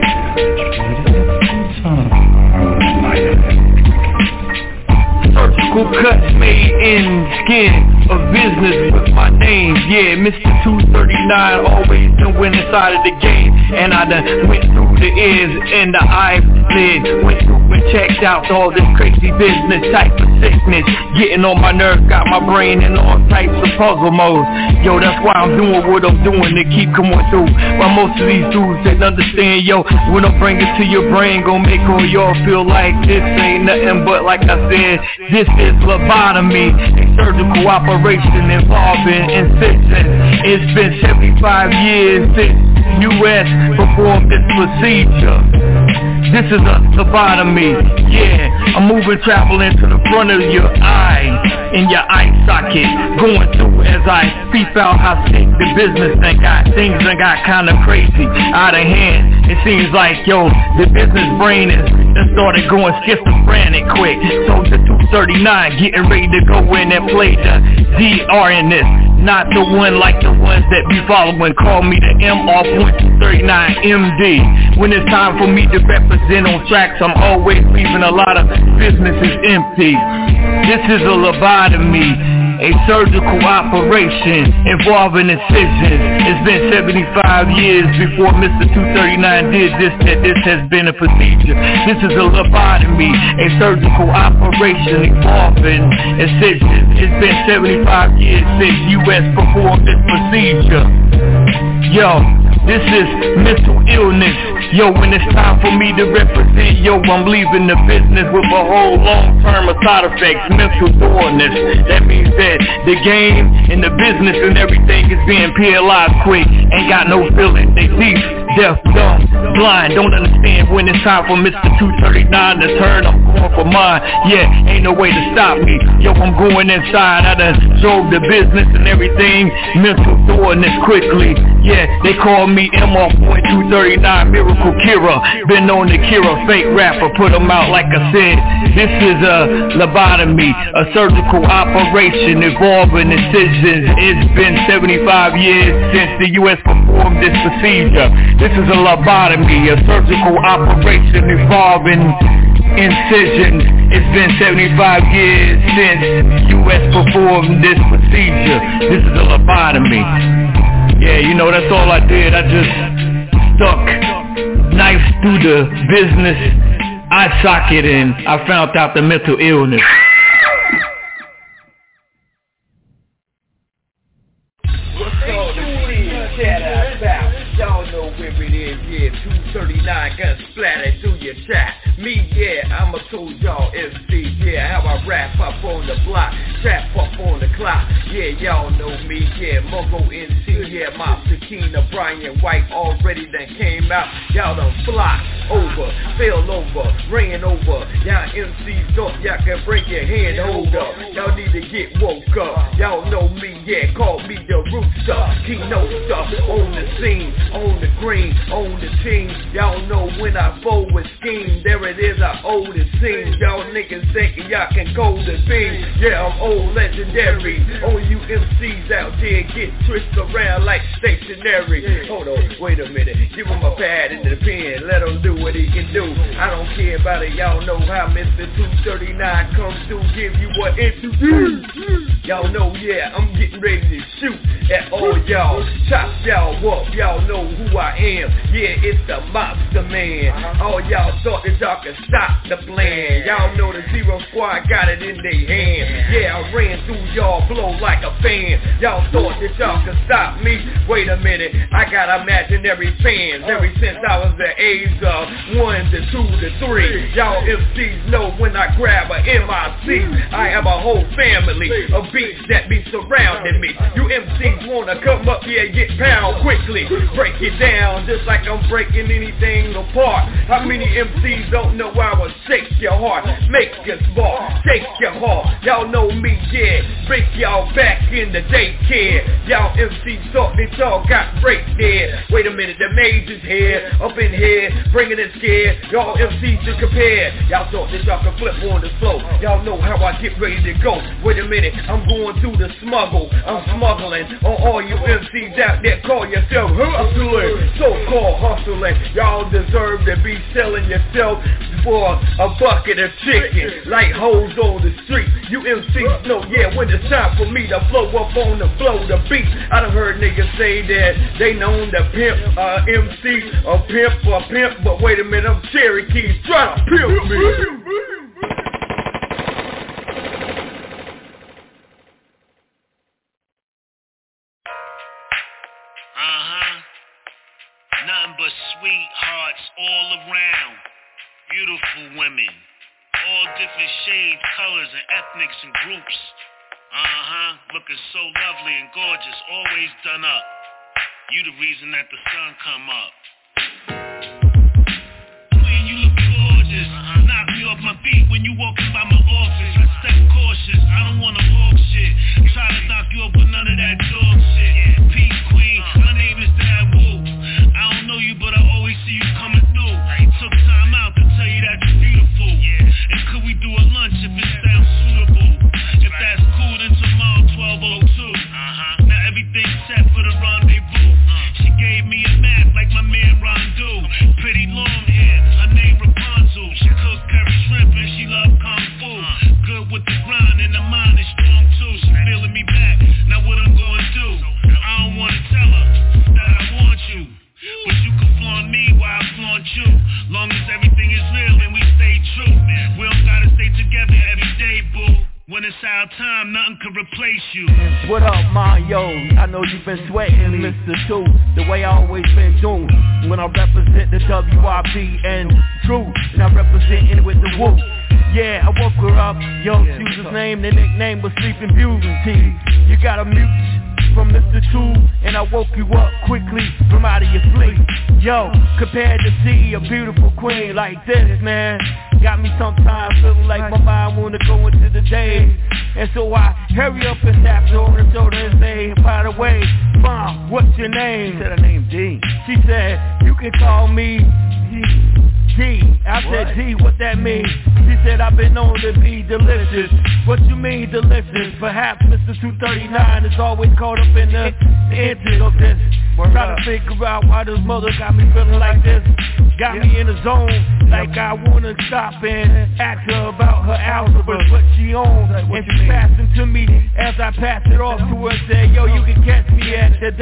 [SPEAKER 15] damage.
[SPEAKER 8] Surgical cuts made in skin, a business with my name, yeah, Mr. 239, always been winning side of the game, and I done went through the ears and the eyelid, went through and checked out all this crazy business type of sickness, getting on my nerves, got my brain in all types of puzzle modes. Yo, that's why I'm doing what I'm doing to keep coming through. While most of these dudes didn't understand, yo, when I bring it to your brain, gon' make all y'all feel like this ain't nothing but, like I said, this is lobotomy, a surgical operation involving incision. It's been 75 years since U.S. performed this procedure. This is a lobotomy, yeah. I'm moving, traveling to the front of your eye, in your eye socket, going through as I peep out how sick the business thing got. Things done got kinda crazy, out of hand. It seems like, yo, the business brain is done started going schizophrenic quick. So the 239 getting ready to go in and play the DR in this. Not the one like the ones that be following. Call me the MR.239 MD. When it's time for me to represent on tracks, I'm always leaving a lot of businesses empty. This is a lobotomy, a surgical operation involving incisions. It's been 75 years before Mr. 239 did this, that this has been a procedure. This is a lobotomy, a surgical operation involving incisions. It's been 75 years since U.S. performed this procedure. Yo, this is mental illness. Yo, when it's time for me to represent, yo, I'm leaving the business with a whole long term of side effects, mental illness. That means that the game and the business and everything is being paralyzed quick. Ain't got no feeling. They deep, deaf, dumb, blind, don't understand when it's time for Mr. 239 to turn. I'm going for mine. Yeah, ain't no way to stop me. Yo, I'm going inside. I done drove the business and everything. Mental illness quickly. Yeah, they call me MR.239 Miracle Kira. Been known to cure a fake rapper, put him out like I said. This is a lobotomy, a surgical operation involving incisions. It's been 75 years since the U.S. performed this procedure. This is a lobotomy, a surgical operation involving incisions. It's been 75 years since U.S. performed this procedure. This is a lobotomy. Yeah, you know, that's all I did. I just stuck knife through the business eye socket and I found out the mental illness.
[SPEAKER 2] What's all the shit? Shout out. Y'all know where it is. Yeah, 239 gun splattered.
[SPEAKER 19] through your chat. Me, yeah, I'ma told y'all MC, yeah, how I rap up on the block, trap up on the clock. Yeah, y'all know me, yeah, Mogo MC, yeah, Mop Sakina, Brian White already done came out. Y'all done flocked over, fell over, ran over. Y'all MCs thought y'all can break your hand, hold up. Y'all need to get woke up. Y'all know me, yeah, call me the rooster. Keynote stuff on the scene, on the green, on the team. Y'all know when I fold with scheme, there it is, I owe the scene. Y'all niggas thinking y'all can go the thing. Yeah, I'm old legendary. All you MCs out there get twisted around like stationary. Hold on, wait a minute. Give him a pad and a pen. Let him do what he can do. I don't care about it. Y'all know how Mr. 239 comes through. Give you what interview. Y'all know, yeah, I'm getting ready to shoot at all y'all. Chop y'all up. Y'all know who I am. Yeah, it's the Mobster Man. All y'all thought that y'all could stop the plan. Y'all know the Zero Squad got it in their hand. Yeah, I ran through y'all, blow like a fan. Y'all thought that y'all could stop me. Wait a minute, I got imaginary fans ever since I was the age of 1 to 2 to 3. Y'all MCs know when I grab a MIC, I have a whole family of beats that be surrounding me. You MCs wanna come up here and get pound quickly. Break it down just like I'm breaking anything apart. How many MCs don't know I will shake your heart, make you smart, shake your heart. Y'all know me, yeah, break y'all back in the daycare. Y'all MCs thought that y'all got break there. Wait a minute, the major's here, up in here, bringing it scared. Y'all MCs to compare. Y'all thought that y'all could flip on the flow. Y'all know how I get ready to go. Wait a minute, I'm going through the smuggle. I'm smuggling on all you MCs out there. Call yourself hustling, so-called hustling. Y'all deserve to be selling yourself for a bucket of chicken, like hoes on the street. You MCs know, yeah, when it's time for me to flow up on the flow, the beat. I done heard niggas say that they known the pimp, MC, a pimp, but wait a minute, I'm Cherokees trying to pimp me.
[SPEAKER 14] Nothing but sweethearts all around. Beautiful women, all different shades, colors, and ethnics and groups. Looking so lovely and gorgeous, always done up. You the reason that the sun come up. Queen, you look gorgeous. Knock me off my feet when you walking by my office. I step cautious, I don't wanna walk shit. Try to knock you up with none of that dog shit. Peace, queen, my name is Dad Woo. I don't know you, but I always see you coming through. Took time out to tell you that you're beautiful. And could we do a lunch if it sounds suitable? If that's cool, then tomorrow 12:02. Now everything's set for the rendezvous. She gave me a map like my man Rondu. Pretty long hair, her name Rapunzel. She cook curry shrimp and she love kung fu. Good with the grind and the mind is strong too. She feeling me back, now what I'm gonna do? I don't wanna tell her that I want you, but you can flaunt me while I flaunt you. Long as everything is real and we stay true. We don't gotta stay together every day, boo. When it's our time, nothing can replace you.
[SPEAKER 20] What up, Mario? I know you've been sweating, Mr. 2, the way I always been doing. When I represent the WIB and True, and I representing it with the Woo. Yeah, I woke her up, yo, she was his name, the nickname was Sleeping Beauty. You got a mute from Mr. 2, and I woke you up quickly from out of your sleep. Yo, compared to see a beautiful queen like this, man, got me sometimes feeling like my mind wanna go into the day. And so I hurry up and tap her on the shoulder and say, by the way, Mom, what's your name? She said her name D. She said, you can call me D. I said, D, what that mean? She said, I've been known to be delicious. What you mean delicious? Perhaps Mr. 239 is always caught up in the intent of this. Try to figure out why this mother got me feeling like this. Got me in the zone, like I wanna stop and ask her about her algebra, what she owns. And she passed it to me as I passed it off to her and said, yo, you can catch me at the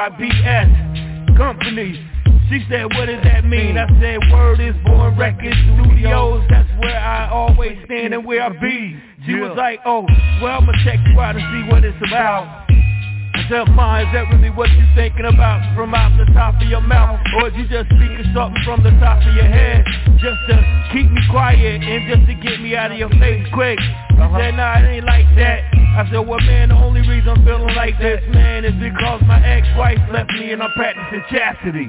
[SPEAKER 20] WIBS company. She said, what does that mean? I said, word is Born Records Studios. That's where I always stand and where I be. She was like, oh, well, I'ma check you out and see what it's about. I yourself, mind, is that really what you thinking about from out the top of your mouth? Or is you just speaking something from the top of your head just to keep me quiet and just to get me out of your face quick? He said, nah, it ain't like that. I said, well, man, the only reason I'm feeling like this, man, is because my ex-wife left me and I'm practicing chastity.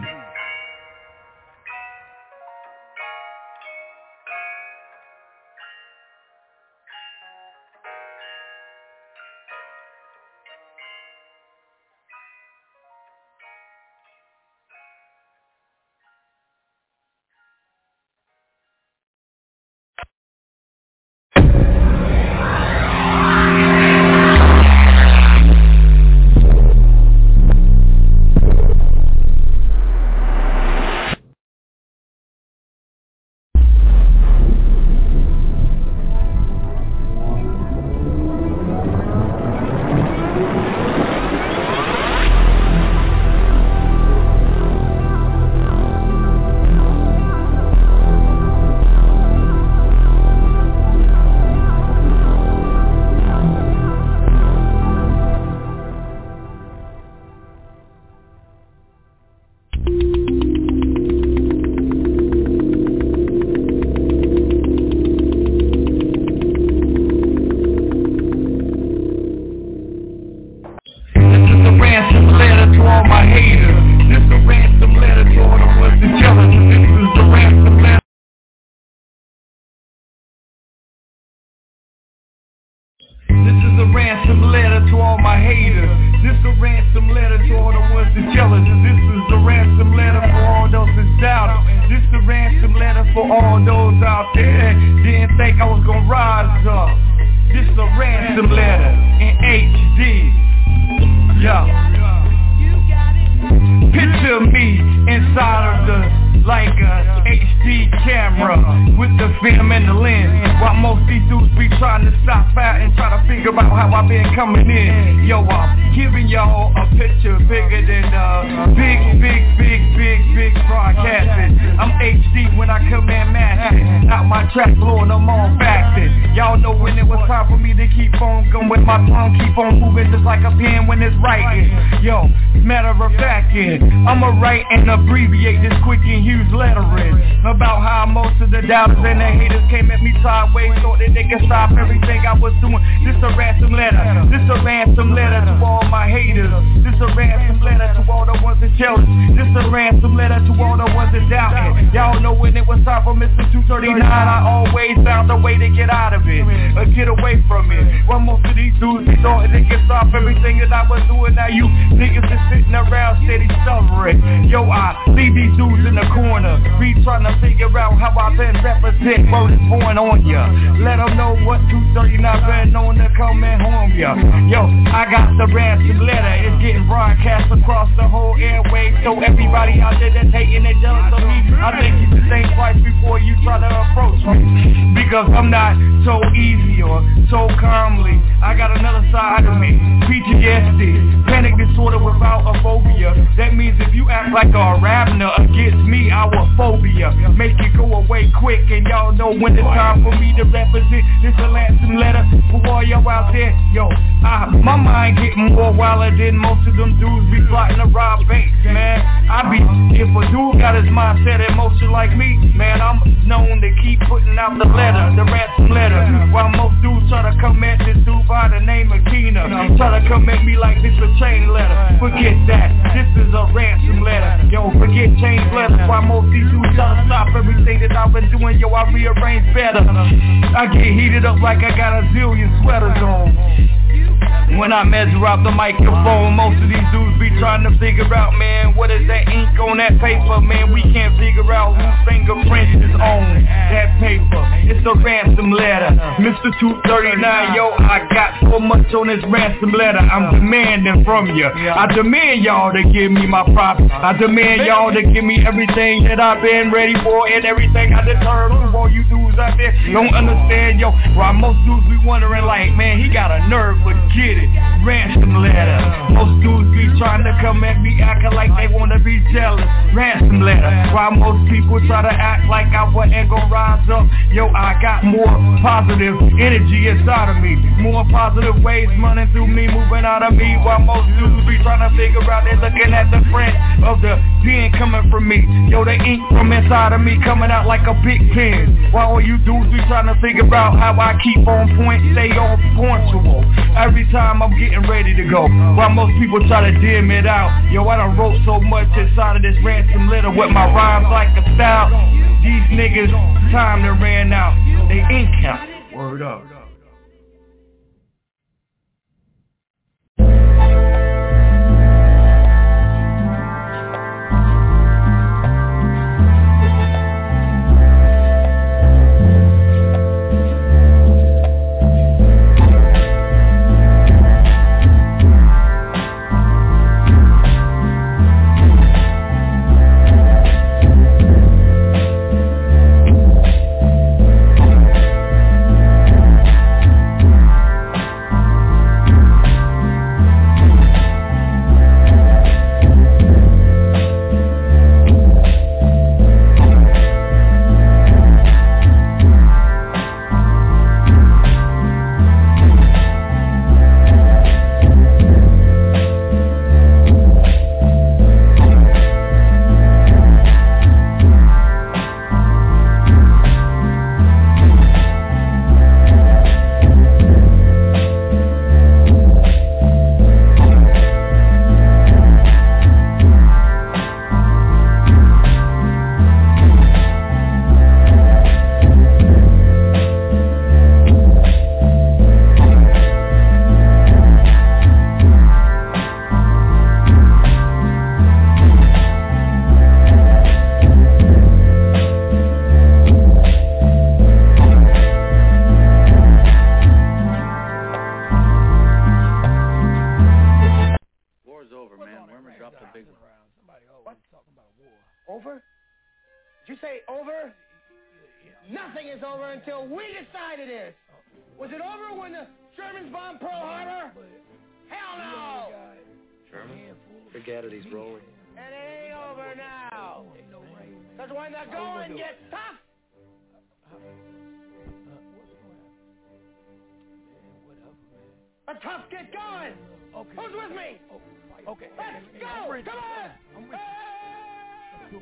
[SPEAKER 20] I'ma write and abbreviate this quick and huge lettering about how most of the doubters and the haters came at me sideways, thought that they could stop everything I was doing. This a ransom letter, this a ransom letter to all my haters. This a ransom letter to all the ones that jealous. This a ransom letter to all the ones that doubted. Y'all know when it was time for Mr. 239, I always found a way to get out of it, or get away from it. Well, most of these dudes, they thought they could stop everything that I was doing. Now you niggas is sitting around steady suffering. Yo, I leave these dudes in the corner, be trying to figure out how I been represent word is born on ya. Let them know what 239 been known to come and harm ya. Yo, I got the ransom letter, it's getting broadcast across the whole airway. So everybody out there that's hating and jealous of me, I think you should think twice before you try to approach me, because I'm not so easy or so calmly. I got another side of me, PTSD, panic disorder without a phobia. That means if you act like a ravener against me, our phobia make it go away quick. And y'all know when it's time for me to represent. This a ransom letter for all y'all out there. Yo, my mind getting more wilder than most of them dudes be plotting to rob banks, man. If a dude got his mindset in motion like me, man, I'm known to keep putting out the letter, the ransom letter. While most dudes try to come at this dude by the name of Keena, try to come at me like this a chain letter. Forget that, this is a ransom letter. Yo, forget chain letters. While most these dudes try to stop everything that I've been doing, yo, I rearrange better. I get heated up like I got a zillion sweaters on. When I measure out the microphone, most of these dudes be trying to figure out, man, what is that ink on that paper, man? We can't figure out whose fingerprint is on that paper. It's a ransom letter, Mr. 239, yo, I got so much on this ransom letter, I'm demanding from you. I demand y'all to give me my props. I demand y'all to give me everything that I've been ready for and everything I deserve. From all you dudes out there don't understand, yo, why most dudes be wondering like, man, he got a nerve, but get it. Ransom letter. Most dudes be trying to come at me acting like they wanna be jealous. Ransom letter. While most people try to act like I wasn't gonna rise up, yo, I
[SPEAKER 3] got more positive energy inside of me. More positive waves running through me, moving out of me. While most dudes be trying to figure out, they're looking at the print of the pen coming from me. Yo, the ink from inside of me coming out like a big pen. While all you dudes be trying to figure out how I keep on point, stay on punctual every time I'm getting ready to go. While most people try to dim it out. Yo, I done wrote so much inside of this ransom letter with my rhymes like a style. These niggas, time done ran out. They ink out. Word up.
[SPEAKER 21] Over? Did you say over? Nothing is over until we decide it is. Was it over when the Germans bombed Pearl Harbor? Hell no!
[SPEAKER 22] Sherman, forget it, he's rolling.
[SPEAKER 21] And it ain't over now. Because when the going gets tough, the tough get going. Okay. Who's with me? Okay. Let's go. Come on. I'm with you.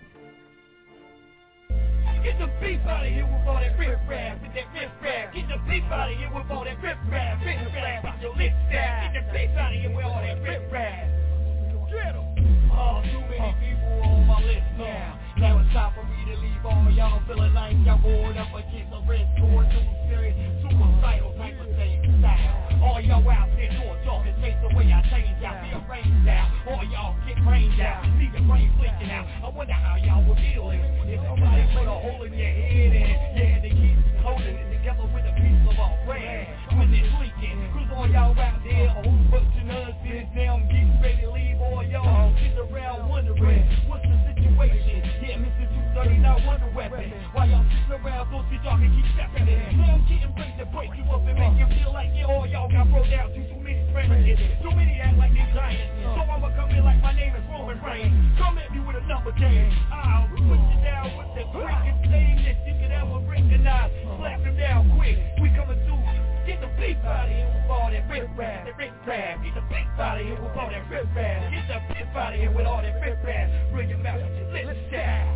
[SPEAKER 2] Get the beef out of here with all that riff-raff, with that riff-raff. Get the beef out of here with all that riff-raff, riff-raff. Get your lips down. Get the beef out of here with all that riff-raff. Get em. Too many people on my list now. Now it's time for me to leave all y'all feeling like y'all going up against a red sword, too serious, suicidal type of thing style. All y'all out there doing talking, take the way I change out, be arranged out. All y'all get brained out, see the brain flicking out. I wonder how y'all would feel if somebody put a hole in your head and yeah, they keep holding it together with a piece of a thread when it's leaking. Cause all y'all out there, a whole bunch of nonsense. Now I'm getting ready to leave all y'all sitting around wondering what's the situation. Yeah, Mr. 230, not wonder weapon. While y'all sitting around, so that y'all can keep stepping in. Now I'm getting ready to break you up and make you feel like yeah, all y'all got broke down to too many presidents. Too many act like they giants. So I'ma come in like my name is Roman Reigns. Come at me with a number game. I'll put you down with the quickest thing that you could ever recognize. Slap him down quick. We coming through. Get the beef out of here with all that riff-raff, that riff-raff. Get the beef out of here with all that riff-raff. Get the beef out of here with all that riff-raff. Bring your mouth with your lips down.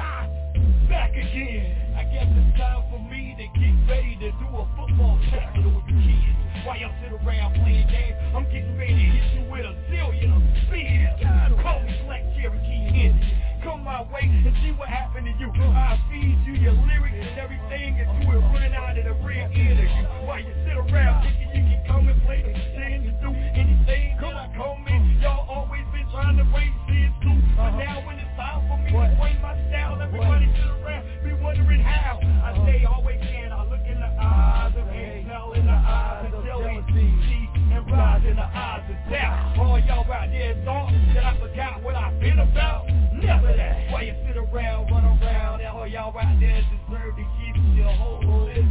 [SPEAKER 2] Back again. I guess it's time for me to get ready to do a football tackle with the kids. While y'all sit around playing games, I'm getting ready to hit you with a zillion of spears. Call me Black Cherokee Indian. Come my way and see what happened to you. I'll feed you your lyrics and everything and you will run out of the rear end of you. While you sit around thinking you can come and play the sin to do anything that I come in. Y'all always been trying to bring sin too. But now when it's time for me to bring my style, everybody sit around be wondering how. I say always can. I look in the eyes of hate, smell in the eyes of jealousy, and rise in the eyes of doubt. All y'all out there thought that I forgot what I've been about. Never that. While you sit around, run around, and all y'all out there deserve to keep your whole list.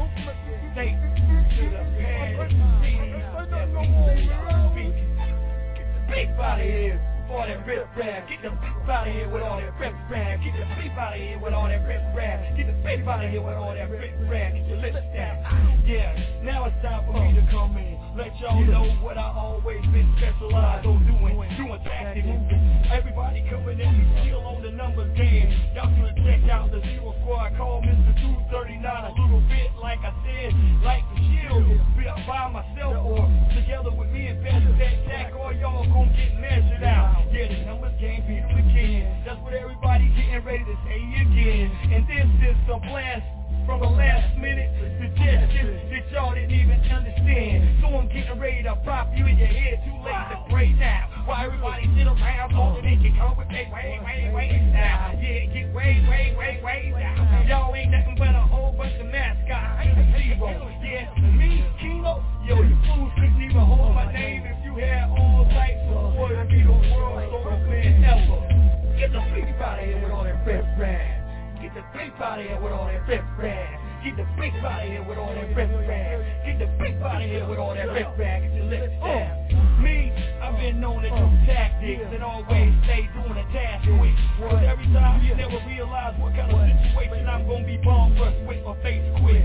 [SPEAKER 2] Take to the past. Get the beef out of here. all that rip rap. Get the beef out of here with all that rip rap. Get the beef out of here with all that rip rap. Get the beef out of here with all that rip rap. Get your lips down. Yeah, now it's time for me to come in. Let y'all know what I always been specialized on doing tactic moving. Everybody coming in, still on the numbers game. Y'all should check out the Zero Squad. Call Mr. 239 a little bit, like I said, like the shield. Be up by myself or together with me and Best that Jack. All y'all gon' get measured out. Yeah, the numbers game, beat them again. That's what everybody getting ready to say again. And this is a blast from the last minute suggestions that y'all didn't even understand. So I'm getting ready to pop you in your head, too late to pray now. While everybody sit around, so they can come with me way down. Yeah, get way down. Y'all ain't nothing but a whole bunch of mascots. Zero. Yeah, me, Kino. Yo, you fools couldn't even hold my name if you had all types of words. Be the world's oldest man ever. Get the beef out of here with all that rip rap. Get the beef out of here with all that rip rap. Get the beef out of here with all that rip rap. Get the beef out of here with all that rip rap. Get your lips down. Me, I've been known to do tactics and always stay doing a task quick. Cause every time you never realize what kind of situation I'm gonna be bombed first with my face quick.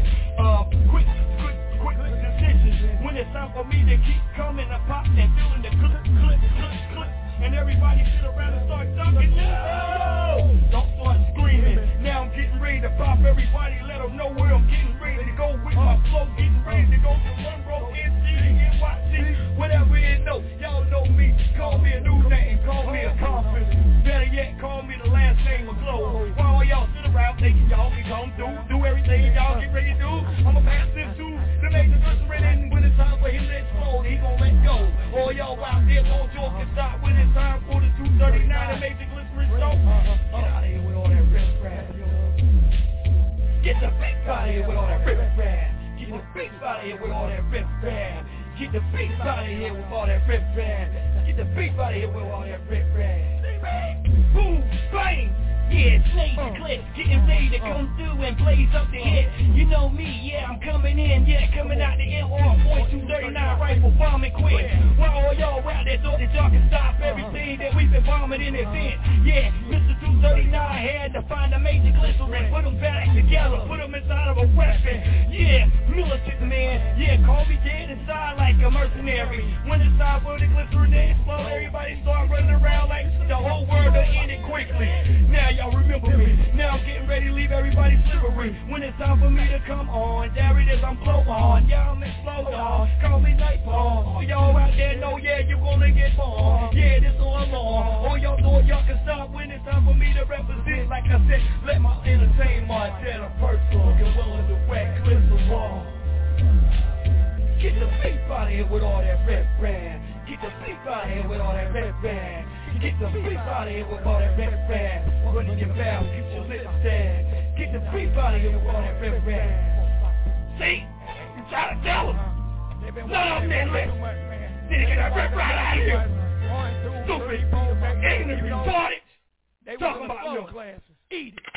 [SPEAKER 2] Quick decisions. When it's time for me to keep coming, I pop and feeling the click. And everybody sit around and start dunking. No! Don't start screaming. Now I'm getting ready to pop everybody. Let them know where I'm getting ready to go with my flow. Getting ready to go to Monroe, NC, NYC, whatever it know. Y'all know me. Call me a new name. Call me a confidence. Better yet, call me the last name of Glow. While y'all sit around thinking y'all can come do everything y'all get ready to do, I'ma pass this to the major glycerin. And when it's time for him to explode, he gon' let go. All y'all out there don't joke and stop when it's time for the 239 and major glycerin show. Get out of here with all that rip rap. Get the beef out of here with all that rip rap. Get the beef out of here with all that rip rap. Get the beef out of here with all that rip rap. Get the beef out of here with all that rip rap. Boom, bang. Yeah, Snake the clip, getting ready to come through and blaze up the hit. You know me, yeah, I'm coming in, yeah, coming out the MR.239 rifle bombing quick. While all y'all out there thought that y'all can stop everything that we've been bombing in advance. Yeah, Mr. 239 had to find a major glycerin, put them back together, put them inside of a weapon. Yeah, militant man, yeah, call me dead inside like a mercenary. When it's time for the glycerin to explode, everybody start running around like the whole world will end it quickly. Now y'all remember me. Now I'm getting ready to leave everybody slippery. When it's time for me to come on, there it is, I'm blow on. Y'all explode on, call me Nightfall. All y'all out there know, yeah, you gonna get bombed. Yeah, this all along. All y'all thought y'all can stop when it's time for me to represent. Like I said, let my entertain Montana personal. Get willing to whack clips of wall. Get the beef out of here with all that rip rap. Get the beef out of here with all that rip rap. Get the beef out of here with all that rip rap. Running your mouth, get your lips down. Get the beef out of here with all that rip rap. See? You try to tell them. None of them didn't listen. Need to get that rip rap out of here. Stupid, ignorant, retarded. Talking about milk. Eat it.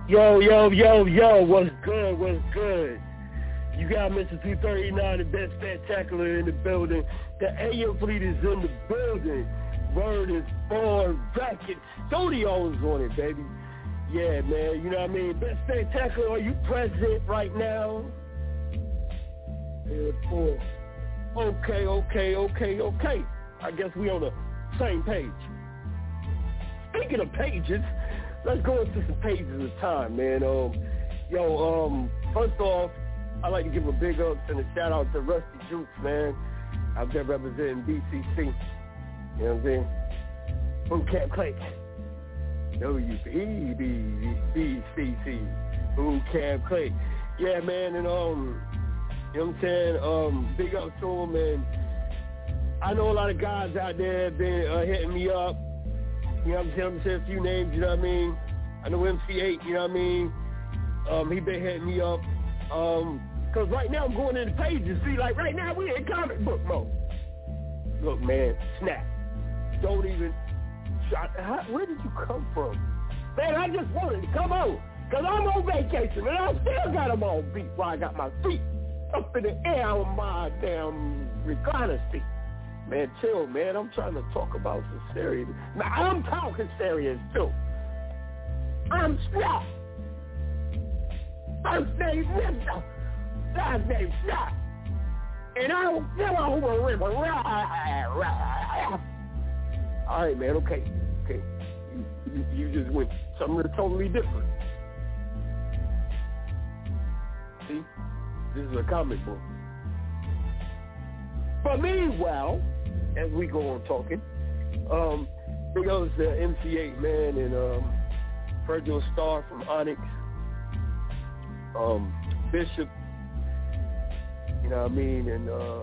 [SPEAKER 4] Yo, what's good? You got Mr. 239, the best spectacular in the building. The AM fleet is in the building. Word is born. Bracket Studios on it, baby. Yeah, man, you know what I mean? Best spectacular, are you present right now? Okay. I guess we on the same page. Speaking of pages, let's go into some pages of time, man. First off, I'd like to give a big ups and a shout out to Rusty Jukes, man. I've been representing BCC. You know what I'm saying? Boot Camp Click. WBCC. Boot Camp Click. Yeah, man, and you know what I'm saying? Big ups to him, and I know a lot of guys out there have been hitting me up. You know what I'm saying? I'm saying a few names, you know what I mean? I know MC8, you know what I mean? He been hitting me up. Because right now I'm going in the pages. See, like right now we in comic book mode. Look, man, snap. Don't even where did you come from? Man, I just wanted to come on. Because I'm on vacation and I still got them all beat while I got my feet up in the air on my damn recliner seat. Man, chill, man. I'm trying to talk about some serious. Now, I'm talking serious, too. I'm strapped. First name River. Last name Shot. And I don't feel who a River. All right, man. Okay. You just went something totally different. See? This is a comic book. But meanwhile, as we go on talking, there goes the MC8, man, and Virgil Starr from Onyx, Bishop, you know what I mean, and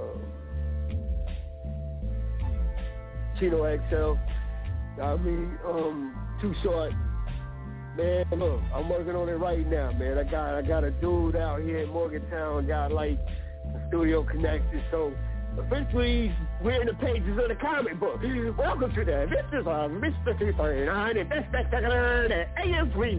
[SPEAKER 4] Chino XL, I mean, Too Short. Man, look, I'm working on it right now, man. I got a dude out here in Morgantown, got like the studio connected, so eventually we're in the pages of the comic book. Welcome to the Adventures of Mr. 239 and Best Spectacular, the AM Fleet.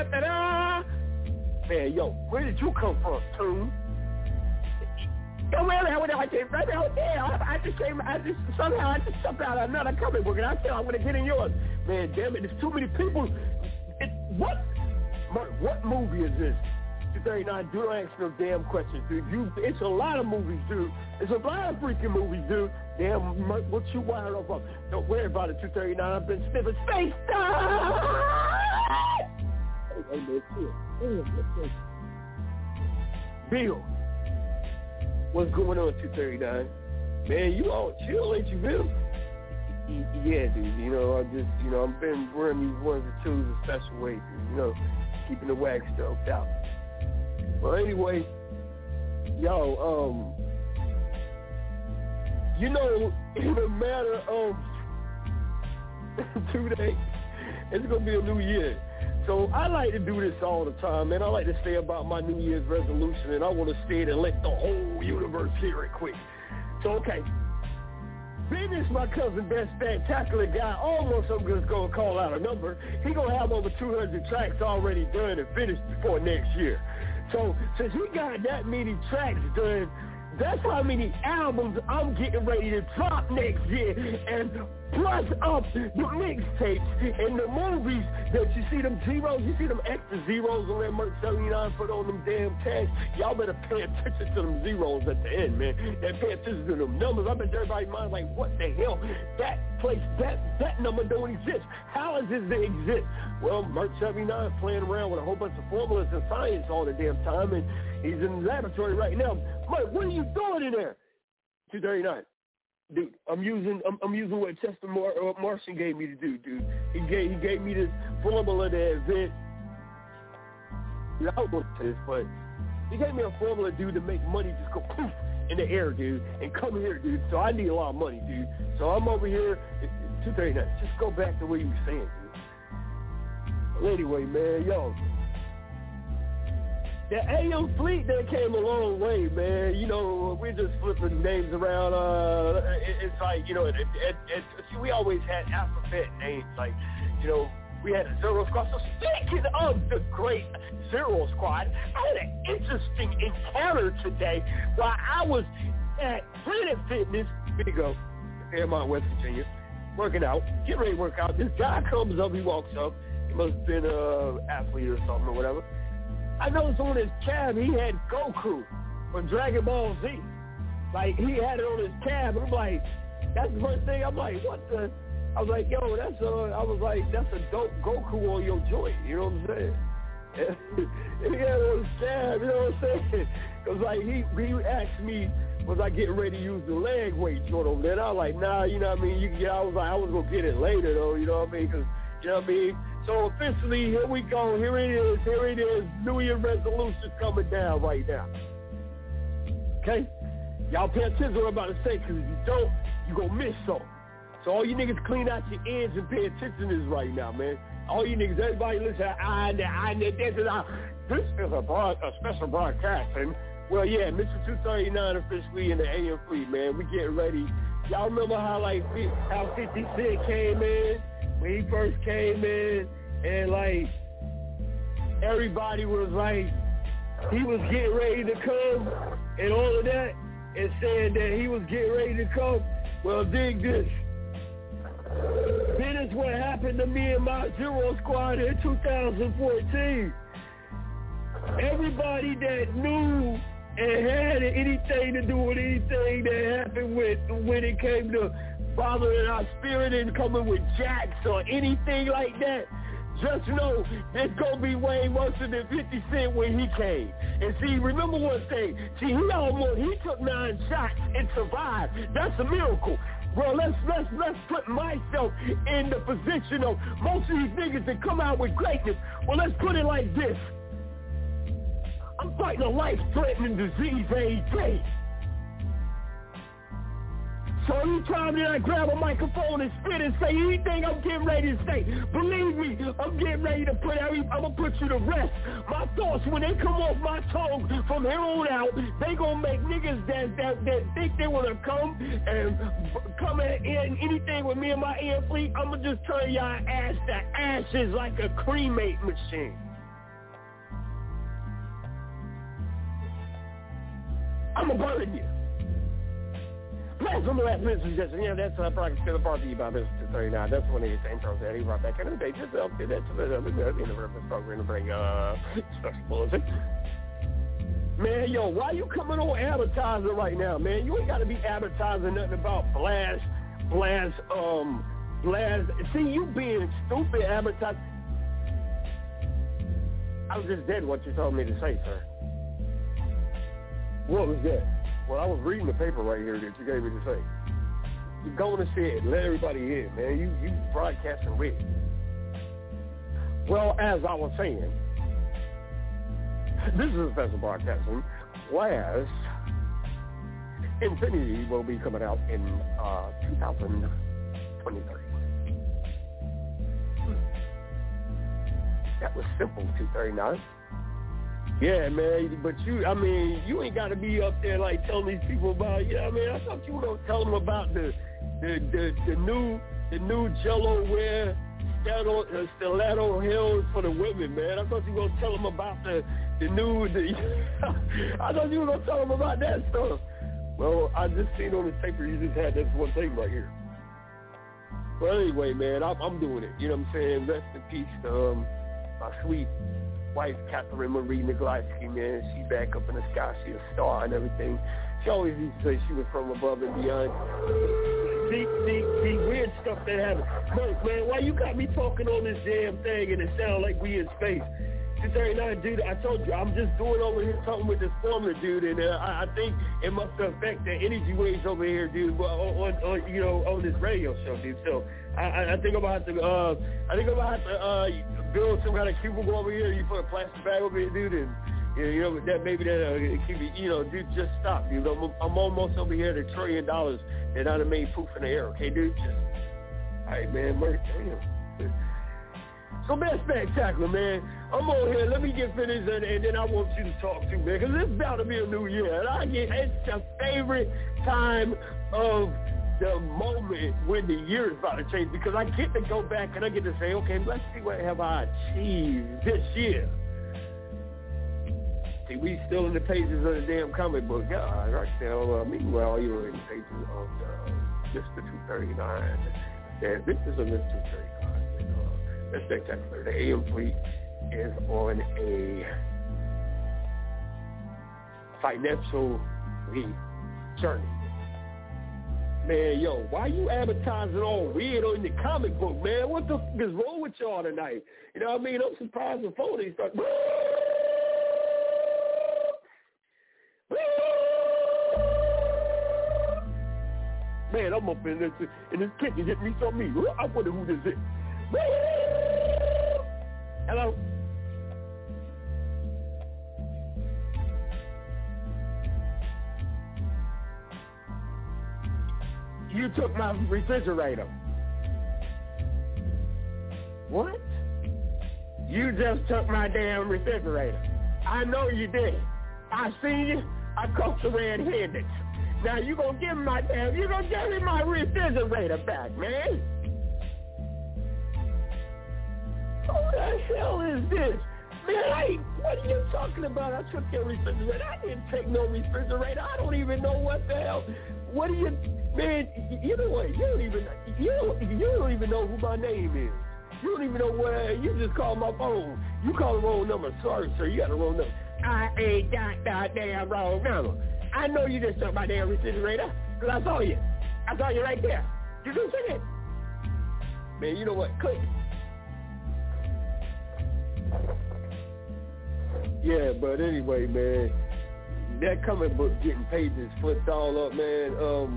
[SPEAKER 4] Man, yo, where did you come from, Toon? Yo, well, I came right out there. I just jumped out of another comic book, and I said I'm going to get in yours. Man, damn it, there's too many people. What movie is this? 239, don't ask no damn questions, dude. It's a lot of movies, dude. It's a lot of freaking movies, dude. Damn, what you wired up on? Don't worry about it, 239. I've been sniffing space time. Bill, what's going on, 239? Man, you all chill, ain't you, Bill? Yeah, dude. You know, I've been wearing these ones and twos a special way, dude. You know, keeping the wax stoked out. Well, anyway, yo, you know, in a matter of 2 days, it's going to be a new year. So I like to do this all the time, man. I like to say about my New Year's resolution, and I want to say it and let the whole universe hear it quick. So, okay. Business, my cousin, Best Spectacular guy, almost I'm just going to call out a number. He going to have over 200 tracks already done and finished before next year. So since he got that many tracks done, that's how many albums I'm getting ready to drop next year. And plus up the mixtapes and the movies that you see them zeros, you see them extra zeros on that Merch 79 put on them damn tags. Y'all better pay attention to them zeros at the end, man. And pay attention to them numbers. I bet everybody's mind like, what the hell? That place, that number don't exist. How does this exist? Well, Merch 79 playing around with a whole bunch of formulas and science all the damn time, and he's in the laboratory right now. Mike, what are you doing in there? 239. Dude, I'm using what Chester Martian gave me to do, dude. He gave me the formula to event. Dude, I don't want to say this, but he gave me a formula, dude, to make money just go poof in the air, dude, and come here, dude. So I need a lot of money, dude. So I'm over here. 239. Just go back to what you were saying, dude. Well, anyway, man, yo. The AM Fleet, that came a long way, man. You know, we're just flipping names around. It's like, you know, see, we always had alphabet names, like, you know, We had a Zero Squad. So speaking of the great Zero Squad, I had an interesting encounter today while I was at Planet Fitness, big go, Fairmont, West Virginia, working out, getting ready to work out. This guy comes up, he walks up. He must have been an athlete or something or whatever. I noticed on his cab he had Goku from Dragon Ball Z. Like, he had it on his cab, and I'm like, that's the first thing. I'm like, what the? I was like, yo, that's a dope Goku on your joint. You know what I'm saying? And he had it on his cab, you know what I'm saying? Because, like, he asked me, was I getting ready to use the leg weight joint over there? And I was like, nah, you know what I mean? I was like, I was going to get it later, though, you know what I mean? Because, you know what I mean? So officially, here we go. Here it is. New Year resolutions coming down right now. Okay? Y'all pay attention to what I'm about to say, because if you don't, you're going to miss something. So all you niggas clean out your ears and pay attention to this right now, man. All you niggas, everybody listen, this is a special broadcasting. Well, yeah, Mr. 239 officially in the AM fleet, man. We getting ready. Y'all remember how 50 Cent came in? When he first came in, and like everybody was like, he was getting ready to come and all of that, and saying that he was getting ready to come. Well, dig this. This is what happened to me and my Zero Squad in 2014. Everybody that knew and had anything to do with anything that happened when it came to bothering our spirit and coming with jacks or anything like that, just know it's going to be way worse than 50 Cent when he came. And see, remember one thing. See, he took 9 shots and survived. That's a miracle. Well, let's put myself in the position of most of these niggas that come out with greatness. Well, let's put it like this. I'm fighting a life-threatening disease every day. So anytime that I grab a microphone and spit and say anything I'm getting ready to say, believe me, I'm getting ready to I'm going to put you to rest. My thoughts, when they come off my tongue from here on out, they going to make niggas that think they want to come in anything with me and my air fleet, I'm going to just turn y'all ass to ashes like a cremate machine. I'm going to burn you. Last one, the last minute suggestion. Yeah, that's probably still brought to you by Mr. 239. That's one of his intros that he brought back in the day. Just did that to the reference program to bring special bulletin. Man, yo, why you coming on advertising right now, man? You ain't got to be advertising nothing about blast. See, you being stupid advertising. I was just dead what you told me to say, sir. What was that? Well, I was reading the paper right here that you gave me to say. You go and say it. Let everybody hear it, man. You broadcasting with it. Well, as I was saying, this is a special broadcasting. Whereas Infinity will be coming out in 2023. That was simple, 239. Yeah, man, but you ain't got to be up there like telling these people about, you know what I mean? I thought you were going to tell them about the new Jello wear stiletto heels for the women, man. I thought you were going to tell them about I thought you were going to tell them about that stuff. Well, I just seen on the paper you just had this one thing right here. Well, anyway, man, I'm doing it. You know what I'm saying? Rest in peace to my sweet wife, Catherine Marie Naglatsky, man. She back up in the sky. She a star and everything. She always used to say she was from above and beyond. See, weird stuff that happens. Look, man, why you got me talking on this damn thing and it sound like we in space? 239, dude, I told you, I'm just doing over here talking with this formula, dude, and I think it must affect the energy waves over here, dude, on this radio show, dude. So I think I'm about to build some kind of cubicle over here. You put a plastic bag over here, dude, and that maybe that keep you, dude, just stop, dude. I'm almost over here at $1 trillion that I done made poof in the air. Okay, dude, just all right, man. So that's spectacular, man. I'm on here. Let me get finished, and then I want you to talk to me, because it's about to be a new year, and it's the favorite time of the moment when the year is about to change, because I get to go back and I get to say, okay, let's see what have I achieved this year. See, we still in the pages of the damn comic book. Yeah, right now. Meanwhile, you're in the pages of Mr. 239. Yeah, this is a Mr. 239. That's spectacular. The AM fleet is on a financial journey. Man, yo, why you advertising all weird in the comic book, man? What the fuck is wrong with y'all tonight? You know what I mean? I'm surprised when phonies start. Man, I'm up in this kitchen getting me some meat. I wonder who this is. Hello? You took my refrigerator. What? You just took my damn refrigerator. I know you did. I seen you. I caught you red-handed. Now you gonna give me my refrigerator back, man. Who the hell is this? Man, what are you talking about? I took your refrigerator. I didn't take no refrigerator. I don't even know what the hell. What are you, man? You know what? You don't even know who my name is. You don't even know what. You just call my phone. You call the wrong number. Sorry, sir. You got the wrong number. I ain't got that damn wrong number. I know you just took my damn refrigerator, because I saw you. I saw you right there. You just took it. Man, you know what? Click. Yeah, but anyway, man, that comic book getting pages flipped all up, man.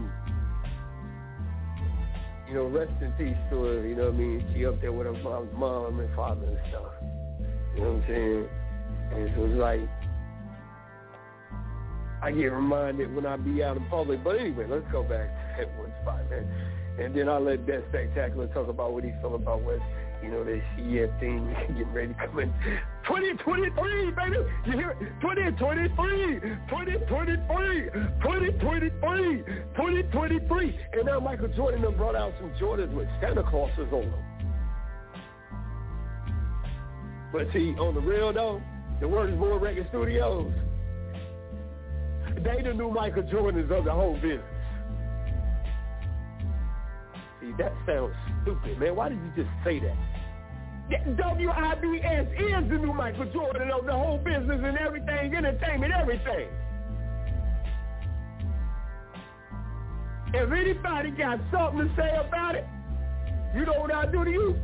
[SPEAKER 4] You know, rest in peace to her, you know what I mean? She up there with her mom and father and stuff. You know what I'm saying? And so it's like, I get reminded when I be out in public. But anyway, let's go back to that one spot, man. And then I'll let that spectacular talk about what he's feeling about West. You know, this year thing getting ready to come in. 2023, baby! You hear it? 2023! 2023! 2023! 2023! And now Michael Jordan done brought out some Jordans with Santa Clauses on them. But see, on the real though, the Word is Born Record Studios, they the new Michael Jordans of the whole business. See, that sounds stupid, man. Why did you just say that? WIBS is the new Michael Jordan of the whole business and everything, entertainment, everything. If anybody got something to say about it, you know what I do to you?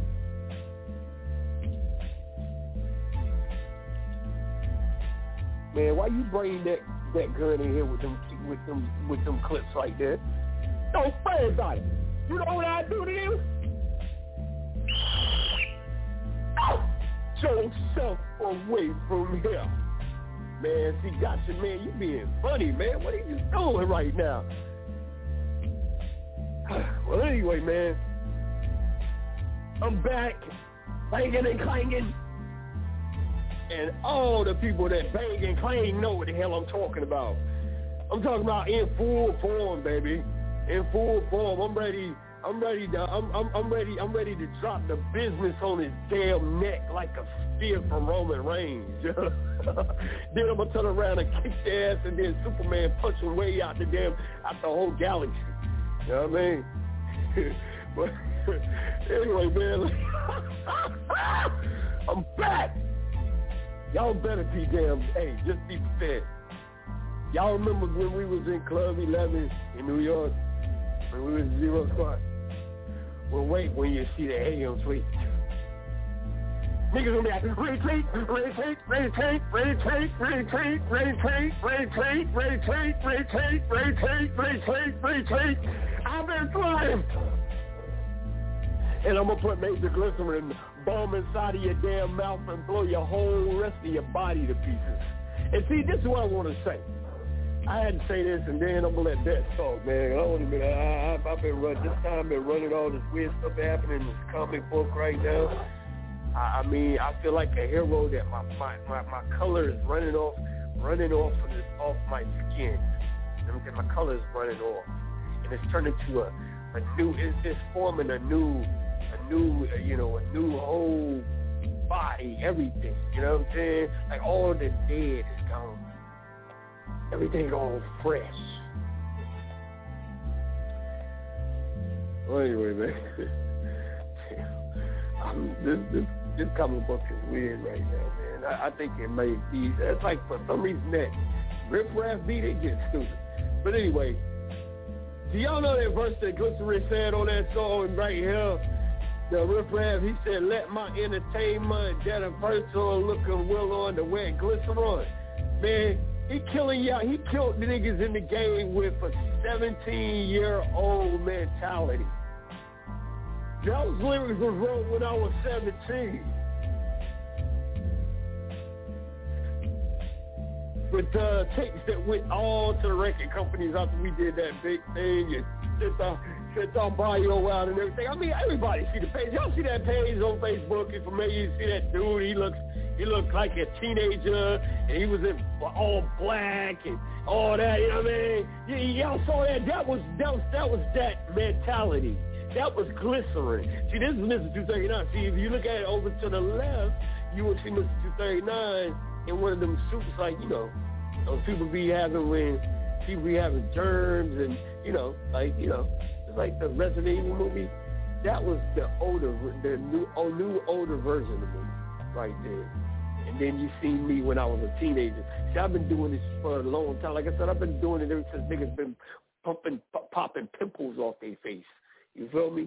[SPEAKER 4] Man, why you bring that gun in here with them clips like that? Don't spray about it. You know what I do to you? Yourself away from here. Man, see, gotcha, man. You being funny, man. What are you doing right now? Well, anyway, man, I'm back, banging and clanging. And all the people that bang and clang know what the hell I'm talking about. I'm talking about in full form, baby. In full form. I'm ready to drop the business on his damn neck like a spear from Roman Reigns. Then I'm gonna turn around and kick their ass, and then Superman punch him way out the whole galaxy. You know what I mean? But anyway, man, I'm back. Y'all better be damn, hey, just be prepared. Y'all remember when we was in Club 11 in New York? When we was Zero Squad? Well, wait when you see the AM tweet. Niggas gonna be like, ready tweet. I've been flying. And I'm gonna put Major Glycerin bomb inside of your damn mouth and blow your whole rest of your body to pieces. And see, this is what I want to say. I had to say this, and then I'm gonna let that talk, man. I've been running all this weird stuff happening in this comic book right now. I mean, I feel like a hero that my color is running off my skin. My color is running off, and it's turned into it's forming a new whole body, everything. You know what I'm saying? Like all the dead is gone. Everything all fresh. Well, anyway, man. This comic book is weird right now, man. I think it may be. It's like for some reason that Riff Raff beat it gets stupid. But anyway, do y'all know that verse that Glycerin said on that song right here? The Riff Raff, he said, "Let my entertainment that a person looking well on the wet glycerin." Man, he killing y'all. He killed the niggas in the game with a 17-year-old mentality. Those lyrics was wrote when I was 17. With tapes that went all to the record companies after we did that big thing and sent our bio out and everything. I mean, everybody see the page. Y'all see that page on Facebook? If you see that dude, he looks like a teenager, and he was in all black and all that. You know what I mean? Y'all saw that? That was that mentality. That was Glycerin. See, this is Mr. 239. See, if you look at it over to the left, you will see Mr. 239 in one of them suits, like, you know, those people be having when people be having germs and, you know, it's like the Resident Evil movie. That was the new older version of me right there. And then you see me when I was a teenager. See, I've been doing this for a long time. Like I said, I've been doing it ever since niggas been popping pimples off their face. You feel me?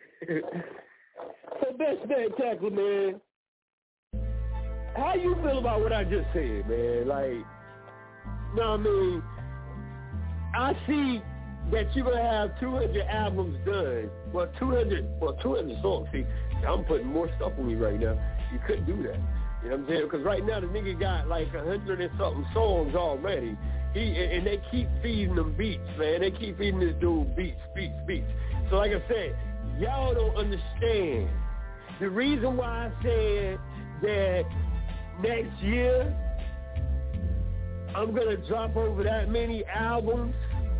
[SPEAKER 4] So Best Spectacular, man. How you feel about what I just said, man? Like, you know what I mean? I see that you're going to have 200 albums done. Well, 200 songs. See, I'm putting more stuff on me right now. You couldn't do that. You know what I'm saying? Because right now the nigga got like 100 and something songs already. And they keep feeding them beats, man. They keep feeding this dude beats. So like I said, y'all don't understand. The reason why I said that next year I'm going to drop over that many albums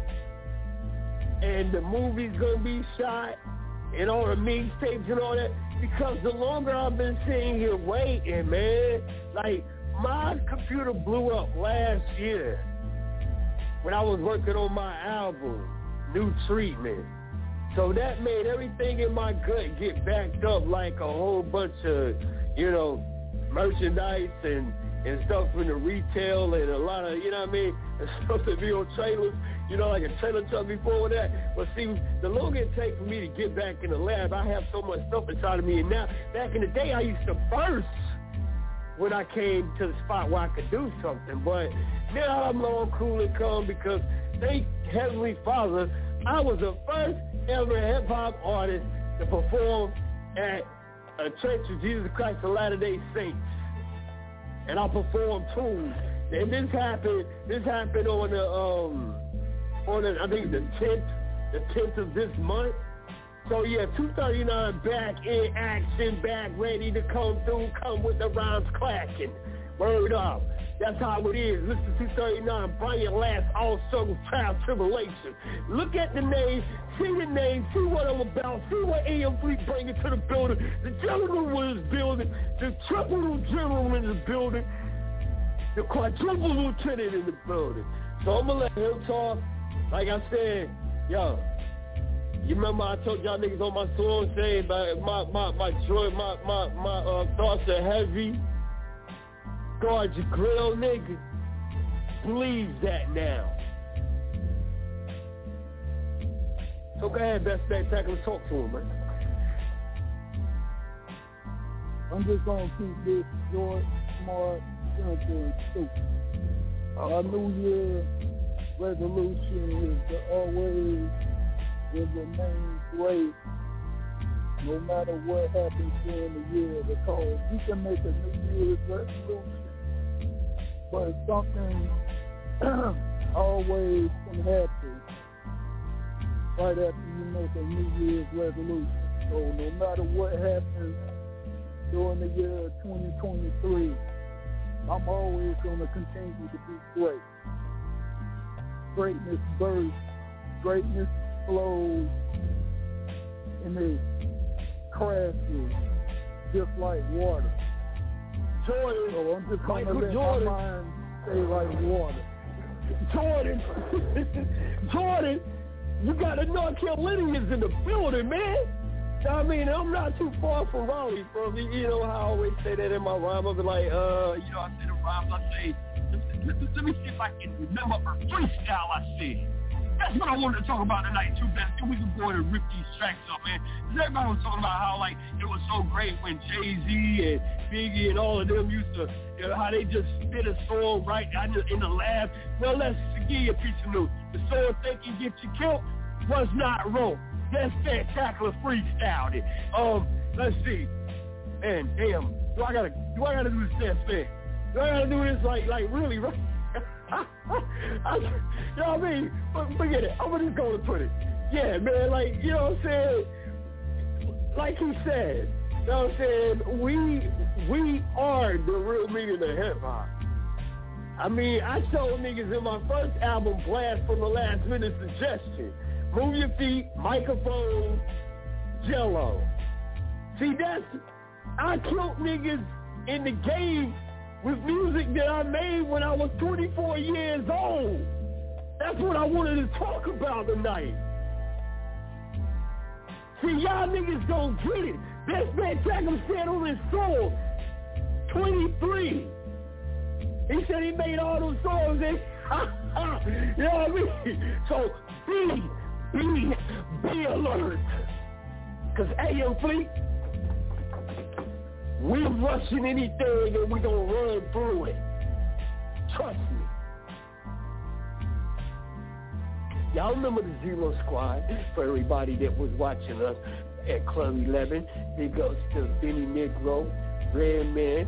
[SPEAKER 4] and the movie's going to be shot and all the mixtapes and all that, because the longer I've been sitting here waiting, man, like my computer blew up last year when I was working on my album, New Treatment. So that made everything in my gut get backed up like a whole bunch of, you know, merchandise and stuff in the retail and a lot of, you know what I mean, and stuff that be on trailers, you know, like a trailer truck before that. But see, the longer it takes for me to get back in the lab, I have so much stuff inside of me. And now, back in the day, I used to burst when I came to the spot where I could do something. But now I'm all cool and calm because, thank Heavenly Father, I was the first ever hip-hop artist to perform at a Church of Jesus Christ of Latter-day Saints. And I performed tunes. And this happened on the I think the 10th of this month. So yeah, 239 back in action, back ready to come through, come with the rhymes clacking. Word up. That's how it is. Listen to 239, Brian Last, all struggle, trial, tribulation. Look at the name, see what I'm about, see what AM Fleet bringing to the building. The gentleman is building, the triple gentleman is building, the quadruple lieutenant in the building. So I'm going to let him talk. Like I said, yo, you remember I told y'all niggas on my song saying my joy, my thoughts are heavy. Guard your grill, nigga. Believe that now. So go ahead, Best Spectacular, talk to him, man.
[SPEAKER 5] I'm just gonna keep this short, smart, simple, and stupid. Our New Year resolution is to always remain great, no matter what happens during the year, because you can make a New Year's resolution, but something always can happen right after you make a New Year's resolution. So no matter what happens during the year 2023, I'm always going to continue to be great. Greatness bursts, greatness flows,
[SPEAKER 3] and they crashes just like water.
[SPEAKER 4] Jordan,
[SPEAKER 3] so I'm just gonna let
[SPEAKER 4] Jordan.
[SPEAKER 3] my mind stay like water.
[SPEAKER 4] Jordan, you got a North Carolinians in the building, man. I mean, I'm not too far from Raleigh, from you know how I always say that in my rhyme. I'll be like, I say the rhymes, I say, let me see if I can remember a freestyle I said. That's what I wanted to talk about tonight, too, Beth. Then we can go ahead and rip these tracks up, man. Because everybody was talking about how, like, it was so great when Jay-Z and Biggie and all of them used to, you know, how they just spit a song right in the lab. Well, let's give you a piece of news. The song Think You Get You Killed was not wrong. That's spectacular freestyle. Let's see. Man, damn. Do I gotta do this dance, man? Do I gotta do this like really, right? You know what I mean? Forget it. I'm gonna just go and put it. Yeah, man, like, you know what I'm saying? Like he said, you know what I'm saying? We are the real meaning of hip hop. I mean, I told niggas in my first album, Blast from the Last Minute Suggestion, move your feet, microphone, Jello. See, I killed niggas in the game with music that I made when I was 24 years old. That's what I wanted to talk about tonight. See, y'all niggas don't get it. Best Man Tackham said on his song, 23. He said he made all those songs and, you know what I mean? So, be alert. Because AM Fleet, we're rushing anything and we're going to run through it. Trust me. Y'all remember the Zero Squad? For everybody that was watching us at Club 11, big ups to Benny Negro, Redman,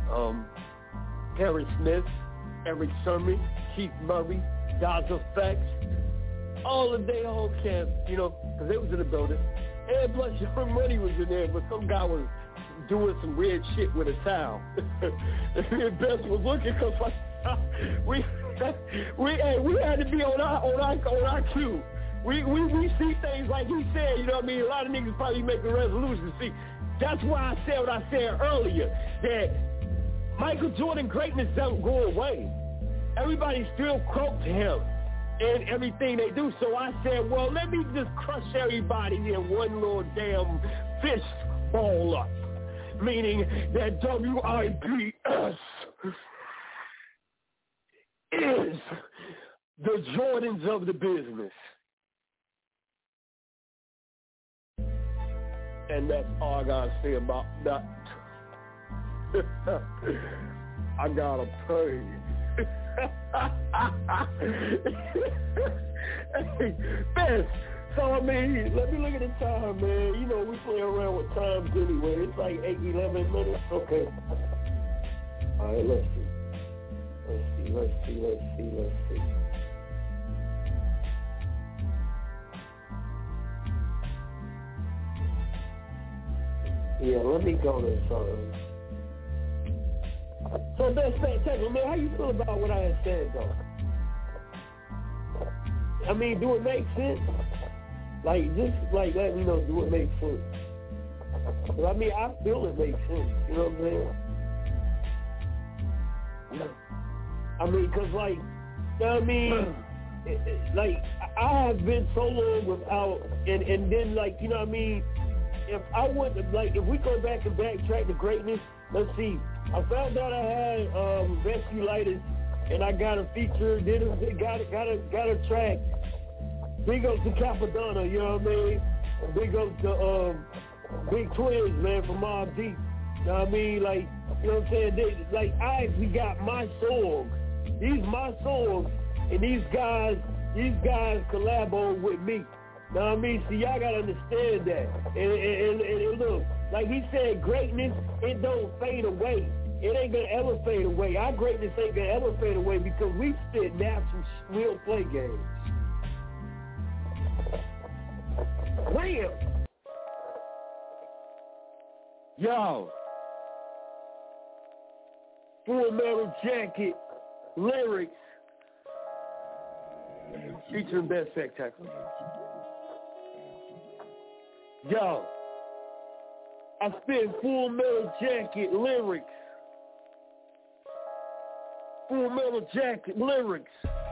[SPEAKER 4] Harry Smith, Eric Sermon, Keith Murray, Daz Effects, all of their whole camp, you know, because they was in the building. And plus, Young Money was in there, but some guy was doing some weird shit with a towel. And Beth was looking because we had to be on our cue. We see things like he said, you know what I mean? A lot of niggas probably make a resolution. See, that's why I said what I said earlier, that Michael Jordan greatness don't go away. Everybody still quote to him in everything they do. So I said, well, let me just crush everybody in one little damn fist ball up. Meaning that WIPS is the Jordans of the business. And that's all I gotta say about that. I gotta pay. Hey, Best. So, I mean, let me look at the time, man. You know, we play around with times anyway. It's like 8-11 minutes. Okay. All right, let's see. Yeah, let me go to something. So, Best Spectacular, man, how you feel about what I had said, though? I mean, do it make sense? Like, just, like, let me know, do it make sense? But, I mean, I feel it makes sense. You know what I'm saying? I mean, because, like, you know what I mean? Like, I have been so long without, and then, like, you know what I mean? If I would, like, if we go back and backtrack to greatness, let's see. I found out I had Rescue Lighters, and I got a feature, then got a track. Big ups to Capadonna, you know what I mean? And big ups to Big Twins, man, from Mobb Deep. You know what I mean? Like, you know what I'm saying? I actually got my songs. These my songs, and these guys collabo with me. You know what I mean? So y'all gotta understand that. And look, like he said, greatness, it don't fade away. It ain't gonna ever fade away. Our greatness ain't gonna ever fade away because we spit natural, we don't play games. Wham! Yo. Full Metal Jacket lyrics featuring Best Spectacular. Yo, I spit Full Metal Jacket lyrics. Full Metal Jacket lyrics.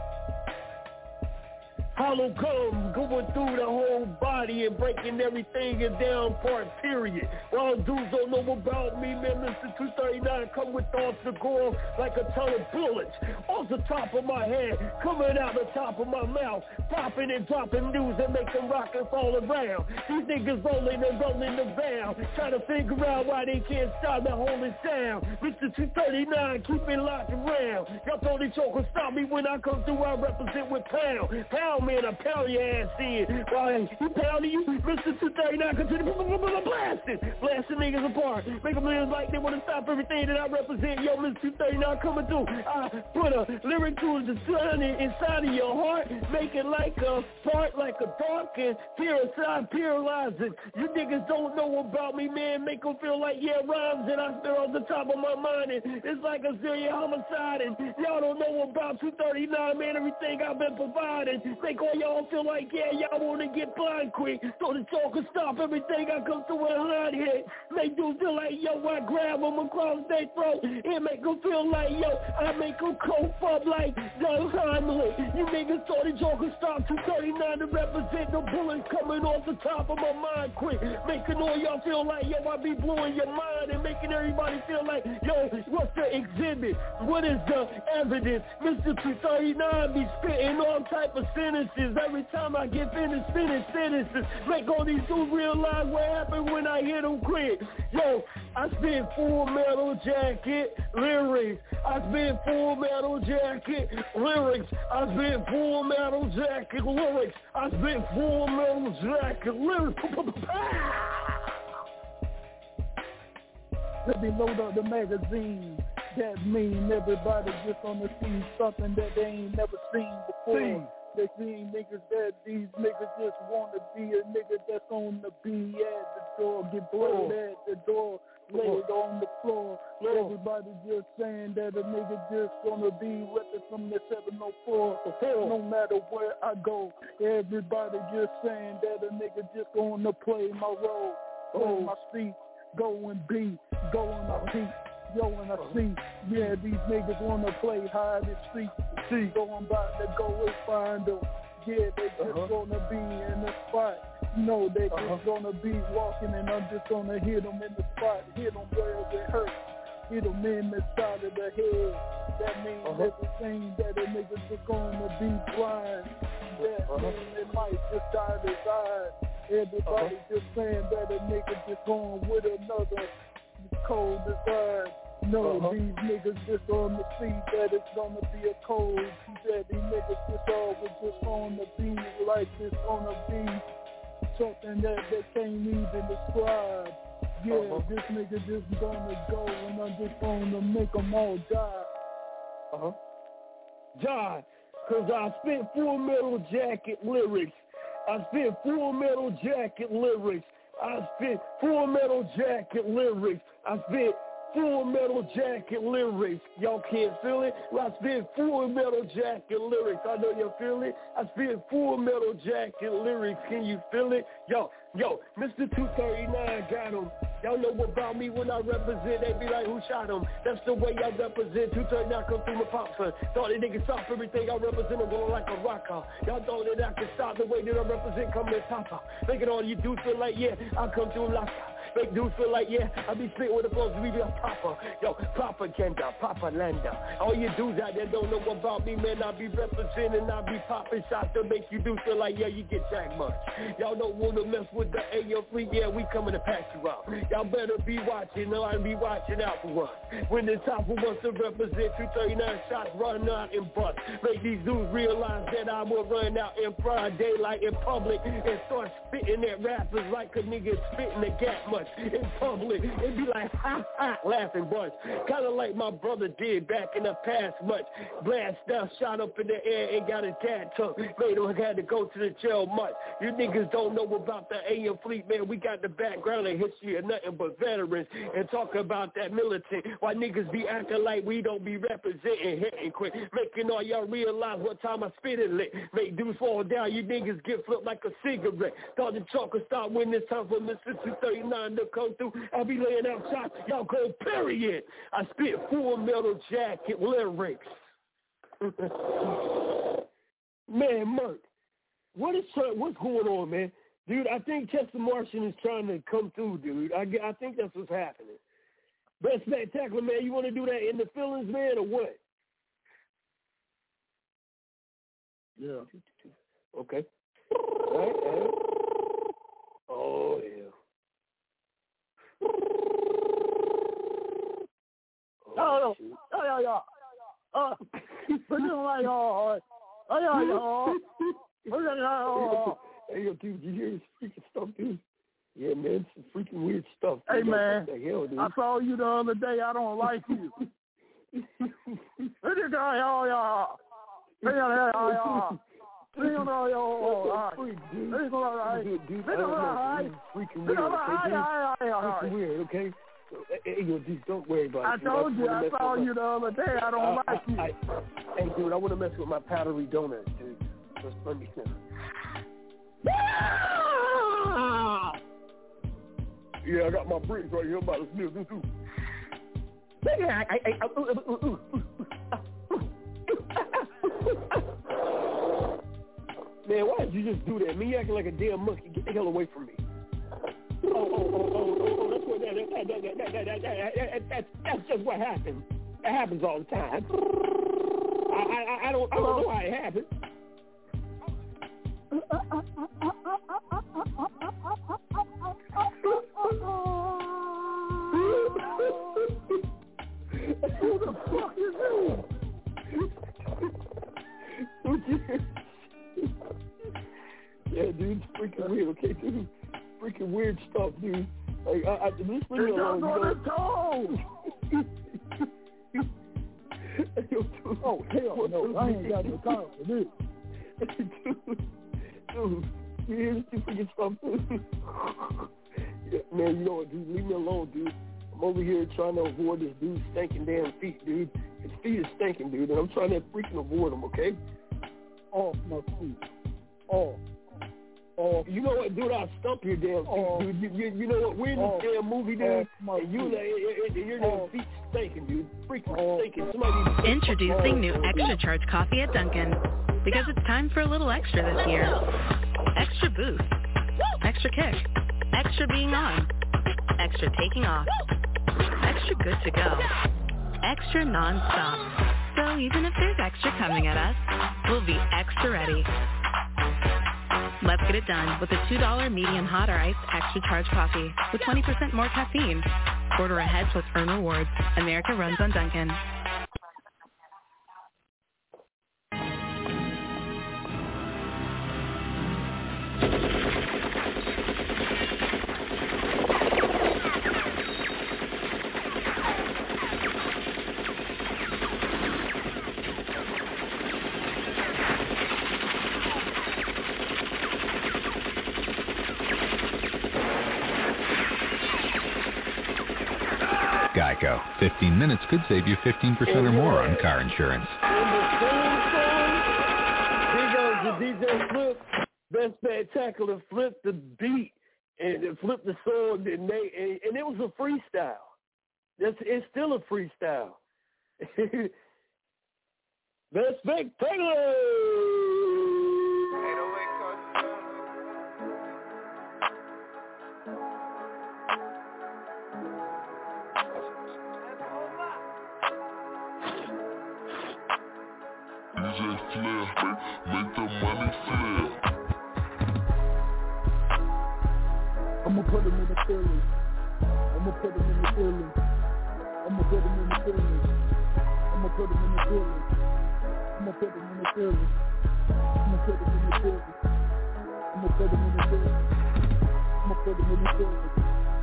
[SPEAKER 4] Hollow comes going through the whole body and breaking everything in down part, period. All dudes don't know about me, man. Mr. 239 come with thoughts to go like a ton of bullets. Off the top of my head, coming out the top of my mouth, popping and dropping news and make them rock and fall around. These niggas rolling and rolling the valve, trying to figure out why they can't stop the holy sound. Mr. 239, keep it locked around. Y'all thought they could stop me when I come through, I represent with pound. Pound, man, I pound your ass in. Why, he pounding you? Mr. 239, continue blasting niggas apart. Make them live like they want to stop everything that I represent. Yo, Mr. 239 coming through. I put a lyric to the sun inside of your heart. Make it like a part, like a dark and paralyzing. You niggas don't know about me, man. Make them feel like, yeah, rhymes that I spit off the top of my mind. And it's like a serial homicide. And y'all don't know about 239, man. Everything I've been providing. Make all y'all feel like, yeah, y'all want to get blind quick. So the talk can stop everything I come through with a hard hit. Make them feel like, yo, I grab them across their throat. And make them feel like, yo, I make them cope up like the Heimlich. You niggas thought the talk could stop 239 to represent the bullets coming off the top of my mind quick. Making all y'all feel like, yo, I be blowing your mind and making everybody feel like, yo, what's the exhibit? What is the evidence? Mr. 239 be spitting all type of sentences. Every time I get finished spitting sentences, make all these dudes realize what happened when I hit them quick. Yo, I spit Full Metal Jacket lyrics. I spit Full Metal Jacket lyrics. I spit Full Metal Jacket lyrics. I spit Full Metal Jacket lyrics.
[SPEAKER 5] Let me load up the magazine. That mean everybody just on the scene, something that they ain't never seen before. They seen niggas that these niggas just want to be a nigga that's on the B at the door, get blowed at the door, laid on the floor. Everybody just saying that a nigga just gonna be repping from the 704. No matter where I go, everybody just saying that a nigga just gonna play my role, play my seat, go and be, go on my feet. Yo, and I see, yeah, these niggas wanna play hide and seek. So I'm about to go and find them. Yeah, they just gonna be in the spot. No, they just gonna be walking and I'm just gonna hit them in the spot. Hit them where it hurts. Hit them in the side of the head. That means everything that a nigga just gonna be blind. That means it might just dye his eyes. Everybody just saying that a nigga just going with another cold design. No, these niggas just on the see that it's gonna be a cold. He said these niggas just always just on the beat like it's gonna be something that they can't even describe. Yeah, this nigga just gonna go and I'm just gonna make them all die.
[SPEAKER 4] Die, cause I spit Full Metal Jacket lyrics. I spit Full Metal Jacket lyrics. I spit Full Metal Jacket lyrics. I spit Full Metal Jacket lyrics. Y'all can't feel it? Well, I spit Full Metal Jacket lyrics. I know you feel it. I spit Full Metal Jacket lyrics. Can you feel it? Yo, Mr. 239 got him. Y'all know about me when I represent. They be like, who shot him? That's the way I represent. 239 come through my pop, son. Thought that they could stop everything I represent. I'm going like a rocker. Y'all thought that I could stop the way that I represent. Come in papa. Making all you dudes feel like, yeah, I come through like make dudes feel like, yeah, I be spitting with the folks, we be a papa. Yo, propaganda, propaganda. All you dudes out there don't know about me, man. I be representing, I be popping shots to make you dudes feel like, yeah, you get jacked much. Y'all don't want to mess with the AO fleet, yeah, we coming to pass you out. Y'all better be watching, I be watching out for us. When it's time for us to represent, 239 shots run out and bust. Make these dudes realize that I will run out in broad daylight in public and start spitting at rappers like a nigga spitting the gap much. in public and be like, ha ha, laughing bunch. Kind of like my brother did back in the past much. Blast stuff shot up in the air and got his dad took. Made him had to go to the jail much. You niggas don't know about the AM Fleet, man. We got the background and history of nothing but veterans and talking about that militant. Why niggas be acting like we don't be representing, hitting quick, making all y'all realize what time I spit it lit. Make dudes fall down, you niggas get flipped like a cigarette. Thought the chalk would stop when it's time for Mississippi 39 to come through. I'll be laying out shots, y'all go period. I spit Full Metal Jacket lyrics. Man, Merc, what's going on, man? Dude, I think Chester Martian is trying to come through, dude. I think that's what's happening. Best Spectacular, man, you want to do that in the feelings, man, or what? Yeah. Okay. All right. Oh, yeah.
[SPEAKER 5] Oh,
[SPEAKER 4] hey, yo, dude, you hear this freaking stuff, dude? Yeah, man, it's some freaking weird stuff.
[SPEAKER 5] Hey, man,
[SPEAKER 4] what the hell, dude?
[SPEAKER 5] I saw you the other day. I don't like you.
[SPEAKER 4] Freaking weird, okay? Hey, yo, dude, don't worry about it.
[SPEAKER 5] I told you, I saw you the other day. I don't like you.
[SPEAKER 4] Hey, dude, I want to mess with my powdery donuts, dude. Just let me sniff. Yeah, I got my bricks right here. I'm about to sniff this too. Man, why did you just do that? Me acting like a damn monkey. Get the hell away from me. Oh, that's what that's just what happens. It happens all the time. I don't know how it happens. Who the fuck is you? Yeah, dude, it's freaking weird, okay, dude? Freaking weird stuff, dude. Like, just leave me alone. Oh, hell no, I ain't got no time for this. Dude, you hear this freaking stuff, dude? Yeah, man, you know what, dude? Leave me alone, dude. I'm over here trying to avoid this dude's stinking damn feet, dude. His feet is stinking, dude, and I'm trying to freaking avoid them, okay? Oh, my feet. Oh, you know what, dude? I'll stump your damn feet, dude. You know what? We're in this damn movie, dude, and your damn feet stinking, dude. Freaking stinking.
[SPEAKER 9] Introducing new Extra Charge coffee at Dunkin'. Because it's time for a little extra this year. Extra boost. Extra kick. Extra being on. Extra taking off. Extra good to go. Extra non-stop. So even if there's extra coming at us, we'll be extra ready. Let's get it done with a $2 medium hot or iced Extra Charge coffee with 20% more caffeine. Order ahead plus earn rewards. America runs on Dunkin'.
[SPEAKER 15] Geico. 15 minutes could save you 15% or more on car insurance.
[SPEAKER 4] Big the DJ Flip, Best Spectacular, flipped the beat and flipped the song, and it was a freestyle. It's still a freestyle. Best Spectacular.
[SPEAKER 10] Make the money flip.
[SPEAKER 5] I'ma put him in the feelings. I'ma put him in the feelings. I'ma put him in the feelings. I'ma put him in the feelings. I'ma put him in the feelings. I'ma put him in the feelings. I'ma put him in the feelings. I'ma put him in the feelings.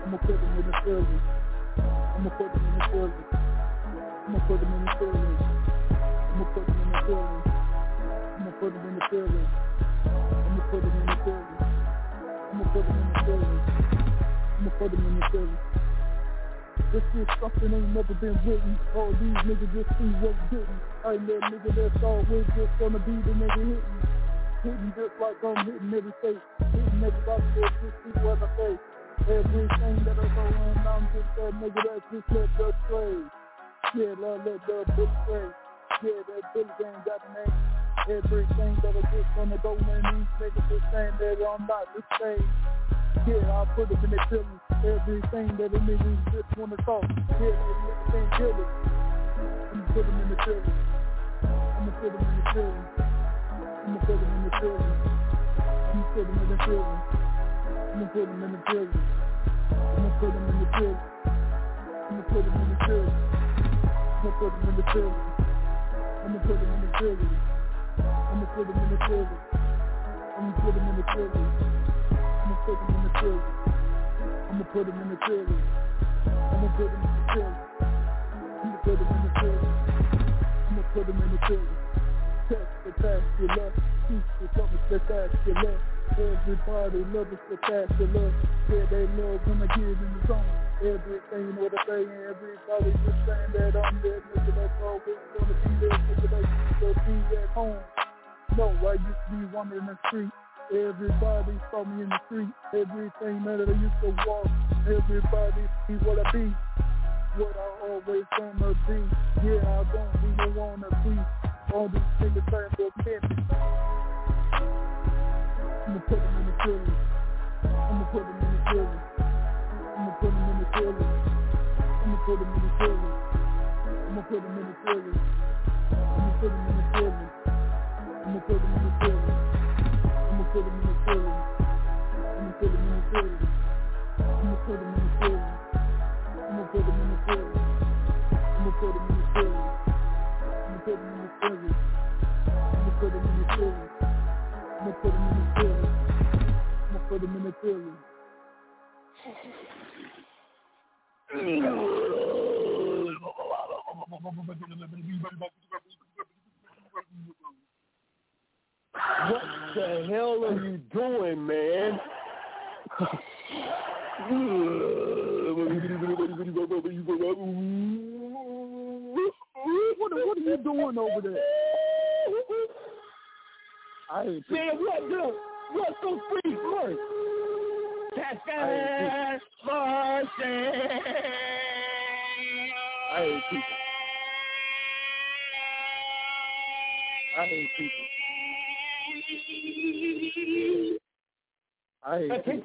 [SPEAKER 5] I'ma put them in the feelings. I'ma put them in the feelings. I'ma put them in the feelings. I'ma put them in the feelings. I'ma put them in the feelings. I'ma put them in the feelings. I'ma put them in the feelings. I'ma put them in the feelings. This shit something ain't never been written. All these niggas just see what's getting. I ain't that nigga that's always just gonna be the nigga hitting. Hitting just like I'm hitting every state. Hitting everybody that just see what I say. Everything that I go on, I'm just that nigga that just let the trade. Yeah, let the book trade. Yeah, that Billy gang got a name. Everything that I just gonna go in, these niggas just saying that I'm not the same. Yeah, I put them in their feelings. Everything that the niggas just wanna talk. Yeah, they niggas can't kill it. I'ma put them in the feelings. I'ma put them in the feelings. I'ma put them in the feelings. I'ma put them in the feelings. I'ma put them in the feelings. I'ma put them in the feelings. I'ma put them in the feelings. I'ma put them in the feelings. I'ma put them in the feelings. I'ma put them in the feelings. I'ma put them in the feelings. I'ma put them in the feelings. I'ma put them in the feelings. I'ma put them in the feelings. I'ma put them in the feelings. I'ma put them in the feelings. Test the task you love. Teach the something spectacular. Everybody loves us spectacular. Yeah, they love when I get in the zone. Everything what I say, everybody just saying that I'm that nigga that's always gonna be there. Nigga that used to be at home. No, I used to be wandering the street. Everybody saw me in the street. Everything that I used to walk. Everybody see what I be. What I always wanna be. Yeah, I don't even wanna be. All these niggas trying to offend me. I'ma put them in the feelings. I'ma put them in the feelings. I'ma put them in the feelings. I'ma put them in the feelings. I'ma put them in the feelings. I'ma put them in the feelings. I'ma put them in the feelings. I'ma put them in the feelings. I'ma put them in the feelings. I'ma put them in the feelings. I'ma put them in the feelings. I'ma put them in the feelings. I'ma put them in the feelings. I'ma put them in the feelings. I'ma put them in the feelings. I'ma put them in the feelings.
[SPEAKER 4] What the hell are you doing, man?
[SPEAKER 5] What are you doing over there? I hate
[SPEAKER 4] man, what's so free first? That's Martian.
[SPEAKER 5] I hate people. I hate people. I hate people.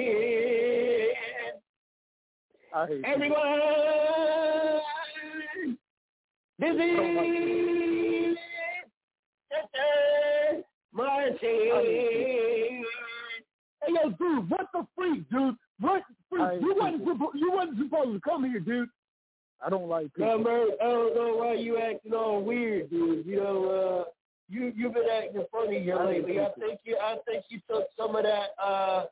[SPEAKER 5] I hate
[SPEAKER 4] everyone. This is Martin. Hey, yo, dude, what the freak, dude? What freak? You wasn't supposed to come here, dude.
[SPEAKER 5] I don't like people.
[SPEAKER 4] I don't know why you acting all weird, dude. You know, you've been acting funny here lately. I think you took some of that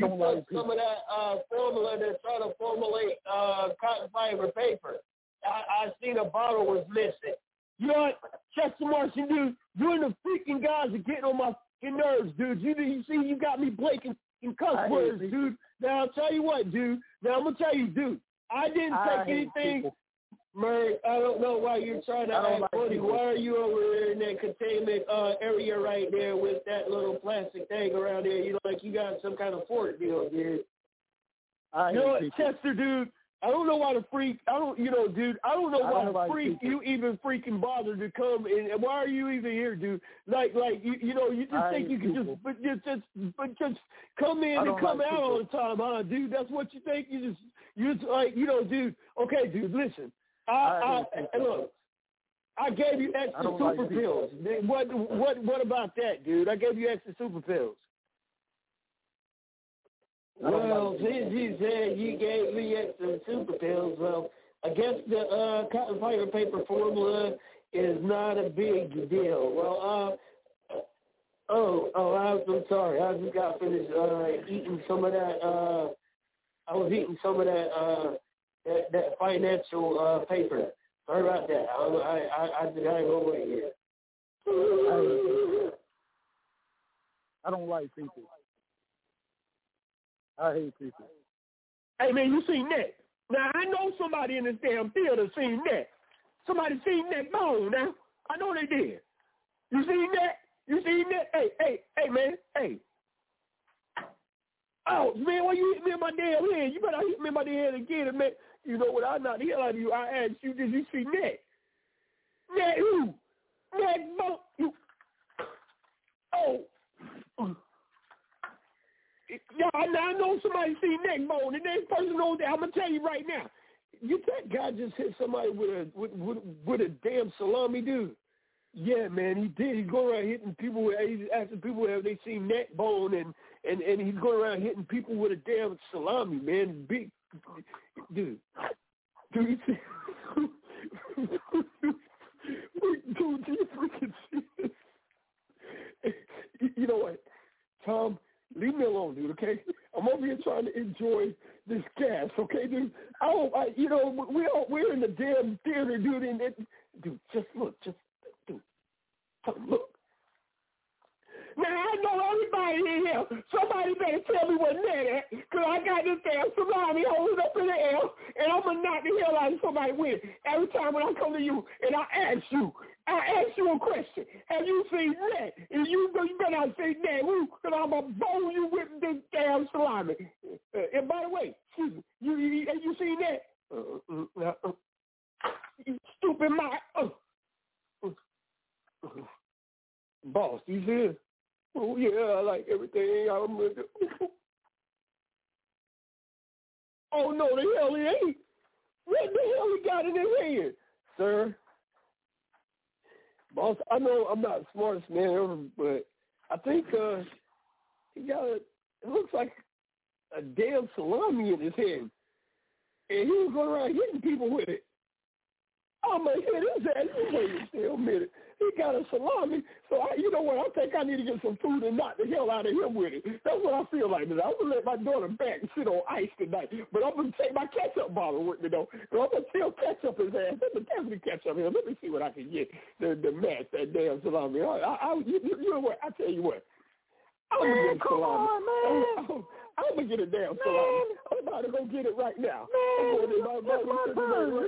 [SPEAKER 4] formula to try to formulate cotton fiber paper. I seen a bottle was missing. You know what, Chester Martian, dude? You and the freaking guys are getting on my fucking nerves, dude. You see, you got me breaking in cuss words, dude. Now I'll tell you what, dude. Now I'm gonna tell you, dude. I didn't take anything. Murray, I don't know why you're trying to act funny. Why are you over there in that containment area right there with that little plastic thing around there? You know, like you got some kind of fort deal, dude. You know what, Chester, dude? I don't know why the freak. I don't know why the freak you even freaking bothered to come. And why are you even here, dude? Like you know, you just think you can just come in and come out all the time, huh, dude? That's what you think? You just like, you know, dude. Okay, dude, listen. Look, I gave you extra super pills. What about that, dude? I gave you extra super pills. Well, since you said you gave me extra super pills, well, I guess the cotton fiber paper formula is not a big deal. Well, I'm sorry. I just got finished eating some of that I was eating some of that financial paper. Sorry about that. I gotta go away here.
[SPEAKER 3] I don't like people. I hate people.
[SPEAKER 4] Hey, man, you seen that? Now, I know somebody in this damn theater seen that. Somebody seen that bone now. I know they did. You seen that? You seen that? Hey, man, hey. Oh, man, why you hit me in my damn head? You better hit me in my damn head again, man. You know what? I knocked the hell out of you. I asked you, did you see that? That who? That bone. You. Oh. Yeah, I know somebody seen neck bone. The next person knows that. I'm gonna tell you right now. That guy just hit somebody with a damn salami, dude. Yeah, man, he did. He's going around hitting people. He's asking people have they seen neck bone, and he's going around hitting people with a damn salami, man. Big dude. You see? Dude, do you freaking see this? You know what, Tom? Leave me alone, dude, okay? I'm over here trying to enjoy this gas, okay, dude? We're in the damn theater, dude, and dude, just look. Now, I know everybody in here. Somebody better tell me what that is, because I got this damn salami holding up in the air, and I'm going to knock the hell out of somebody with it. Every time when I come to you, and I ask you a question. Have you seen that? And you better not say that, because I'm going to bone you with this damn salami. And by the way, excuse me, have you seen that? You stupid mouth. Boss, you see it? Oh, yeah, I like everything. Oh, no, the hell he ain't. What the hell he got in his hand? Sir, boss, I know I'm not the smartest man ever, but I think he got it looks like a damn salami in his hand. And he was going around hitting people with it. I'm going to hit his ass. Wait a minute. He got a salami, so you know what? I think I need to get some food and knock the hell out of him with it. That's what I feel like. I'm going to let my daughter back and sit on ice tonight, but I'm going to take my ketchup bottle with me, though. And I'm going to still ketchup his ass. Let me definitely ketchup him. Let me see what I can get to match that damn salami. You know what? I tell you what. I'm going to get a salami. I'm going to get a damn salami. I'm about to go get it right now. I'm going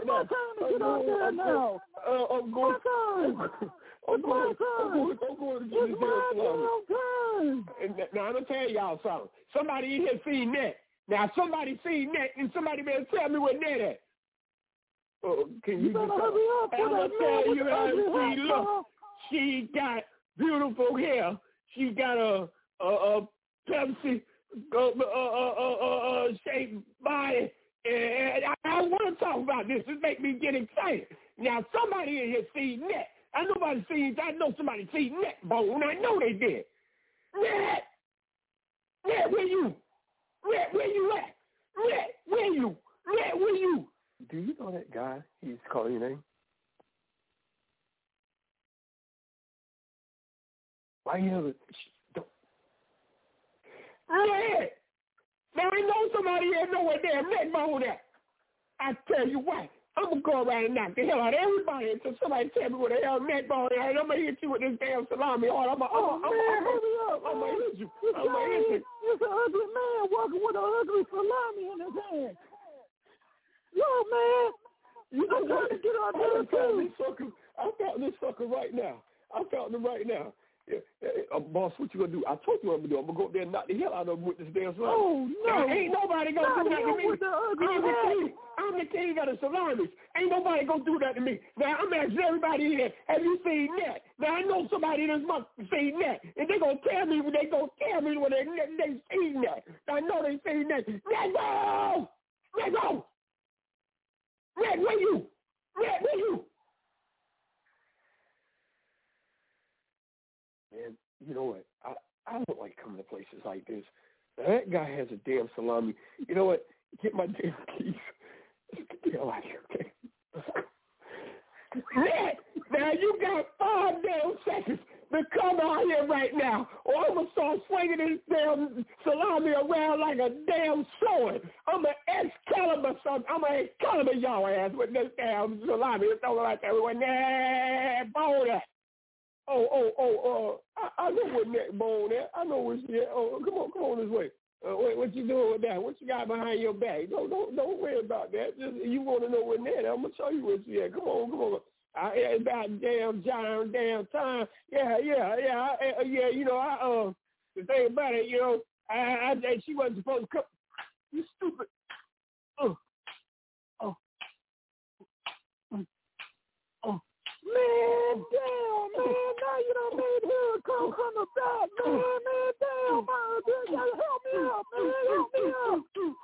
[SPEAKER 4] to get this damn salami. Now, I'm going to tell y'all something. Somebody in here seen that. Now, somebody seen that, and somebody better tell me what that is. Can you just I'm going to tell you how she looks. She got beautiful hair. She got a Pepsi shaped body, and I want to talk about this. This make me get excited. Now, somebody in here seen that. I know somebody seen that bone. I know they did. Red, where you? Red, where you at? Red, where you? Red, where you? Do you know that guy? He's calling your name. Why you have a... Red! Now I know somebody here know what damn neck bone at. I tell you what, I'm going to go around and knock the hell out of everybody until somebody tell me what the hell neck bone is. I'm going to hit you with this damn salami. I'm going to hit you. I'm going to hit you.
[SPEAKER 5] It's an ugly man walking with an ugly salami in his hand. Yo, man. I'm trying to get out there, too.
[SPEAKER 4] I'm counting this sucker right now. Yeah. Boss, what you gonna do? I told you what I'm gonna do. I'm gonna go up there and knock the hell out of him with this damn salami.
[SPEAKER 5] Oh, no.
[SPEAKER 4] Now, ain't nobody gonna do that to me. I'm the king of the salamis. Ain't nobody gonna do that to me. Now, I'm asking everybody here, have you seen that? Now, I know somebody in this month seen that. And they gonna tell me when they seen that. I know they seen that. Let go! Red, where you? Man, you know what? I don't like coming to places like this. Now, that guy has a damn salami. You know what? Get my damn keys. Let's get the hell out of here, okay? Red, now you got 5 damn seconds to come out here right now, or I'm going to start swinging this damn salami around like a damn sword. I'm going to Excalibur something. I'm going to Excalibur y'all ass with this damn salami. It's over like that. We went, nah, bone that. I know what neck bone that. I know what's here. Oh, come on this way. What you doing with that? What you got behind your back? Don't worry about that. Just you want to know what that? I'm gonna show you what's here. Come on. It's about damn time. Yeah. You know, the thing about it, you know, I she wasn't supposed to come. You stupid. Man, damn, man, now you done made her come from the back, man, damn, man, help me out, man, help me out,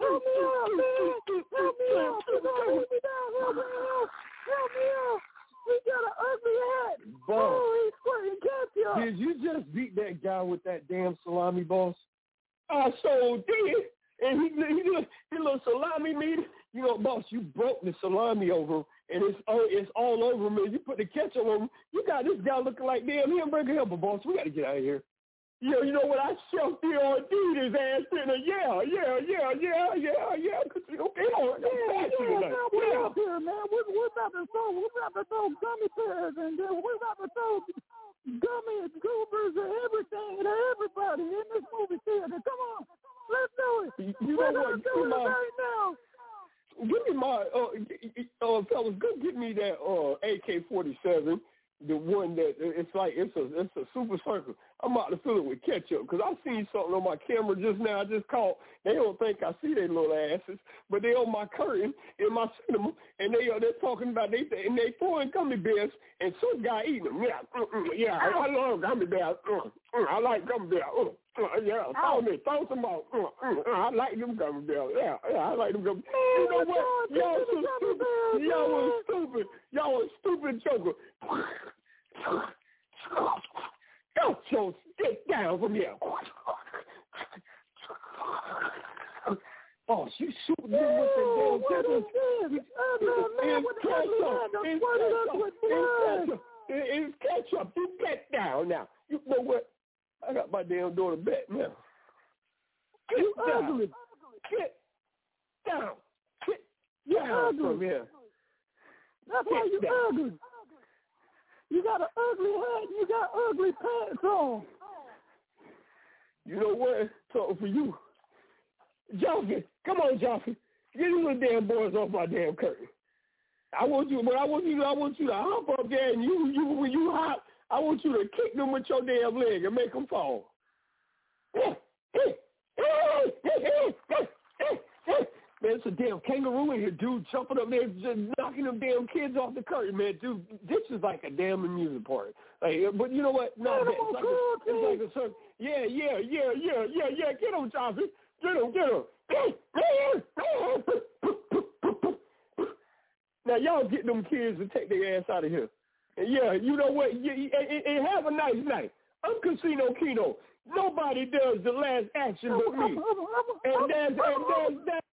[SPEAKER 4] we got an ugly hat.
[SPEAKER 3] Boss,
[SPEAKER 4] he's squirting ketchup.
[SPEAKER 3] Did you just beat that guy with that damn salami, boss?
[SPEAKER 4] I so did, and he little salami meat. You know, boss, you broke the salami over, and it's all over, man. You put the ketchup on him. You got this guy looking like damn hamburger helper, boss. We got to get out of here. You know what? I shoved the RD his ass in there. Yeah. Cause you know, we're up here, man. We're about to throw gummy bears, and then we're about to throw gummy goobers and everything to everybody in this movie theater. Come on, let's do it. You know what? Do it right now. Give me my, fellas, go get me that AK-47, the one that it's like it's a super circle. I'm about to fill it with ketchup because I seen something on my camera just now. I just caught. They don't think I see their little asses, but they on my curtain in my cinema, and they're talking about they throwing gummy bears, and some guy eating them. Yeah. I love gummy bears. I like gummy bears. Throw some out. I like them gummy bears. Yeah, I like them gummy bears. You know what? Y'all was stupid. Y'all was stupid joker. Don't you sit down from here. Boss, you shooting me with the damn It's ketchup. You get down now. You know what? I got my damn daughter back now. You ugly. Get down. Get down from here. That's why you ugly. You got an ugly hat and you got ugly pants on. You know what? Something for you. Joffrey, come on, Joffrey. Get these little damn boys off my damn curtain. I want you to hop up there and you when you hop, I want you to kick them with your damn leg and make them fall. Man, it's a damn kangaroo in here, dude, jumping up there, just knocking them damn kids off the curtain, man. Dude, this is like a damn amusement park. Like, but you know what? Not that. It's like a circle. Yeah. Get him, Johnson. Get him. Now, y'all get them kids to take their ass out of here. And yeah, you know what? And have a nice night. I'm Casino Kino. Nobody does the last action but me. And there's that.